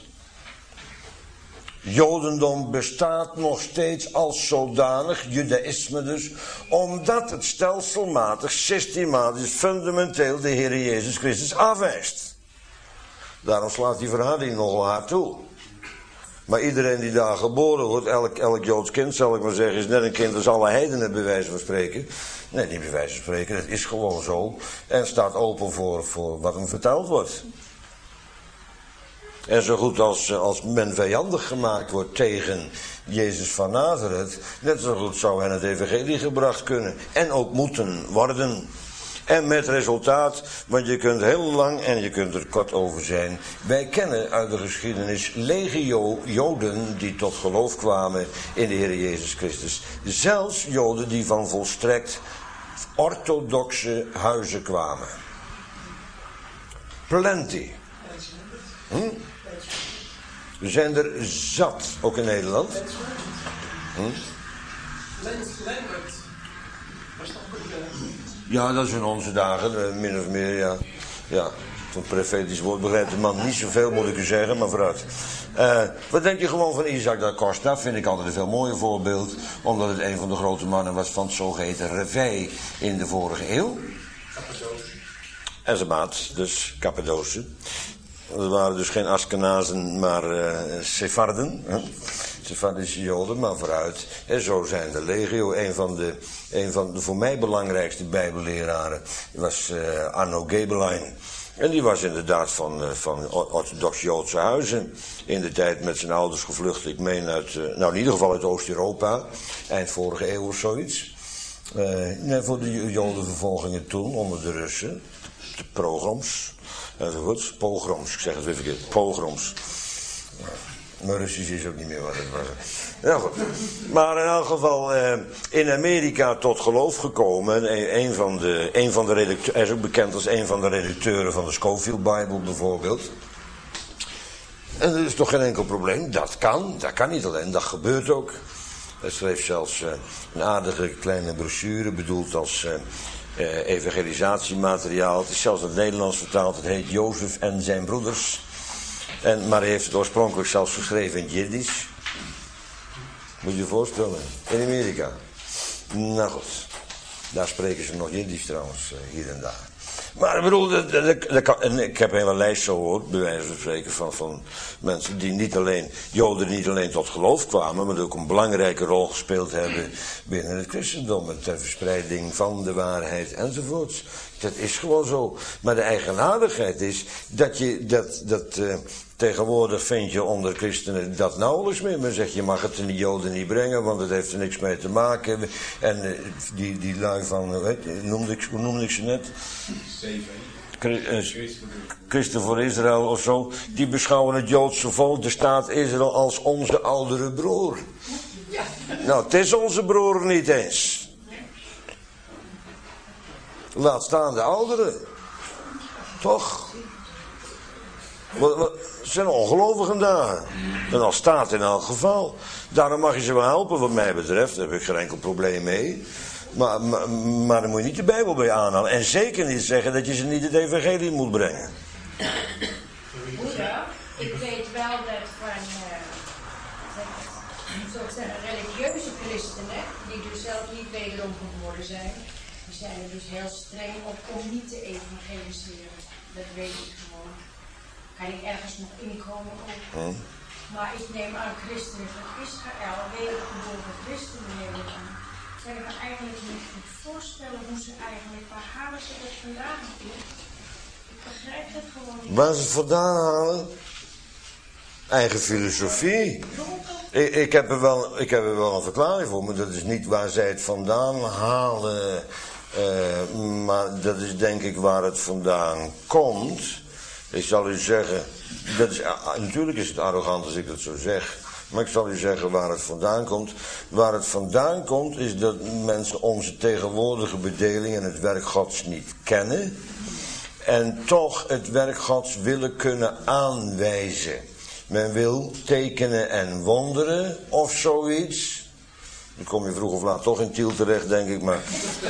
Jodendom bestaat nog steeds als zodanig, judaïsme dus, omdat het stelselmatig, systematisch, fundamenteel de Heer Jezus Christus afwijst. Daarom slaat die verharding nogal hard toe. Maar iedereen die daar geboren wordt, elk Joods kind zal ik maar zeggen, is net een kind als alle heidenen bij wijze van spreken. Nee, niet bij wijze van spreken, het is gewoon zo. En staat open voor wat hem verteld wordt. En zo goed als men vijandig gemaakt wordt tegen Jezus van Nazareth, net zo goed zou hen het evangelie gebracht kunnen. En ook moeten worden. En met resultaat, want je kunt heel lang en je kunt er kort over zijn. Wij kennen uit de geschiedenis legio Joden die tot geloof kwamen in de Heer Jezus Christus. Zelfs Joden die van volstrekt orthodoxe huizen kwamen. Plenty. Er zijn er zat, ook in Nederland. Ja, dat is in onze dagen, min of meer, ja. Ja, van profetisch woord begrijpt de man niet zoveel, moet ik u zeggen, maar vooruit. Wat denk je gewoon van Isaac da Costa? Vind ik altijd een veel mooier voorbeeld, omdat het een van de grote mannen was van het zogeheten Reveil in de vorige eeuw. En zijn maat, dus Cappadoce. Dat waren dus geen Askenazen, maar Sepharden. Sephardische Joden, maar vooruit. En zo zijn de legio. Een van de voor mij belangrijkste bijbelleraren was Arno Gebelein. En die was inderdaad van orthodox-Joodse huizen. In de tijd met zijn ouders gevlucht, ik meen uit, in ieder geval uit Oost-Europa. Eind vorige eeuw of zoiets. Voor de Jodenvervolgingen toen, onder de Russen. De pogroms. Enzovoort. Pogroms, ik zeg het weer verkeerd. Pogroms. Maar Russisch is ook niet meer wat het was. Nou goed. Maar in elk geval in Amerika tot geloof gekomen. Een van de redacteuren, hij is ook bekend als een van de redacteuren van de Scofield Bible bijvoorbeeld. En dat is toch geen enkel probleem. Dat kan niet alleen, dat gebeurt ook. Hij schreef zelfs een aardige kleine brochure bedoeld als evangelisatiemateriaal. Het is zelfs in het Nederlands vertaald. Het heet Jozef en zijn broeders. Maar hij heeft het oorspronkelijk zelfs geschreven in Jiddisch. Moet je je voorstellen. In Amerika. Nou goed. Daar spreken ze nog Jiddisch trouwens, hier en daar. Maar ik bedoel, ik heb een hele lijst zo gehoord, bij wijze van spreken, van mensen die niet alleen, Joden die niet alleen tot geloof kwamen, maar ook een belangrijke rol gespeeld hebben binnen het christendom, met de verspreiding van de waarheid enzovoorts. Dat is gewoon zo. Maar de eigenaardigheid is dat tegenwoordig vind je onder christenen dat nauwelijks meer. Men zegt, je mag het in de Joden niet brengen, want het heeft er niks mee te maken. En die lui van, hoe noemde ik ze net? Christen voor Israël of zo. Die beschouwen het Joodse volk, de staat Israël, als onze oudere broer. Nou, het is onze broer niet eens. Laat staan de ouderen. Toch? Wat zijn ongelovigen daar. En als staat in elk geval. Daarom mag je ze wel helpen wat mij betreft. Daar heb ik geen enkel probleem mee. Maar dan moet je niet de Bijbel bij aanhalen. En zeker niet zeggen dat je ze niet het evangelie moet brengen. Ja, ik weet wel dat van religieuze christenen, die dus zelf niet wederom geboren zijn, die zijn er dus heel streng op om niet te evangeliseren. Dat weet ik gewoon. Kan ik ergens nog inkomen ook. Maar ik neem aan christenen van Israël, wedergeboren christenen neem ik aan. Kan ik me eigenlijk niet goed voorstellen hoe ze eigenlijk, waar halen ze dat vandaan? Ik begrijp het gewoon niet. Waar ze het vandaan halen? Eigen filosofie. Ik heb er wel een verklaring voor, maar dat is niet waar zij het vandaan halen. Maar dat is denk ik waar het vandaan komt. Ik zal u zeggen, natuurlijk is het arrogant als ik dat zo zeg. Maar ik zal u zeggen waar het vandaan komt. Waar het vandaan komt is dat mensen onze tegenwoordige bedeling en het werk Gods niet kennen. En toch het werk Gods willen kunnen aanwijzen. Men wil tekenen en wonderen of zoiets. Dan kom je vroeg of laat toch in Tiel terecht, denk ik. Maar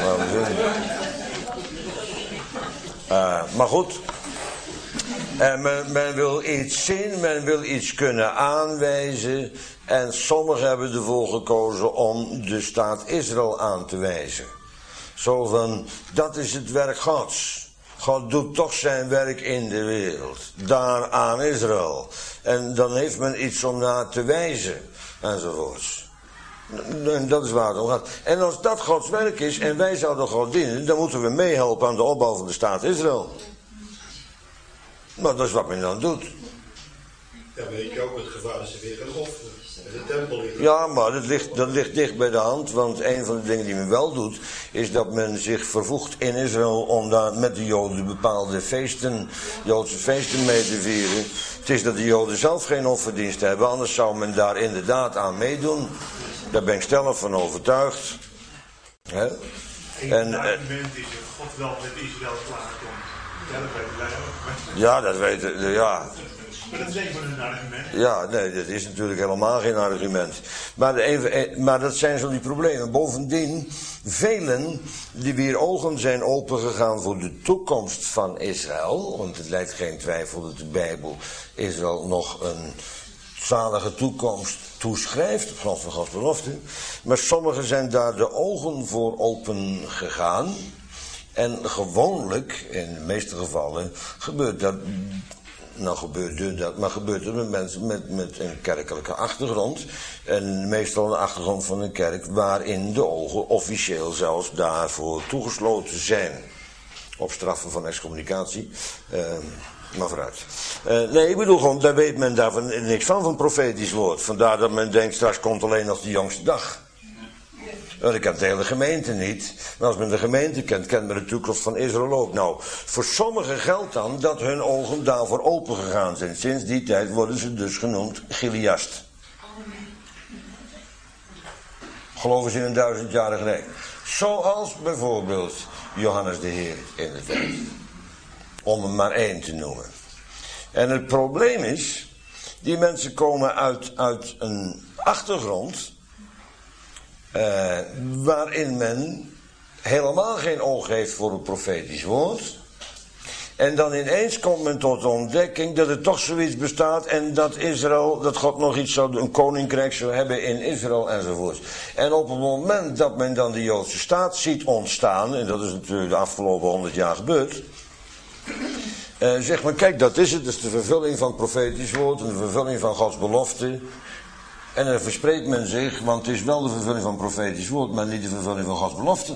goed. En men wil iets zien, men wil iets kunnen aanwijzen. En sommigen hebben ervoor gekozen om de staat Israël aan te wijzen. Zo van, dat is het werk Gods. God doet toch zijn werk in de wereld. Daar aan Israël. En dan heeft men iets om naar te wijzen. Enzovoorts. En dat is waar het om gaat. En als dat Gods werk is en wij zouden God dienen, dan moeten we meehelpen aan de opbouw van de staat Israël. Maar dat is wat men dan doet. Ja, weet je ook het gevaar dat ze weer gaan offeren. De tempel ligt. Ja, maar dat ligt dicht bij de hand. Want een van de dingen die men wel doet, is dat men zich vervoegt in Israël om daar met de Joden bepaalde feesten, Joodse feesten mee te vieren. Het is dat de Joden zelf geen offerdienst hebben, anders zou men daar inderdaad aan meedoen. Daar ben ik stellig van overtuigd. Hè? En argument is dat God wel met Israël klaarkomt. Ja, dat weten wij ook. Ja, dat weten, ja. Maar dat is even een argument. Ja, nee, dat is natuurlijk helemaal geen argument. Maar dat zijn zo die problemen. Bovendien, velen die weer ogen zijn opengegaan voor de toekomst van Israël. Want het lijkt geen twijfel dat de Bijbel Israël nog een zalige toekomst toeschrijft, op grond van Gods belofte. Maar sommigen zijn daar de ogen voor open gegaan. En gewoonlijk, in de meeste gevallen, gebeurt dat met mensen met een kerkelijke achtergrond. En meestal een achtergrond van een kerk waarin de ogen officieel zelfs daarvoor toegesloten zijn. Op straffen van excommunicatie. Maar vooruit. Nee, ik bedoel gewoon, daar weet men daarvan niks van profetisch woord. Vandaar dat men denkt, straks komt alleen nog de jongste dag. Dat kent de hele gemeente niet. Maar als men de gemeente kent, kent men de toekomst van Israël ook. Nou, voor sommigen geldt dan dat hun ogen daarvoor open gegaan zijn. Sinds die tijd worden ze dus genoemd Chiliast. Geloven ze in een 1000-jarig rijk. Zoals bijvoorbeeld Johannes de Heer in de tijd. Om er maar één te noemen. En het probleem is, die mensen komen uit een achtergrond waarin men helemaal geen oog heeft voor het profetisch woord. En dan ineens komt men tot de ontdekking dat er toch zoiets bestaat en dat Israël, dat God nog iets zou, een koninkrijk zou hebben in Israël enzovoort. En op het moment dat men dan de Joodse staat ziet ontstaan, en dat is natuurlijk de afgelopen 100 jaar gebeurd, zegt men, kijk, dat is het, dat is de vervulling van het profetisch woord en de vervulling van Gods belofte. En dan verspreekt men zich, want het is wel de vervulling van het profetisch woord, maar niet de vervulling van Gods belofte.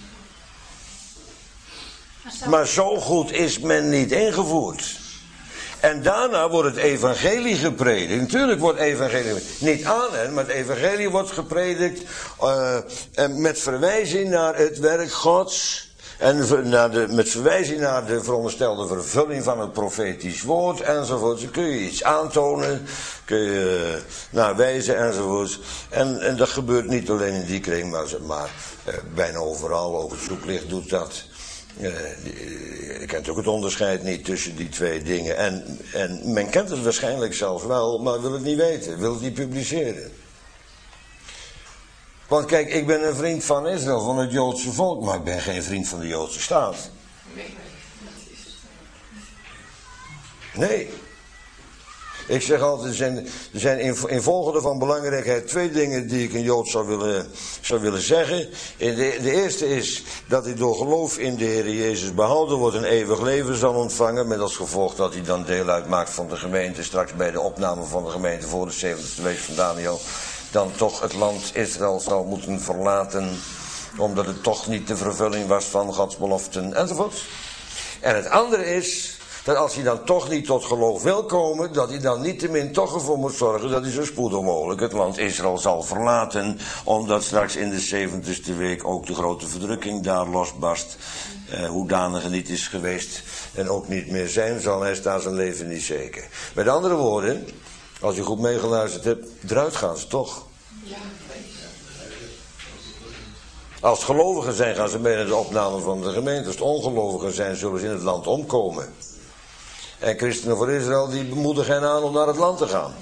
Maar zo goed is men niet ingevoerd. En daarna wordt het evangelie gepredikt. Natuurlijk wordt evangelie niet aan hen, maar het evangelie wordt gepredikt met verwijzing naar het werk Gods. En met verwijzing naar de veronderstelde vervulling van het profetisch woord enzovoort. Dan kun je iets aantonen, kun je naar wijzen enzovoort. En dat gebeurt niet alleen in die kring, maar bijna overal. Ook het zoeklicht doet dat. Je kent ook het onderscheid niet tussen die twee dingen. En men kent het waarschijnlijk zelfs wel, maar wil het niet weten, wil het niet publiceren. Want kijk, ik ben een vriend van Israël, van het Joodse volk, maar ik ben geen vriend van de Joodse staat. Nee. Ik zeg altijd, er zijn in volgorde van belangrijkheid 2 dingen die ik een Jood zou willen zeggen. De eerste is dat hij door geloof in de Heer Jezus behouden wordt en eeuwig leven zal ontvangen. Met als gevolg dat hij dan deel uitmaakt van de gemeente, straks bij de opname van de gemeente voor de 70e week van Daniel. Dan toch het land Israël zal moeten verlaten, omdat het toch niet de vervulling was van Gods beloften enzovoort. En het andere is dat als hij dan toch niet tot geloof wil komen, dat hij dan niettemin toch ervoor moet zorgen dat hij zo spoedig mogelijk het land Israël zal verlaten, omdat straks in de 70e week ook de grote verdrukking daar losbarst, hoedanig het niet is geweest en ook niet meer zijn zal, hij staat zijn leven niet zeker. Met andere woorden, als je goed meegeluisterd hebt, eruit gaan ze toch. Als het gelovigen zijn, gaan ze mee naar de opname van de gemeente. Als het ongelovigen zijn, zullen ze in het land omkomen. En christenen voor Israël, die bemoedigen hen aan om naar het land te gaan.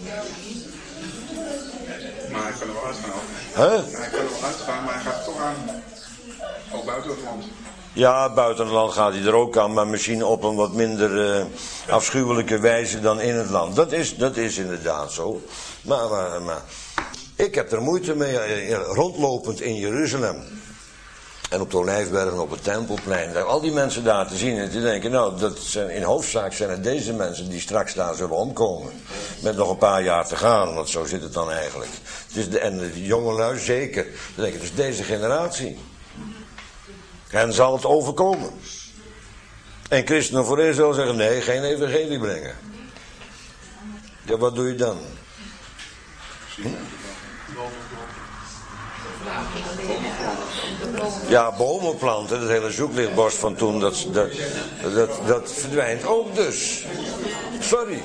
Maar hij kan er wel uitgaan. Hij kan er wel uitgaan, maar hij gaat toch aan. Ook buiten het land. Ja, buiten het land gaat hij er ook aan, maar misschien op een wat minder afschuwelijke wijze dan in het land. Dat is inderdaad zo. Maar ik heb er moeite mee, rondlopend in Jeruzalem. En op de Olijfberg en op het Tempelplein. Al die mensen daar te zien en te denken, nou, in hoofdzaak zijn het deze mensen die straks daar zullen omkomen. Met nog een paar jaar te gaan, want zo zit het dan eigenlijk. En de jongelui zeker. Dan denk ik, het is deze generatie. En zal het overkomen. En christenen voor Israël zeggen, nee, geen evangelie brengen. Ja, wat doe je dan? Ja, bomen planten, het hele zoeklichtbos van toen, dat verdwijnt ook dus. Sorry.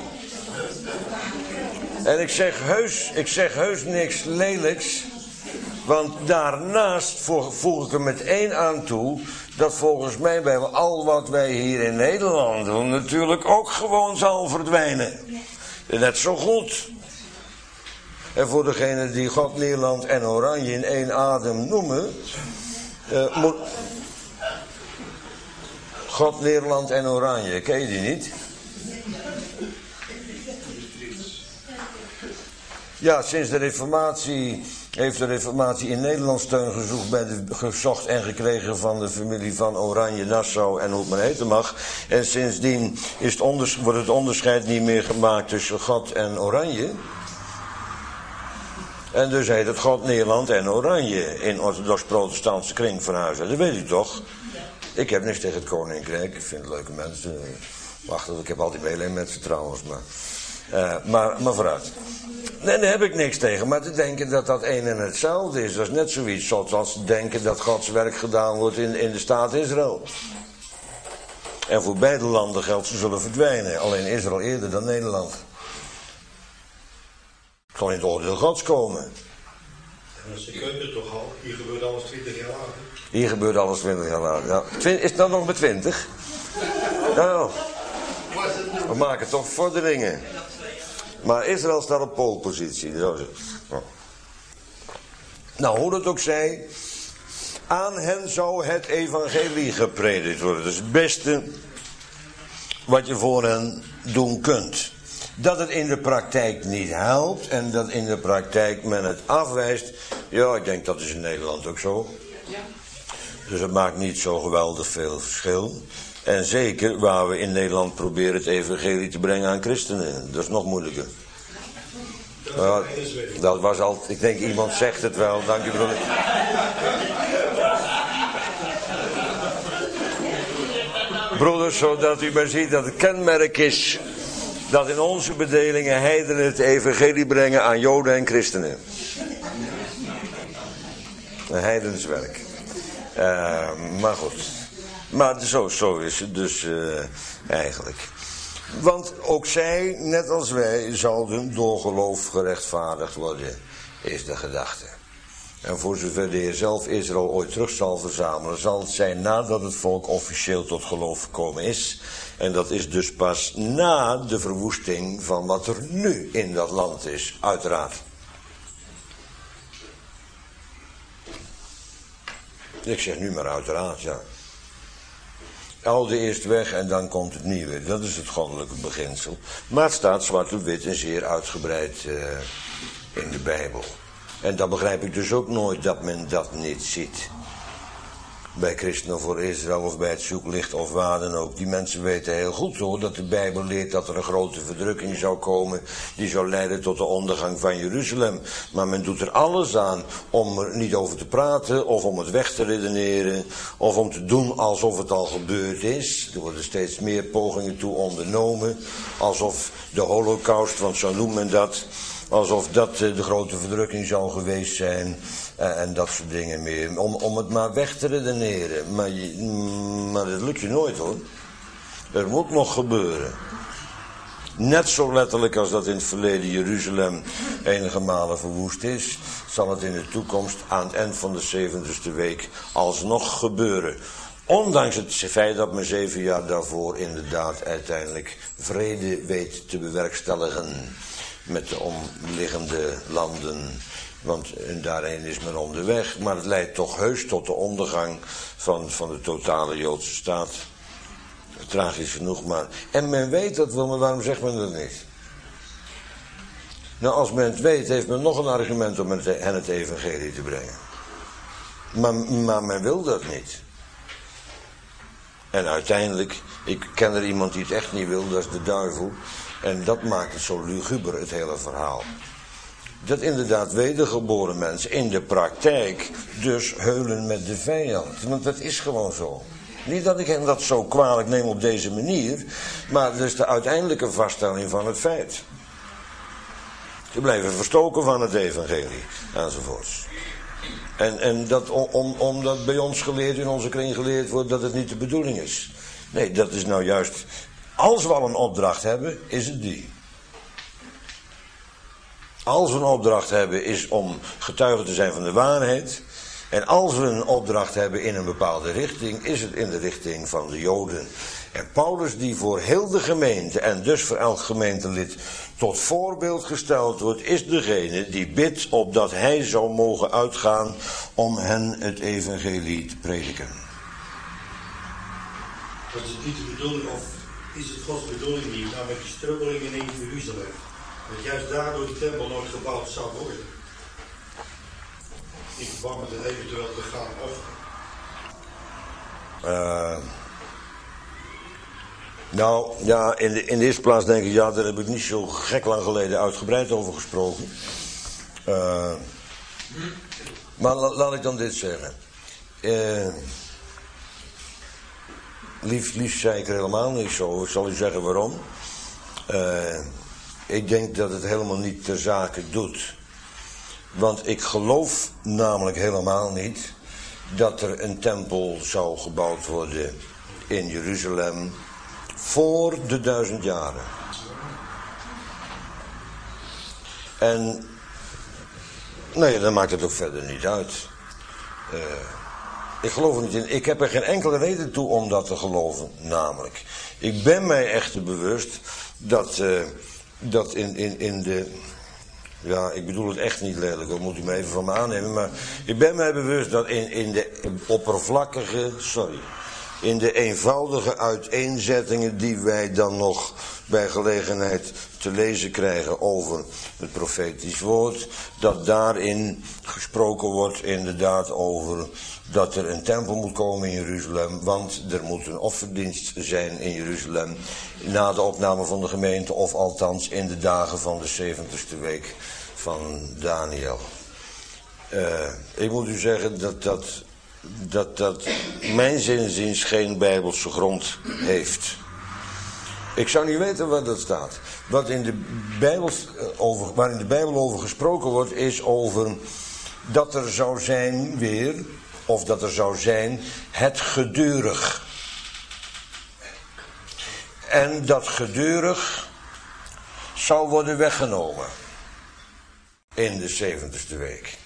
En ik zeg heus niks lelijks, want daarnaast voeg ik er met 1 aan toe, dat volgens mij bij al wat wij hier in Nederland doen natuurlijk ook gewoon zal verdwijnen. Net zo goed. En voor degenen die God, Nederland en Oranje in 1 adem noemen, God, Nederland en Oranje, ken je die niet? Ja, sinds de Reformatie heeft de Reformatie in Nederland steun gezocht en gekregen van de familie van Oranje, Nassau en hoe het maar heten mag. En sindsdien wordt het onderscheid niet meer gemaakt tussen God en Oranje. En dus heet het God, Nederland en Oranje in orthodox-protestantse kring van huizen. Dat weet u toch? Ik heb niks tegen het koninkrijk. Ik vind het leuke mensen. Wacht, ik heb altijd meelijn met ze trouwens. Maar vooruit. Nee, daar heb ik niks tegen. Maar te denken dat dat een en hetzelfde is. Dat is net zoiets zoals te denken dat Gods werk gedaan wordt in de staat Israël. En voor beide landen geldt, ze zullen verdwijnen. Alleen Israël eerder dan Nederland. Het zal in het oordeel Gods komen. En dat is de keuken toch al. Hier gebeurt alles 20 jaar later. Hier gebeurt alles 20 jaar later. Ja. Is het dan nog met 20? Nou, we maken toch vorderingen. Maar Israël staat op polepositie. Zo is het. Nou, hoe dat ook zij. Aan hen zou het evangelie gepredikt worden. Dat is het beste wat je voor hen doen kunt. Dat het in de praktijk niet helpt en dat in de praktijk men het afwijst. Ja, ik denk dat is in Nederland ook zo. Dus het maakt niet zo geweldig veel verschil. En zeker waar we in Nederland proberen het evangelie te brengen aan christenen. Dat is nog moeilijker. Dat was altijd, ik denk iemand zegt het wel, dank u broeder. Broeders, zodat u maar ziet dat het kenmerk is dat in onze bedelingen heidenen het evangelie brengen aan Joden en christenen. Een heidens werk. Maar goed. Maar zo is het dus eigenlijk. Want ook zij, net als wij, zouden door geloof gerechtvaardigd worden, is de gedachte. En voor zover de Heer zelf Israël ooit terug zal verzamelen, zal het zijn nadat het volk officieel tot geloof gekomen is. En dat is dus pas na de verwoesting van wat er nu in dat land is, uiteraard. Ik zeg nu maar uiteraard, ja. Oude eerst weg en dan komt het nieuwe. Dat is het goddelijke beginsel. Maar het staat zwart op wit en zeer uitgebreid in de Bijbel. En dan begrijp ik dus ook nooit dat men dat niet ziet. Bij Christenen voor Israël of bij het zoeklicht of waar dan ook. Die mensen weten heel goed hoor dat de Bijbel leert dat er een grote verdrukking zou komen. Die zou leiden tot de ondergang van Jeruzalem. Maar men doet er alles aan om er niet over te praten of om het weg te redeneren. Of om te doen alsof het al gebeurd is. Er worden steeds meer pogingen toe ondernomen. Alsof de Holocaust, want zo noemt men dat. Alsof dat de grote verdrukking zou geweest zijn. En dat soort dingen meer. Om het maar weg te redeneren. Maar dat lukt je nooit hoor. Er moet nog gebeuren. Net zo letterlijk als dat in het verleden Jeruzalem enige malen verwoest is, zal het in de toekomst aan het eind van de 70ste week alsnog gebeuren. Ondanks het feit dat men 7 jaar daarvoor inderdaad uiteindelijk vrede weet te bewerkstelligen met de omliggende landen. Want daarheen is men onderweg. Maar het leidt toch heus tot de ondergang van de totale Joodse staat. Tragisch genoeg maar. En men weet dat wel, maar waarom zegt men dat niet? Nou, als men het weet, heeft men nog een argument om hen het evangelie te brengen. Maar men wil dat niet. En uiteindelijk, ik ken er iemand die het echt niet wil, dat is de duivel. En dat maakt het zo luguber, het hele verhaal. Dat inderdaad wedergeboren mensen in de praktijk dus heulen met de vijand. Want dat is gewoon zo. Niet dat ik hen dat zo kwalijk neem op deze manier, maar dat is de uiteindelijke vaststelling van het feit. Ze blijven verstoken van het evangelie, enzovoorts. En dat omdat bij ons geleerd, in onze kring geleerd wordt, dat het niet de bedoeling is. Nee, dat is nou juist, als we al een opdracht hebben, is het die. Als we een opdracht hebben is om getuige te zijn van de waarheid. En als we een opdracht hebben in een bepaalde richting, is het in de richting van de Joden. En Paulus die voor heel de gemeente en dus voor elk gemeentelid tot voorbeeld gesteld wordt, is degene die bidt opdat hij zou mogen uitgaan om hen het evangelie te prediken. Dat is het niet de bedoeling, of is het Gods bedoeling niet, nou met die strubbelingen in Jeruzalem, dat juist daardoor de tempel nooit gebouwd zou worden? In verband met het eventueel te gaan offer. Nou, ja, in de eerste plaats denk ik, ja, daar heb ik niet zo gek lang geleden uitgebreid over gesproken. Maar laat ik dan dit zeggen. Liefst zei ik er helemaal niet zo. Ik zal u zeggen waarom. Ik denk dat het helemaal niet ter zake doet. Want ik geloof namelijk helemaal niet dat er een tempel zou gebouwd worden in Jeruzalem voor de 1000 jaren. En nee, dan maakt het ook verder niet uit. Ik geloof er niet in. Ik heb er geen enkele reden toe om dat te geloven, namelijk. Ik ben mij echter bewust dat in de Ja, ik bedoel het echt niet lelijk, dat moet u me even van me aannemen. Maar ik ben mij bewust dat in de eenvoudige uiteenzettingen die wij dan nog bij gelegenheid te lezen krijgen over het profetisch woord, dat daarin gesproken wordt inderdaad over dat er een tempel moet komen in Jeruzalem, want er moet een offerdienst zijn in Jeruzalem na de opname van de gemeente, of althans in de dagen van de 70ste week van Daniel. Ik moet u zeggen dat mijn zinziens geen bijbelse grond heeft. Ik zou niet weten wat dat staat. Waar in de Bijbel over gesproken wordt, is over dat er zou zijn weer, of dat er zou zijn, het gedurig. En dat gedurig zou worden weggenomen in de 70ste week.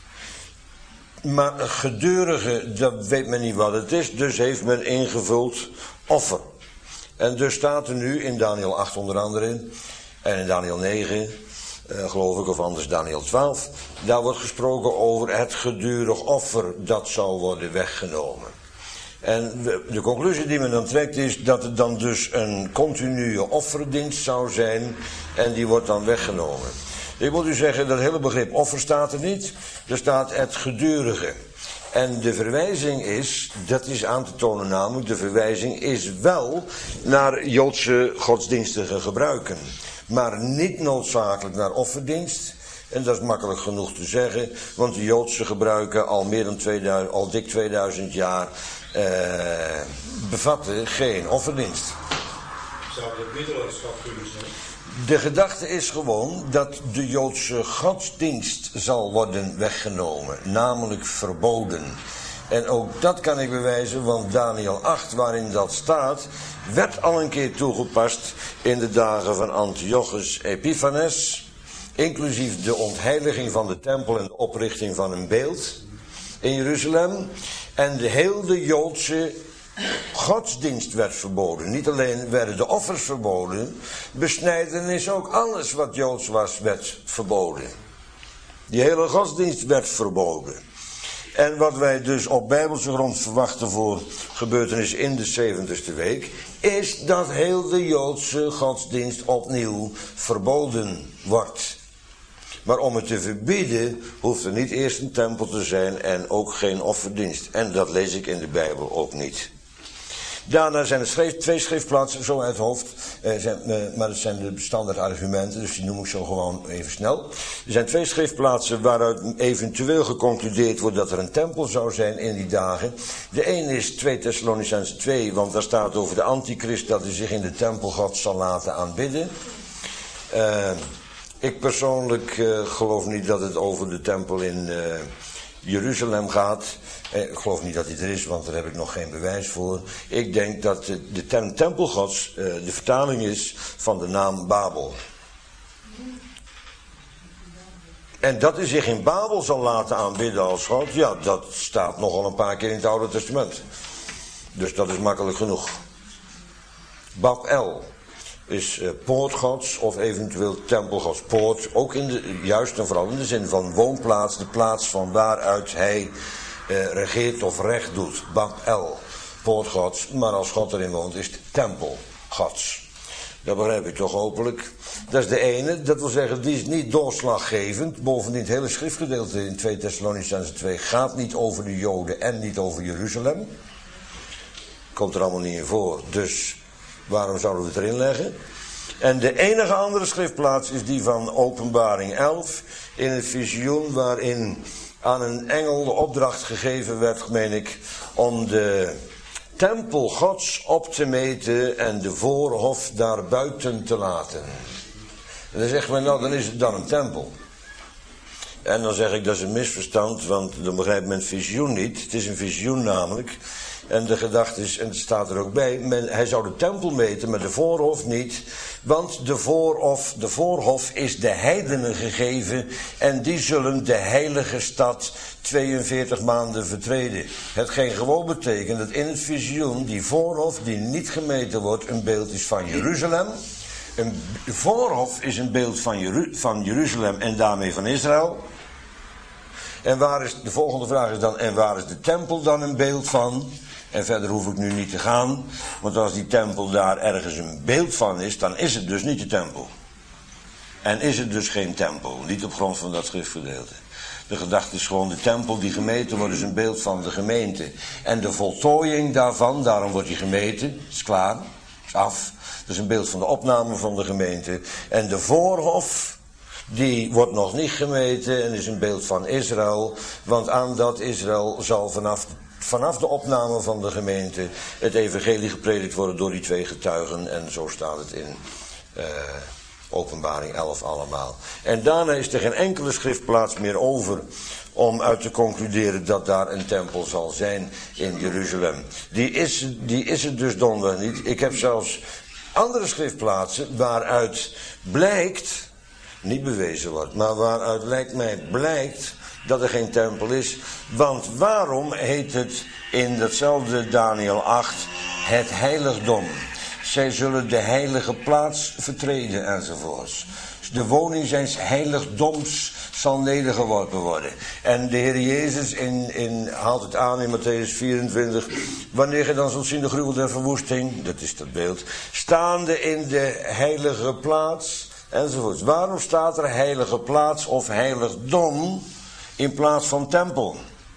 Maar gedurige, dat weet men niet wat het is, dus heeft men ingevuld offer. En dus staat er nu in Daniel 8 onder andere, en in Daniel 9, geloof ik, of anders Daniel 12, daar wordt gesproken over het gedurig offer dat zou worden weggenomen. En de conclusie die men dan trekt is dat het dan dus een continue offerdienst zou zijn en die wordt dan weggenomen. Ik moet u zeggen, dat hele begrip offer staat er niet. Er staat het gedurige. En de verwijzing is, dat is aan te tonen namelijk, de verwijzing is wel naar Joodse godsdienstige gebruiken. Maar niet noodzakelijk naar offerdienst. En dat is makkelijk genoeg te zeggen, want de Joodse gebruiken al dik 2000 jaar bevatten geen offerdienst. Zou dat middeleeuwschap kunnen zijn? De gedachte is gewoon dat de Joodse godsdienst zal worden weggenomen, namelijk verboden. En ook dat kan ik bewijzen, want Daniel 8, waarin dat staat, werd al een keer toegepast in de dagen van Antiochus Epiphanes, inclusief de ontheiliging van de tempel en de oprichting van een beeld in Jeruzalem. En de hele Joodse godsdienst werd verboden. Niet alleen werden de offers verboden, besnijdenis, ook alles wat Joods was, werd verboden. Die hele godsdienst werd verboden. En wat wij dus op bijbelse grond verwachten voor gebeurtenissen in de 70ste week, is dat heel de Joodse godsdienst opnieuw verboden wordt. Maar om het te verbieden, hoeft er niet eerst een tempel te zijn en ook geen offerdienst. En dat lees ik in de Bijbel ook niet. Daarna zijn er twee schriftplaatsen, zo uit het hoofd, maar dat zijn de standaard argumenten, dus die noem ik zo gewoon even snel. Er zijn twee schriftplaatsen waaruit eventueel geconcludeerd wordt dat er een tempel zou zijn in die dagen. De een is 2 Thessalonicenzen 2, want daar staat over de antichrist dat hij zich in de tempel God zal laten aanbidden. Ik persoonlijk geloof niet dat het over de tempel in Jeruzalem gaat. Ik geloof niet dat die er is, want daar heb ik nog geen bewijs voor. Ik denk dat de term tempelgods de vertaling is van de naam Babel. En dat hij zich in Babel zal laten aanbidden als God, ja, dat staat nogal een paar keer in het Oude Testament. Dus dat is makkelijk genoeg. Babel is poortgods of eventueel tempelgods. Poort, ook juist en vooral in de zin van woonplaats, de plaats van waaruit hij regeert of recht doet. Babel, poortgods, maar als God erin woont is het tempelgods. Dat begrijp ik toch hopelijk. Dat is de ene, dat wil zeggen, die is niet doorslaggevend. Bovendien het hele schriftgedeelte in 2 Thessalonicenzen 2 gaat niet over de Joden en niet over Jeruzalem. Komt er allemaal niet in voor, dus waarom zouden we het erin leggen? En de enige andere schriftplaats is die van Openbaring 11, in een visioen waarin aan een engel de opdracht gegeven werd, meen ik, om de tempel Gods op te meten en de voorhof daar buiten te laten. En dan zegt men, nou, dan is het dan een tempel. En dan zeg ik, dat is een misverstand, want dan begrijpt men het visioen niet. Het is een visioen namelijk. En de gedachte is, en het staat er ook bij, hij zou de tempel meten, maar de voorhof niet. Want de voorhof is de heidenen gegeven en die zullen de heilige stad 42 maanden vertreden. Hetgeen gewoon betekent dat in het visioen die voorhof die niet gemeten wordt een beeld is van Jeruzalem. Een voorhof is een beeld van Jeruzalem en daarmee van Israël. En de volgende vraag is dan, en waar is de tempel dan een beeld van? En verder hoef ik nu niet te gaan, want als die tempel daar ergens een beeld van is, dan is het dus niet de tempel. En is het dus geen tempel, niet op grond van dat schriftgedeelte. De gedachte is gewoon, de tempel die gemeten wordt is een beeld van de gemeente. En de voltooiing daarvan, daarom wordt die gemeten, is klaar, is af. Dat is een beeld van de opname van de gemeente. En de voorhof, die wordt nog niet gemeten en is een beeld van Israël. Want aan dat Israël zal vanaf de opname van de gemeente het evangelie gepredikt worden door die 2 getuigen. En zo staat het in Openbaring 11 allemaal. En daarna is er geen enkele schriftplaats meer over om uit te concluderen dat daar een tempel zal zijn in Jeruzalem. Die is het dus donderdag niet. Ik heb zelfs andere schriftplaatsen waaruit blijkt, niet bewezen wordt, maar waaruit lijkt mij blijkt dat er geen tempel is. Want waarom heet het in datzelfde Daniel 8 het heiligdom? Zij zullen de heilige plaats vertreden enzovoorts. De woning zijns heiligdoms zal nedergeworpen worden. En de Heer Jezus haalt het aan in Matthäus 24. Wanneer je dan zult zien de gruwel der verwoesting, dat is dat beeld, staande in de heilige plaats enzovoorts. Waarom staat er heilige plaats of heiligdom in plaats van tempel?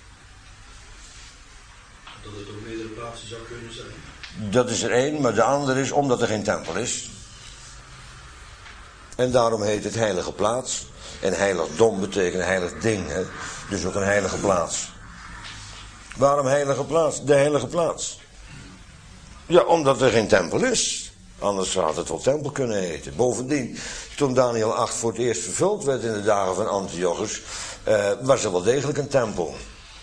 Dat het op meerdere plaatsen zou kunnen zijn. Dat is er één, maar de andere is omdat er geen tempel is. En daarom heet het heilige plaats. En heiligdom betekent heilig ding, hè? Dus ook een heilige plaats. Waarom heilige plaats? De heilige plaats. Ja, omdat er geen tempel is. Anders had het wel tempel kunnen heten. Bovendien, toen Daniel 8 voor het eerst vervuld werd in de dagen van Antiochus, was er wel degelijk een tempel.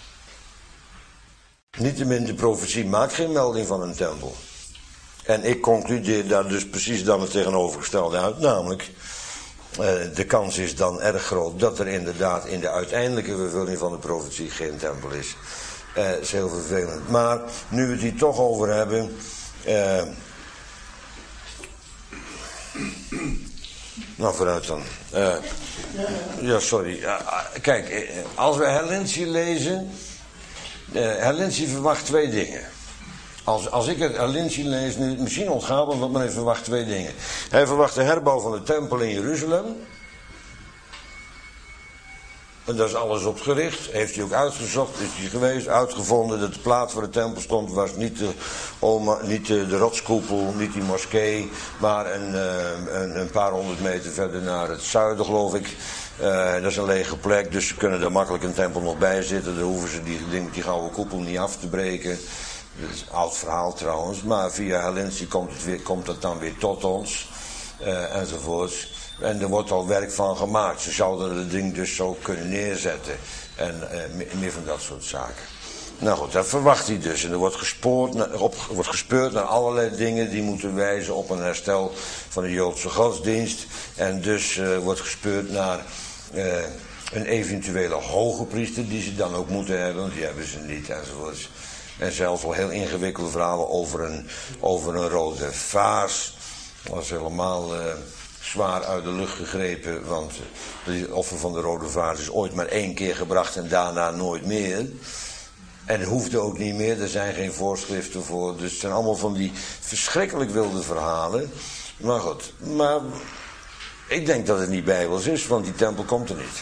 Niettemin, de profetie maakt geen melding van een tempel. En ik concludeer daar dus precies dan het tegenovergestelde uit. Namelijk, de kans is dan erg groot dat er inderdaad in de uiteindelijke vervulling van de profetie geen tempel is. Is heel vervelend. Maar nu we het hier toch over hebben. Nou, vooruit dan. Ja, sorry. Kijk, als we Herlentie lezen. Herlentie verwacht 2 dingen. Als ik het Herlentie lees, misschien ontgaat me, want hij verwacht 2 dingen. Hij verwacht de herbouw van de tempel in Jeruzalem. En daar is alles op gericht. Heeft hij ook uitgezocht, is hij geweest, uitgevonden dat de plaats waar de tempel stond was niet de rotskoepel, niet die moskee, maar een paar 100 meter verder naar het zuiden, geloof ik. Dat is een lege plek, dus ze kunnen er makkelijk een tempel nog bij zitten. Dan hoeven ze die gouden koepel niet af te breken. Dat is een oud verhaal trouwens, maar via Herlentie komt het dan weer tot ons, enzovoorts. En er wordt al werk van gemaakt. Ze zouden het ding dus zo kunnen neerzetten. En meer van dat soort zaken. Nou goed, dat verwacht hij dus. En er wordt gespeurd naar allerlei dingen die moeten wijzen op een herstel van de Joodse godsdienst. En dus wordt gespeurd naar een eventuele hoge priester die ze dan ook moeten hebben, want die hebben ze niet enzovoorts. En zelfs al heel ingewikkelde verhalen over een rode vaas. Dat was helemaal zwaar uit de lucht gegrepen, want het offer van de rode vaas is ooit maar 1 keer gebracht en daarna nooit meer. En het hoefde ook niet meer, er zijn geen voorschriften voor. Dus het zijn allemaal van die verschrikkelijk wilde verhalen. Maar goed, maar ik denk dat het niet bijbels is, want die tempel komt er niet.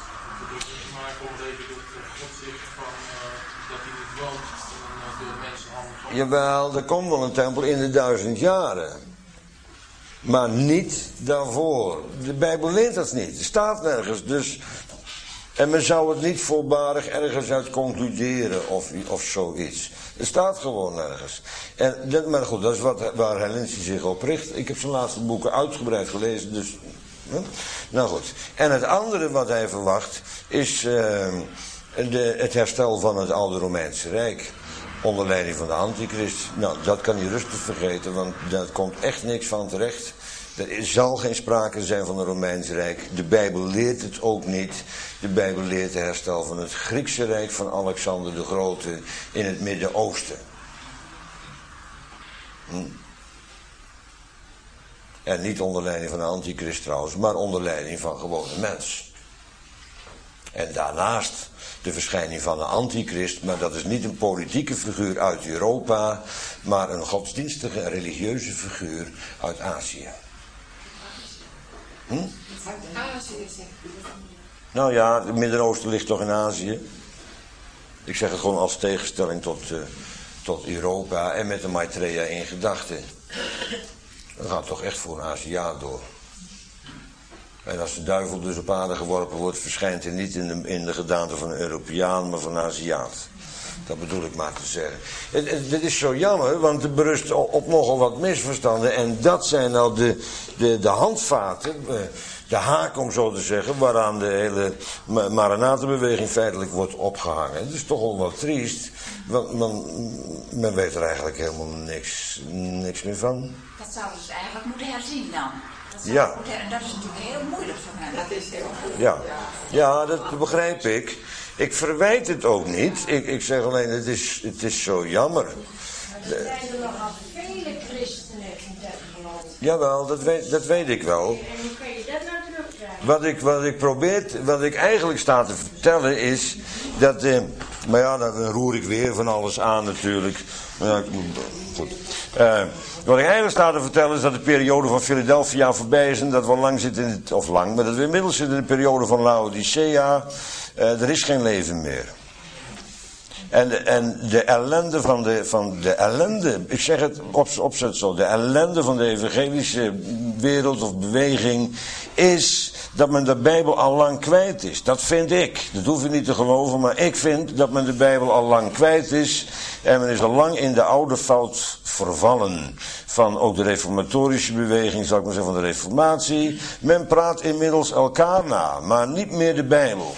Jawel, er komt wel een tempel in de 1000 jaren. Maar niet daarvoor. De Bijbel leert dat niet. Er staat nergens. Dus, en men zou het niet voorbarig ergens uit concluderen of zoiets. Er staat gewoon nergens. Maar goed, dat is waar Herlentie zich op richt. Ik heb zijn laatste boeken uitgebreid gelezen. Dus, nou goed. En het andere wat hij verwacht is het herstel van het oude Romeinse Rijk. Onder leiding van de Antichrist. Nou, dat kan hij rustig vergeten, want daar komt echt niks van terecht. Er zal geen sprake zijn van een Romeins Rijk. De Bijbel leert het ook niet. De Bijbel leert het herstel van het Griekse Rijk van Alexander de Grote in het Midden-Oosten. En niet onder leiding van de antichrist trouwens, maar onder leiding van gewone mens. En daarnaast de verschijning van de antichrist, maar dat is niet een politieke figuur uit Europa, maar een godsdienstige en religieuze figuur uit Azië. Uit Azië, zeg je. Nou ja, het Midden-Oosten ligt toch in Azië. Ik zeg het gewoon als tegenstelling tot Europa en met de Maitreya in gedachten. Dat gaat toch echt voor een Aziat door. En als de duivel dus op aarde geworpen wordt, verschijnt hij niet in de gedaante van een Europeaan, maar van een Aziat. Dat bedoel ik maar te zeggen. Dit is zo jammer, want het berust op nogal wat misverstanden. En dat zijn nou de handvaten, de haak om zo te zeggen, waaraan de hele Maranatenbeweging feitelijk wordt opgehangen. Het is toch wel wat triest, want men weet er eigenlijk helemaal niks meer van. Dat zouden ze eigenlijk moeten herzien dan. Ja. En dat is natuurlijk heel moeilijk voor hen. Dat is heel moeilijk. Ja, dat begrijp ik. Ik verwijt het ook niet. Ik zeg alleen, het is zo jammer. Maar er zijn er nogal vele christenen in dat geloof. Jawel, dat weet ik wel. En hoe kan je dat nou terugkrijgen? Wat ik eigenlijk sta te vertellen is dat, maar ja, dan roer ik weer van alles aan natuurlijk. Ja, goed. Wat ik eigenlijk sta te vertellen is dat de periode van Philadelphia voorbij is en dat we lang zitten maar dat we inmiddels zitten in de periode van Laodicea. Er is geen leven meer. En de ellende van de ellende, ik zeg het opzet zo, de ellende van de evangelische wereld of beweging is dat men de Bijbel al lang kwijt is. Dat vind ik. Dat hoef je niet te geloven, maar ik vind dat men de Bijbel al lang kwijt is. En men is al lang in de oude fout vervallen. Van ook de reformatorische beweging, zal ik maar zeggen, van de reformatie. Men praat inmiddels elkaar na, maar niet meer de Bijbel.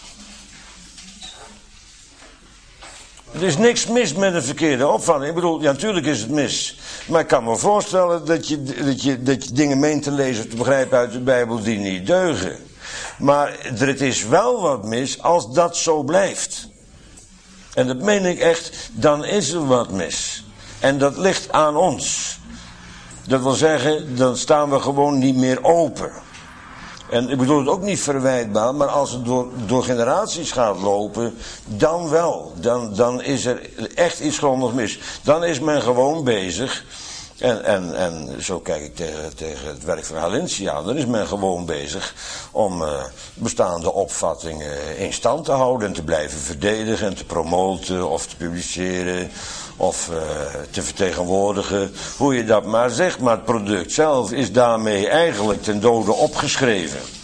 Er is niks mis met een verkeerde opvatting. Ik bedoel, ja, natuurlijk is het mis. Maar ik kan me voorstellen dat je dingen meent te lezen of te begrijpen uit de Bijbel die niet deugen. Maar het is wel wat mis als dat zo blijft. En dat meen ik echt, dan is er wat mis. En dat ligt aan ons. Dat wil zeggen, dan staan we gewoon niet meer open. En ik bedoel het ook niet verwijtbaar, maar als het door generaties gaat lopen, dan wel. Dan is er echt iets grondig mis. Dan is men gewoon bezig, en zo kijk ik tegen het werk van Halintia, dan is men gewoon bezig om bestaande opvattingen in stand te houden en te blijven verdedigen en te promoten of te publiceren of te vertegenwoordigen, hoe je dat maar zegt. Maar het product zelf is daarmee eigenlijk ten dode opgeschreven.